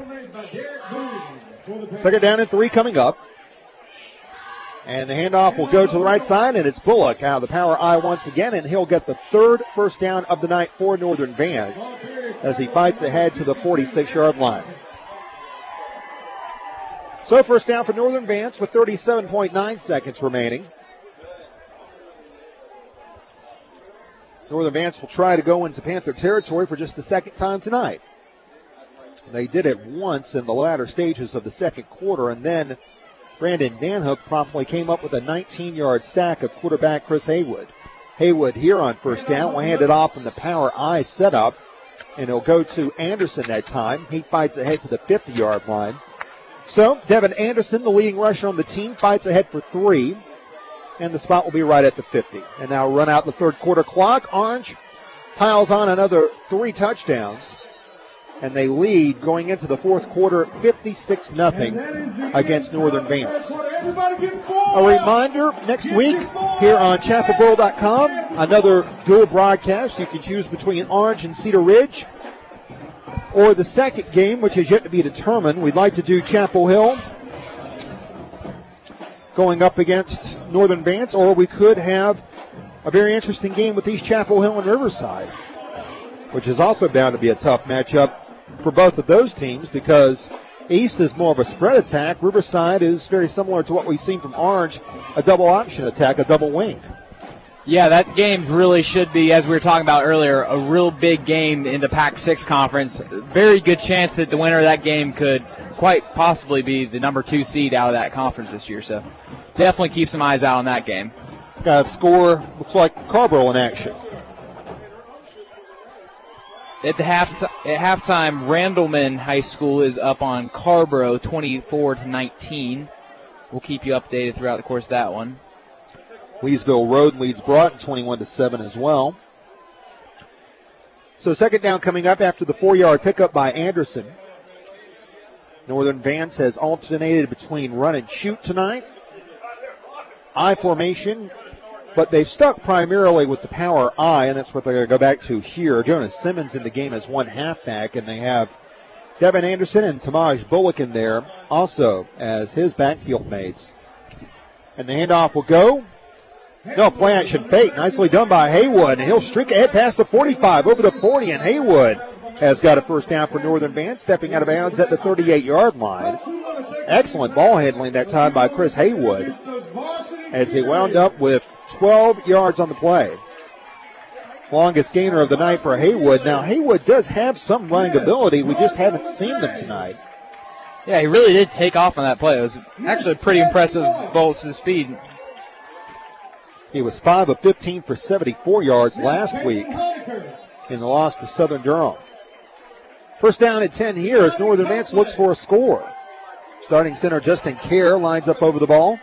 Second down and three coming up. And the handoff will go to the right side, and it's Bullock out of the power I once again, and he'll get the third first down of the night for Northern Vance as he fights ahead to the forty-six-yard line. So first down for Northern Vance with thirty-seven point nine seconds remaining. Northern Vance will try to go into Panther territory for just the second time tonight. They did it once in the latter stages of the second quarter, and then Brandon Danhook promptly came up with a nineteen-yard sack of quarterback Chris Haywood. Haywood here on first down. We'll hand it off in the power I setup, and it'll go to Anderson that time. He fights ahead to the fifty-yard line. So Devin Anderson, the leading rusher on the team, fights ahead for three, and the spot will be right at the fifty. And now run out the third quarter clock. Orange piles on another three touchdowns, and they lead going into the fourth quarter fifty-six nothing against Northern Vance. A reminder, next week here on chapel boro dot com, another dual broadcast. You can choose between Orange and Cedar Ridge, or the second game, which is yet to be determined. We'd like to do Chapel Hill going up against Northern Vance, or we could have a very interesting game with East Chapel Hill and Riverside, which is also bound to be a tough matchup for both of those teams because East is more of a spread attack. Riverside is very similar to what we've seen from Orange, a double option attack, a double wing. Yeah, that game really should be, as we were talking about earlier, a real big game in the Pac six conference. Very good chance that the winner of that game could quite possibly be the number two seed out of that conference this year. So definitely keep some eyes out on that game. Got a score, looks like Carrboro in action. At the half at halftime, Randleman High School is up on Carrboro twenty-four to nineteen. We'll keep you updated throughout the course of that one. Leesville Road leads Broughton twenty-one to seven as well. So second down coming up after the four-yard pickup by Anderson. Northern Vance has alternated between run and shoot tonight. I formation, but they've stuck primarily with the power I, and that's what they're going to go back to here. Jonas Simmons in the game as one halfback, and they have Devin Anderson and Tamaj Bullock in there also as his backfield mates. And the handoff will go. No, play action fake. Nicely done by Haywood, and he'll streak ahead past the forty-five, over the forty, and Haywood has got a first down for Northern Vance, stepping out of bounds at the thirty-eight-yard line. Excellent ball handling that time by Chris Haywood as he wound up with twelve yards on the play. Longest gainer of the night for Haywood. Now, Haywood does have some running ability. We just haven't seen them tonight. Yeah, he really did take off on that play. It was actually pretty impressive bolts of speed. He was five of fifteen for seventy-four yards last week in the loss to Southern Durham. First down at ten here as Northern Vance looks for a score. Starting center Justin Kerr lines up over the ball.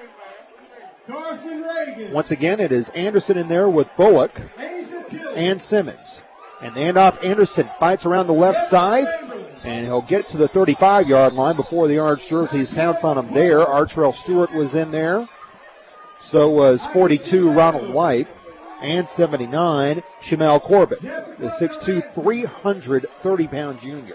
Once again, it is Anderson in there with Bullock and Simmons. And the handoff, Anderson fights around the left side, and he'll get to the thirty-five-yard line before the orange jerseys pounce on him there. Artrell Stewart was in there. So was forty-two Ronald White, and seventy-nine Shamel Corbett, the six two, three hundred thirty pound junior.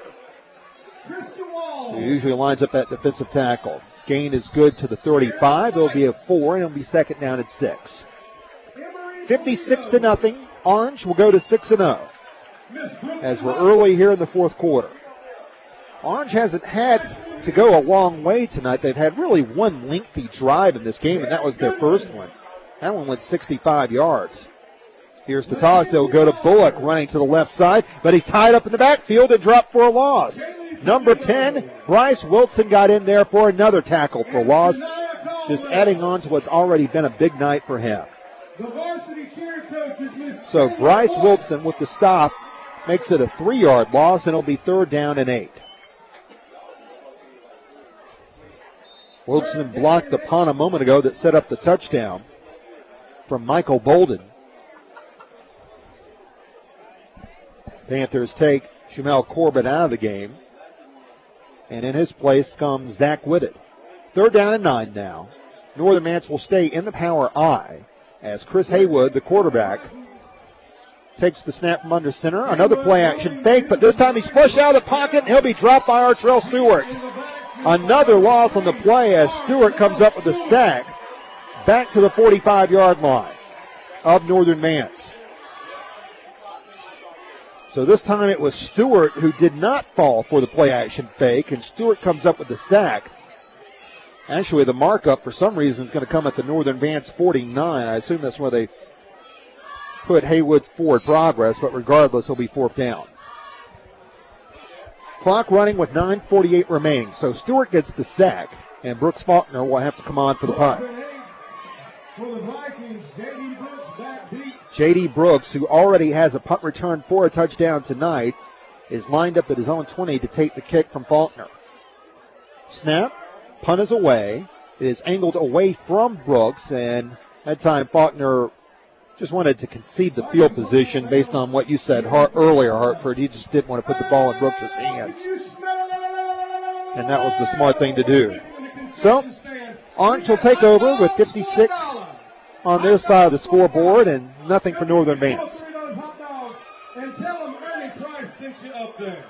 He usually lines up at defensive tackle. Gain is good to the thirty-five. It'll be a four, and it'll be second down at six. fifty-six to nothing. Orange will go to six and oh as we're early here in the fourth quarter. Orange hasn't had to go a long way tonight. They've had really one lengthy drive in this game, and that was their first one. That one went sixty-five yards. Here's the toss. They'll go to Bullock running to the left side, but he's tied up in the backfield and dropped for a loss. Number ten, Bryce Wilson got in there for another tackle for loss, just adding on to what's already been a big night for him. So Bryce Wilson with the stop makes it a three-yard loss, and it'll be third down and eight. Wilson blocked the punt a moment ago that set up the touchdown from Michael Bolden. Panthers take Shamel Corbett out of the game. And in his place comes Zach Whitted. Third down and nine now. Northern Vance will stay in the power I as Chris Haywood, the quarterback, takes the snap from under center. Another play action fake, but this time he's flushed out of the pocket, and he'll be dropped by Artrell Stewart. Another loss on the play as Stewart comes up with a sack back to the forty-five-yard line of Northern Vance. So this time it was Stewart who did not fall for the play-action fake, and Stewart comes up with the sack. Actually, the markup for some reason is going to come at the Northern Vance forty-nine. I assume that's where they put Haywood's forward progress, but regardless, he'll be fourth down. Clock running with nine forty-eight remaining. So Stewart gets the sack, and Brooks Faulkner will have to come on for the punt. For the Vikings, Davey Brooks back deep. J D. Brooks, who already has a punt return for a touchdown tonight, is lined up at his own twenty to take the kick from Faulkner. Snap, punt is away. It is angled away from Brooks, and that time Faulkner just wanted to concede the field position based on what you said Hart, earlier, Hartford. He just didn't want to put the ball in Brooks' hands. And that was the smart thing to do. So, Orange will take over with fifty-six on their side of the scoreboard and nothing for Northern Vance. And tell them Ernie Price sent you up there.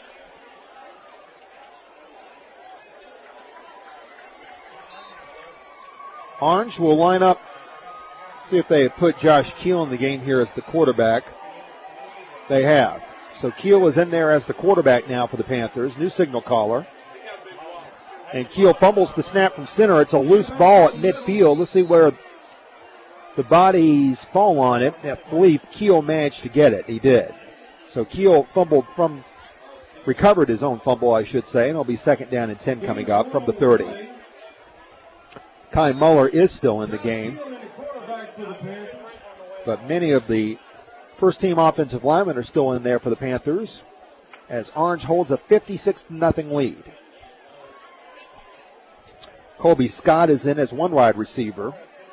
Orange will line up, see if they have put Josh Keel in the game here as the quarterback. They have. So Keel is in there as the quarterback now for the Panthers. New signal caller. And Keel fumbles the snap from center. It's a loose ball at midfield. Let's see where the bodies fall on it. I believe Keel managed to get it. He did. So Keel fumbled from, recovered his own fumble, I should say, and it'll be second down and ten coming up from the thirty. Kai Muller is still in the game, but many of the first-team offensive linemen are still in there for the Panthers as Orange holds a fifty-six to nothing lead. Colby Scott is in as one wide receiver.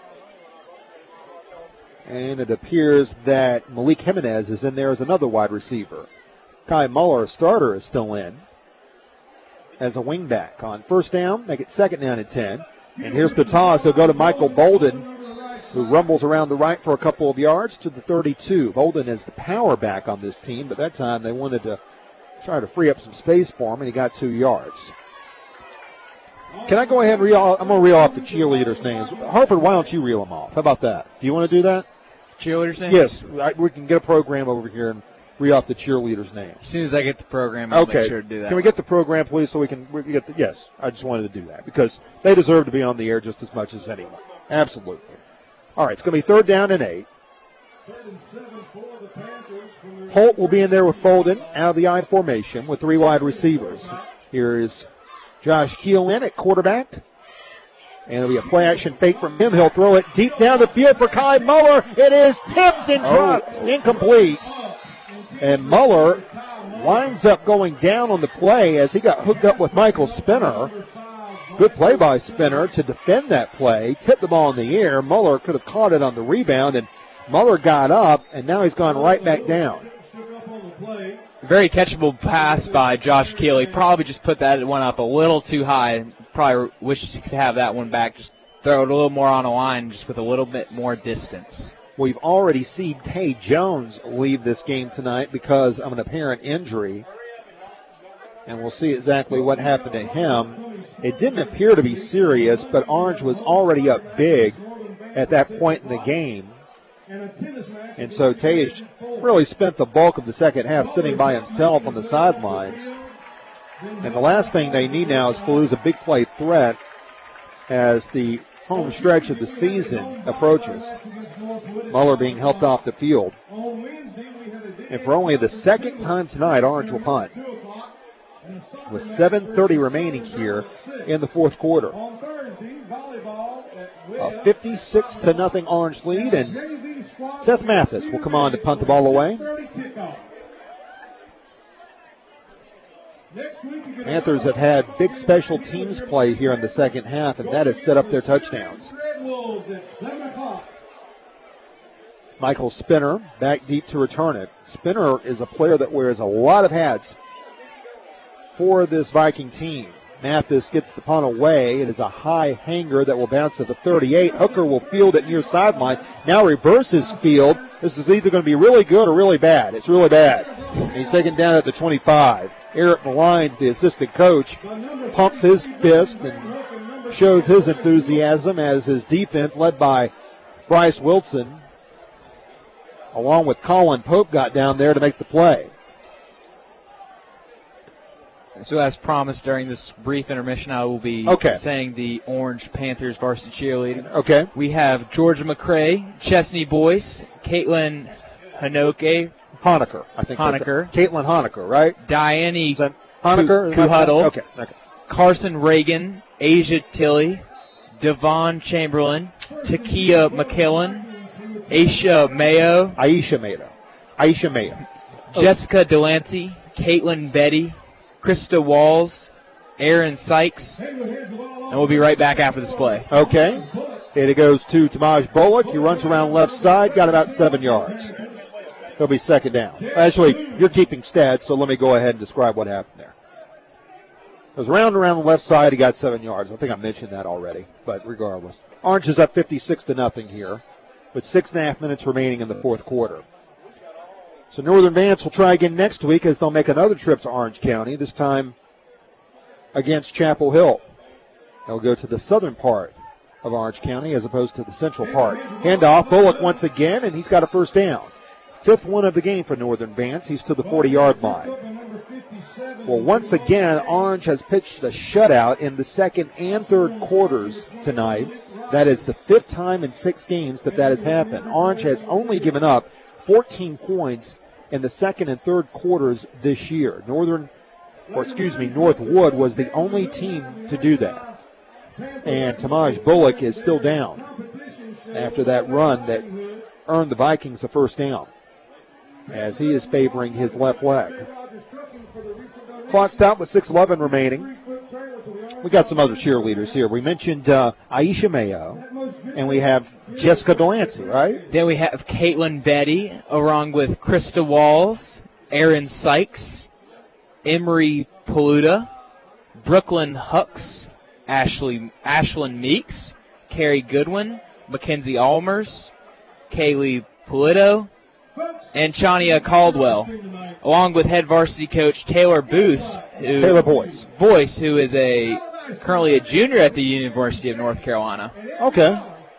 And it appears that Malik Jimenez is in there as another wide receiver. Kai Muller, starter, is still in as a wingback. On first down, make it second down and ten. And here's the toss. He'll go to Michael Bolden, who rumbles around the right for a couple of yards to the thirty-two. Bolden is the power back on this team, but that time they wanted to try to free up some space for him, and he got two yards. Can I go ahead and reel? I'm going to reel off the cheerleaders' names. Hartford, why don't you reel them off? How about that? Do you want to do that? Cheerleaders' names? Yes. I, we can get a program over here and reel off the cheerleaders' names. As soon as I get the program, I'll okay. make sure to do that. Can we get the program, please, so we can, we can get the, yes, I just wanted to do that because they deserve to be on the air just as much as anyone. Absolutely. All right, it's going to be third down and eight. Holt will be in there with Bolden out of the I formation with three wide receivers. Here is Josh Keel in at quarterback. And it'll be a play action fake from him. He'll throw it deep down the field for Kai Muller. It is tipped and dropped. Oh. Incomplete. And Muller winds up going down on the play as he got hooked up with Michael Spinner. Good play by Spinner to defend that play. Tipped the ball in the air. Muller could have caught it on the rebound, and Muller got up, and now he's gone right back down. Very catchable pass by Josh Keel. He probably just put that one up a little too high. Probably wishes he could have that one back. Just throw it a little more on a line, just with a little bit more distance. We've already seen Tay Jones leave this game tonight because of an apparent injury. And we'll see exactly what happened to him. It didn't appear to be serious, but Orange was already up big at that point in the game. And so Tay really spent the bulk of the second half sitting by himself on the sidelines. And the last thing they need now is to lose a big play threat as the home stretch of the season approaches. Muller being helped off the field. And for only the second time tonight, Orange will punt. With seven thirty remaining here in the fourth quarter. A fifty-six to nothing Orange lead, and Seth Mathis will come on to punt the ball away. Panthers have had big special teams play here in the second half, and that has set up their touchdowns. Michael Spinner back deep to return it. Spinner is a player that wears a lot of hats for this Viking team. Mathis gets the punt away. It is a high hanger that will bounce to the thirty-eight. Hooker will field it near sideline. Now reverses field. This is either going to be really good or really bad. It's really bad. And he's taken down at the twenty-five. Eric Malines, the assistant coach, pumps his fist and shows his enthusiasm as his defense, led by Bryce Wilson, along with Colin Pope, got down there to make the play. So as promised during this brief intermission, I will be okay. saying the Orange Panthers varsity cheerleading. Okay. We have Georgia McCrae, Chesney Boyce, Caitlin Hanoke, Honaker, I think. Honaker. Caitlin Honaker, right? Diane Honaker? Kuhuddle. Okay. Okay. Carson Reagan, Asia Tilley, Devon Chamberlain, Takia McKillen, Aisha Mayo. Aisha Mayo. Aisha Mayo. Jessica Delancey, Caitlin Betty, Krista Walls, Aaron Sykes, and we'll be right back after this play. Okay. And it goes to Tamaj Bullock. He runs around left side, got about seven yards. He'll be second down. Actually, you're keeping stats, so let me go ahead and describe what happened there. It was round around the left side. He got seven yards. I think I mentioned that already, but regardless. Orange is up fifty-six to nothing here with six and a half minutes remaining in the fourth quarter. So Northern Vance will try again next week as they'll make another trip to Orange County, this time against Chapel Hill. They'll go to the southern part of Orange County as opposed to the central part. Handoff, Bullock once again, and he's got a first down. Fifth one of the game for Northern Vance. He's to the forty-yard line. Well, once again, Orange has pitched a shutout in the second and third quarters tonight. That is the fifth time in six games that that has happened. Orange has only given up fourteen points in the second and third quarters this year. Northern, or excuse me, Northwood was the only team to do that. And Tamaj Bullock is still down after that run that earned the Vikings a first down, as he is favoring his left leg. Clock stop with six eleven remaining. We got some other cheerleaders here. We mentioned uh, Aisha Mayo, and we have Jessica Delancey, right? Then we have Caitlin Betty, along with Krista Walls, Aaron Sykes, Emery Paluda, Brooklyn Hucks, Ashley Ashlyn Meeks, Carrie Goodwin, Mackenzie Almers, Kaylee Polito, and Chania Caldwell, along with head varsity coach Taylor Boyce, who, Taylor Boyce. Boyce, who is a currently a junior at the University of North Carolina. Okay.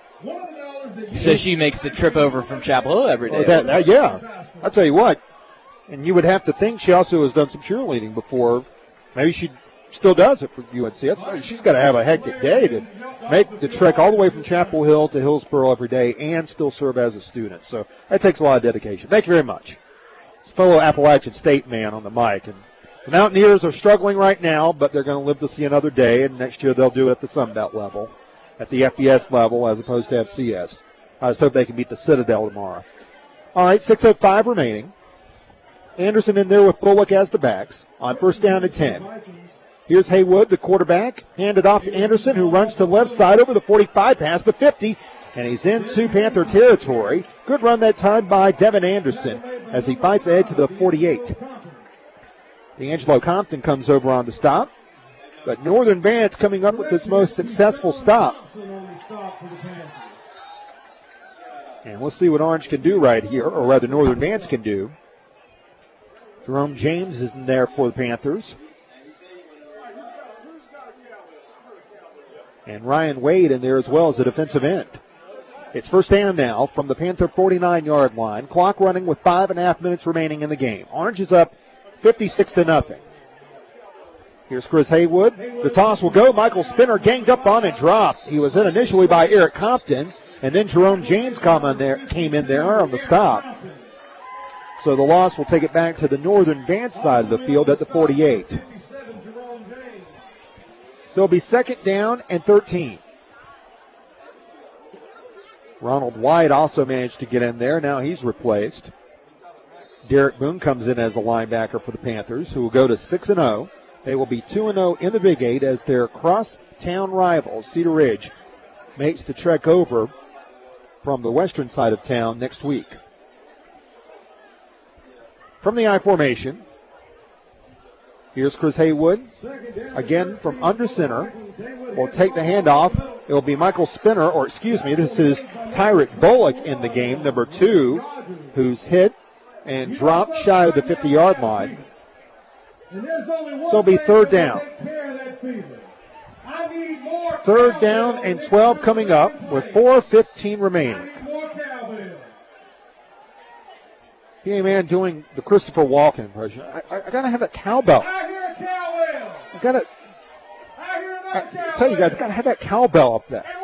So she makes the trip over from Chapel Hill every day. Oh, that, that, yeah. I'll tell you what. And you would have to think she also has done some cheerleading before. Maybe she still does it for U N C. She's got to have a hectic day to make the trek all the way from Chapel Hill to Hillsboro every day and still serve as a student. So that takes a lot of dedication. Thank you very much. It's fellow Appalachian State man on the mic. And the Mountaineers are struggling right now, but they're going to live to see another day, and next year they'll do it at the Sun Belt level, at the F B S level as opposed to F C S. I just hope they can beat the Citadel tomorrow. All right, six oh five remaining. Anderson in there with Bullock as the backs on first down and ten. Here's Haywood, the quarterback, handed off to Anderson, who runs to the left side over the forty-five, past the fifty, and he's into Panther territory. Good run that time by Devin Anderson as he fights ahead to the forty-eight. D'Angelo Compton comes over on the stop, but Northern Vance coming up with its most successful stop. And we'll see what Orange can do right here, or rather Northern Vance can do. Jerome James is in there for the Panthers. And Ryan Wade in there as well as a defensive end. It's first down now from the Panther forty-nine-yard line. Clock running with five and a half minutes remaining in the game. Orange is up fifty-six to nothing. Here's Chris Haywood. The toss will go. Michael Spinner ganged up on and dropped. He was in initially by Eric Compton, and then Jerome James came in there, came in there on the stop. So the loss will take it back to the Northern Vance side of the field at the forty-eight. So it'll be second down and thirteen. Ronald White also managed to get in there. Now he's replaced. Derek Boone comes in as the linebacker for the Panthers, who will go to six and oh. They will be two and oh in the Big Eight as their cross-town rival, Cedar Ridge, makes the trek over from the western side of town next week. From the I formation, here's Chris Haywood. Again from under center. Will take the handoff. It will be Michael Spinner, or excuse me, this is Tyrek Bullock in the game, number two, who's hit and dropped shy of the fifty-yard line. So it'll be third down. Third down and twelve coming up with four fifteen remaining. P A Man doing the Christopher Walken impression. I, I, I gotta have that cowbell. I gotta. I tell you guys, I gotta have that cowbell up there.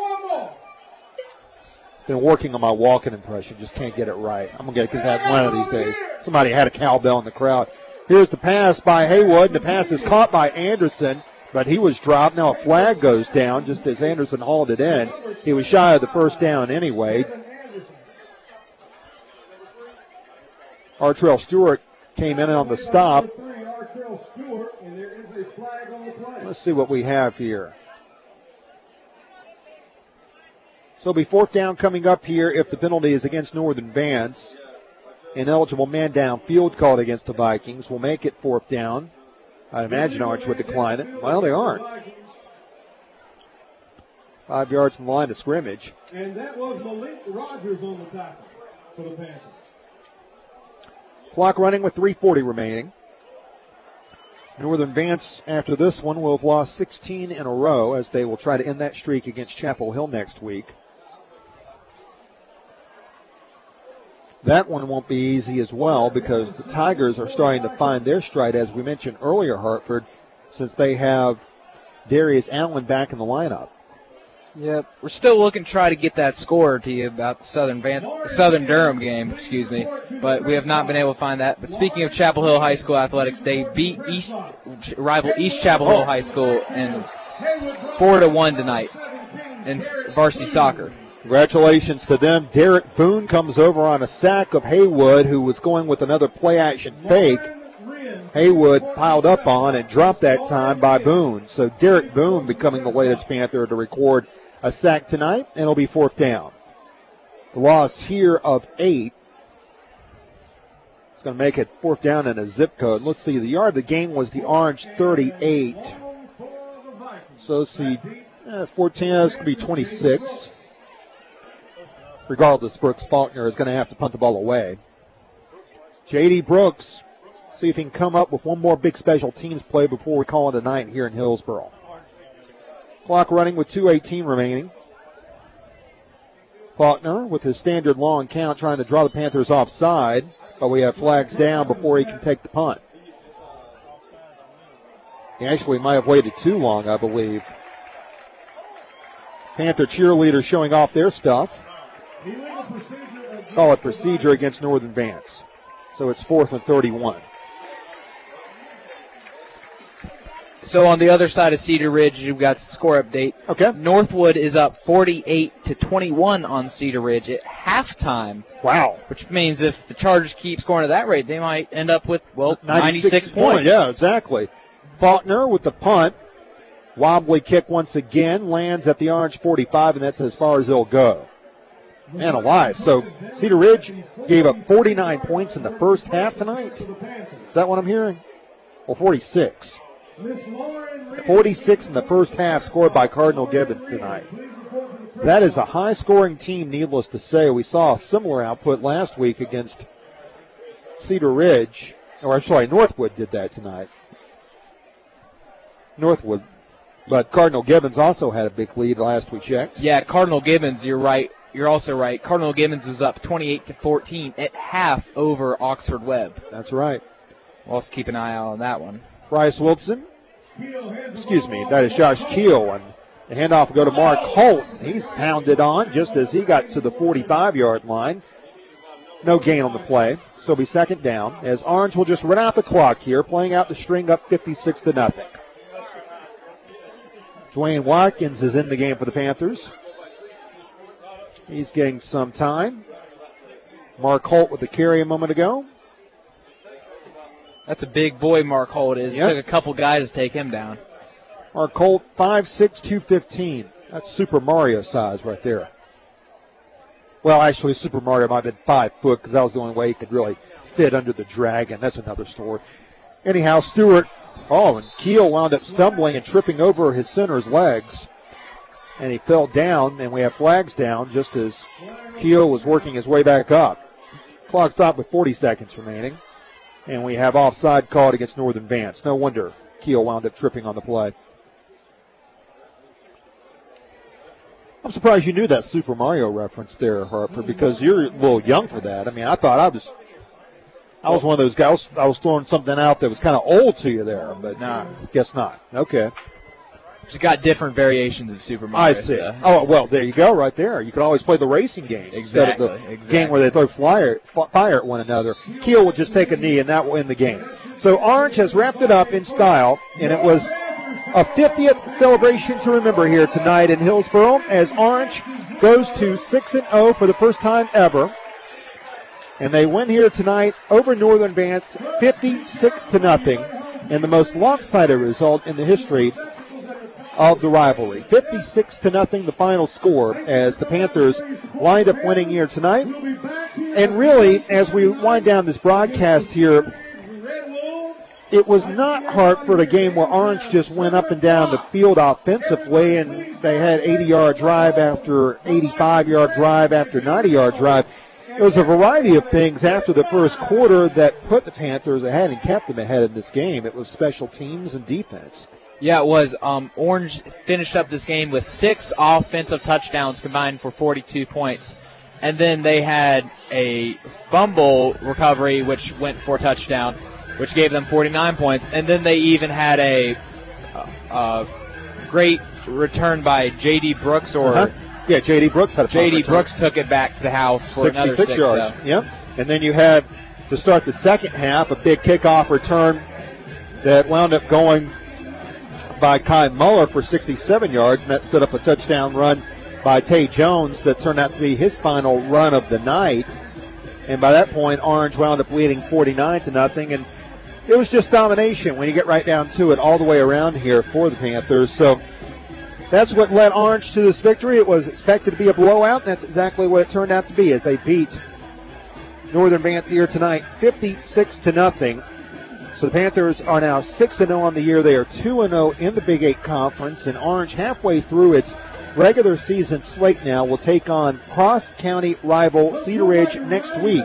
Been working on my Walken impression, just can't get it right. I'm gonna get that one of these days. Somebody had a cowbell in the crowd. Here's the pass by Haywood. The pass is caught by Anderson, but he was dropped. Now a flag goes down just as Anderson hauled it in. He was shy of the first down anyway. Artrell Stewart came in on the stop. Let's see what we have here. So it'll be fourth down coming up here if the penalty is against Northern Vance. Ineligible man down field called against the Vikings will make it fourth down. I imagine Arch would decline it. Well, they aren't. Five yards from the line of scrimmage. And that was Malik Rogers on the tackle for the Panthers. Clock running with three forty remaining. Northern Vance, after this one, will have lost sixteen in a row as they will try to end that streak against Chapel Hill next week. That one won't be easy as well because the Tigers are starting to find their stride, as we mentioned earlier, Hartford, since they have Darius Allen back in the lineup. Yep, we're still looking to try to get that score to you about the Southern Vance, Southern Durham game, excuse me, but we have not been able to find that. But speaking of Chapel Hill High School athletics, they beat East rival East Chapel Hill High School in four to one tonight in varsity soccer. Congratulations to them. Derek Boone comes over on a sack of Haywood, who was going with another play-action fake. Haywood piled up on and dropped that time by Boone. So Derek Boone becoming the latest Panther to record a sack tonight, and it'll be fourth down. The loss here of eight. It's going to make it fourth down in a zip code. Let's see, the yard of the game was the Orange thirty-eight. So let's see, eh, fourteen, that's going to be twenty-six. Regardless, Brooks Faulkner is going to have to punt the ball away. J D Brooks, see if he can come up with one more big special teams play before we call it a night here in Hillsboro. Clock running with two eighteen remaining. Faulkner with his standard long count trying to draw the Panthers offside, but we have flags down before he can take the punt. He actually might have waited too long, I believe. Panther cheerleaders showing off their stuff. Call it procedure against Northern Vance. So it's fourth and thirty-one. So on the other side of Cedar Ridge, you've got score update. Okay. Northwood is up forty-eight to twenty-one on Cedar Ridge at halftime. Wow. Which means if the Chargers keep scoring at that rate, they might end up with, well, ninety-six, ninety-six points. Yeah, exactly. Faulkner with the punt. Wobbly kick once again. Lands at the Orange forty-five, and that's as far as it'll go. Man alive. So Cedar Ridge gave up forty-nine points in the first half tonight. Is that what I'm hearing? Well, forty-six. forty-six in the first half scored by Cardinal Gibbons tonight. That is a high-scoring team, needless to say. We saw a similar output last week against Cedar Ridge. Or, I'm sorry, Northwood did that tonight. Northwood. But Cardinal Gibbons also had a big lead last we checked. Yeah, Cardinal Gibbons, you're right. You're also right. Cardinal Gibbons was up twenty-eight to fourteen at half over Oxford Webb. That's right. We'll also keep an eye out on that one. Bryce Wilson. Excuse me, that is Josh Keel. And the handoff will go to Mark Holt. He's pounded on just as he got to the forty-five-yard line. No gain on the play. So it'll be second down as Orange will just run out the clock here, playing out the string up fifty-six to nothing. Dwayne Watkins is in the game for the Panthers. He's getting some time. Mark Holt with the carry a moment ago. That's a big boy Mark Holt is. Yep. It took a couple guys to take him down. Mark Holt, five six, two fifteen. That's Super Mario size right there. Well, actually, Super Mario might have been five foot because that was the only way he could really fit under the dragon. That's another story. Anyhow, Stewart, oh, and Keel wound up stumbling and tripping over his center's legs. And he fell down, and we have flags down just as Keel was working his way back up. Clock stopped with forty seconds remaining. And we have offside called against Northern Vance. No wonder Keel wound up tripping on the play. I'm surprised you knew that Super Mario reference there, Harper, because you're a little young for that. I mean, I thought I was I was one of those guys. I was throwing something out that was kind of old to you there, but nah, guess not. Okay. It's got different variations of Super Mario. I see. So. Oh, well, there you go, right there. You could always play the racing game Exactly. instead of the exactly. game where they throw flyer, fire at one another. Keel will just take a knee, and that will end the game. So Orange has wrapped it up in style, and it was a fiftieth celebration to remember here tonight in Hillsboro as Orange goes to six and oh for the first time ever. And they win here tonight over Northern Vance fifty-six to nothing, and the most lopsided result in the history of the rivalry. fifty-six to nothing, the final score, as the Panthers wind up winning here tonight. And really, as we wind down this broadcast here, it was not Hartford, a game where Orange just went up and down the field offensively, and they had eighty-yard drive after eighty-five-yard drive after ninety-yard drive. There was a variety of things after the first quarter that put the Panthers ahead and kept them ahead in this game. It was special teams and defense. Yeah, it was. Um, Orange finished up this game with six offensive touchdowns combined for forty-two points. And then they had a fumble recovery, which went for a touchdown, which gave them forty-nine points. And then they even had a uh, uh, great return by J D. Brooks. or uh-huh. Yeah, J D. Brooks had a J D. Brooks took it back to the house for another six yards. So. Yep. And then you had, to start the second half, a big kickoff return that wound up going by Kai Muller for sixty-seven yards, and that set up a touchdown run by Tay Jones that turned out to be his final run of the night. And by that point, Orange wound up leading forty-nine to nothing, and it was just domination when you get right down to it all the way around here for the Panthers. So that's what led Orange to this victory. It was expected to be a blowout, and that's exactly what it turned out to be as they beat Northern Vance here tonight fifty-six to nothing. So the Panthers are now six and oh on the year. They are two and oh in the Big Eight Conference, and Orange, halfway through its regular season slate now, will take on cross-county rival Cedar Ridge next week.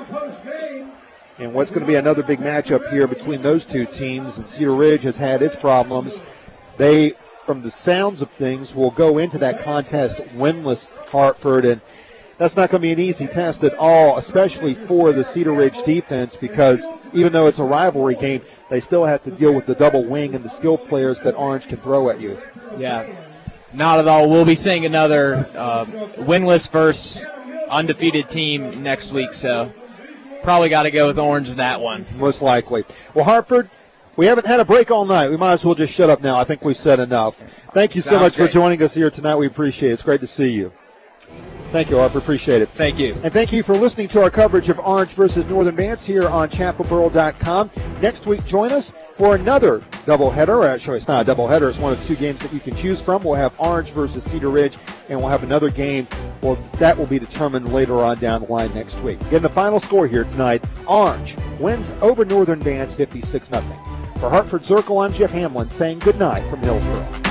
And what's going to be another big matchup here between those two teams, and Cedar Ridge has had its problems. They, from the sounds of things, will go into that contest winless Hartford, and that's not going to be an easy test at all, especially for the Cedar Ridge defense, because even though it's a rivalry game, they still have to deal with the double wing and the skill players that Orange can throw at you. Yeah, not at all. We'll be seeing another uh, winless versus undefeated team next week, so probably got to go with Orange in that one. Most likely. Well, Hartford, we haven't had a break all night. We might as well just shut up now. I think we've said enough. Thank you so Sounds much great. for joining us here tonight. We appreciate it. It's great to see you. Thank you, Harper. Appreciate it. Thank you. And thank you for listening to our coverage of Orange versus Northern Vance here on Chapel Borough dot com. Next week, join us for another doubleheader. Actually, it's not a doubleheader. It's one of two games that you can choose from. We'll have Orange versus Cedar Ridge, and we'll have another game. Well, that will be determined later on down the line next week. Again, the final score here tonight, Orange wins over Northern Vance fifty-six nothing. For Hartford Circle, I'm Jeff Hamlin saying good night from Hillsborough.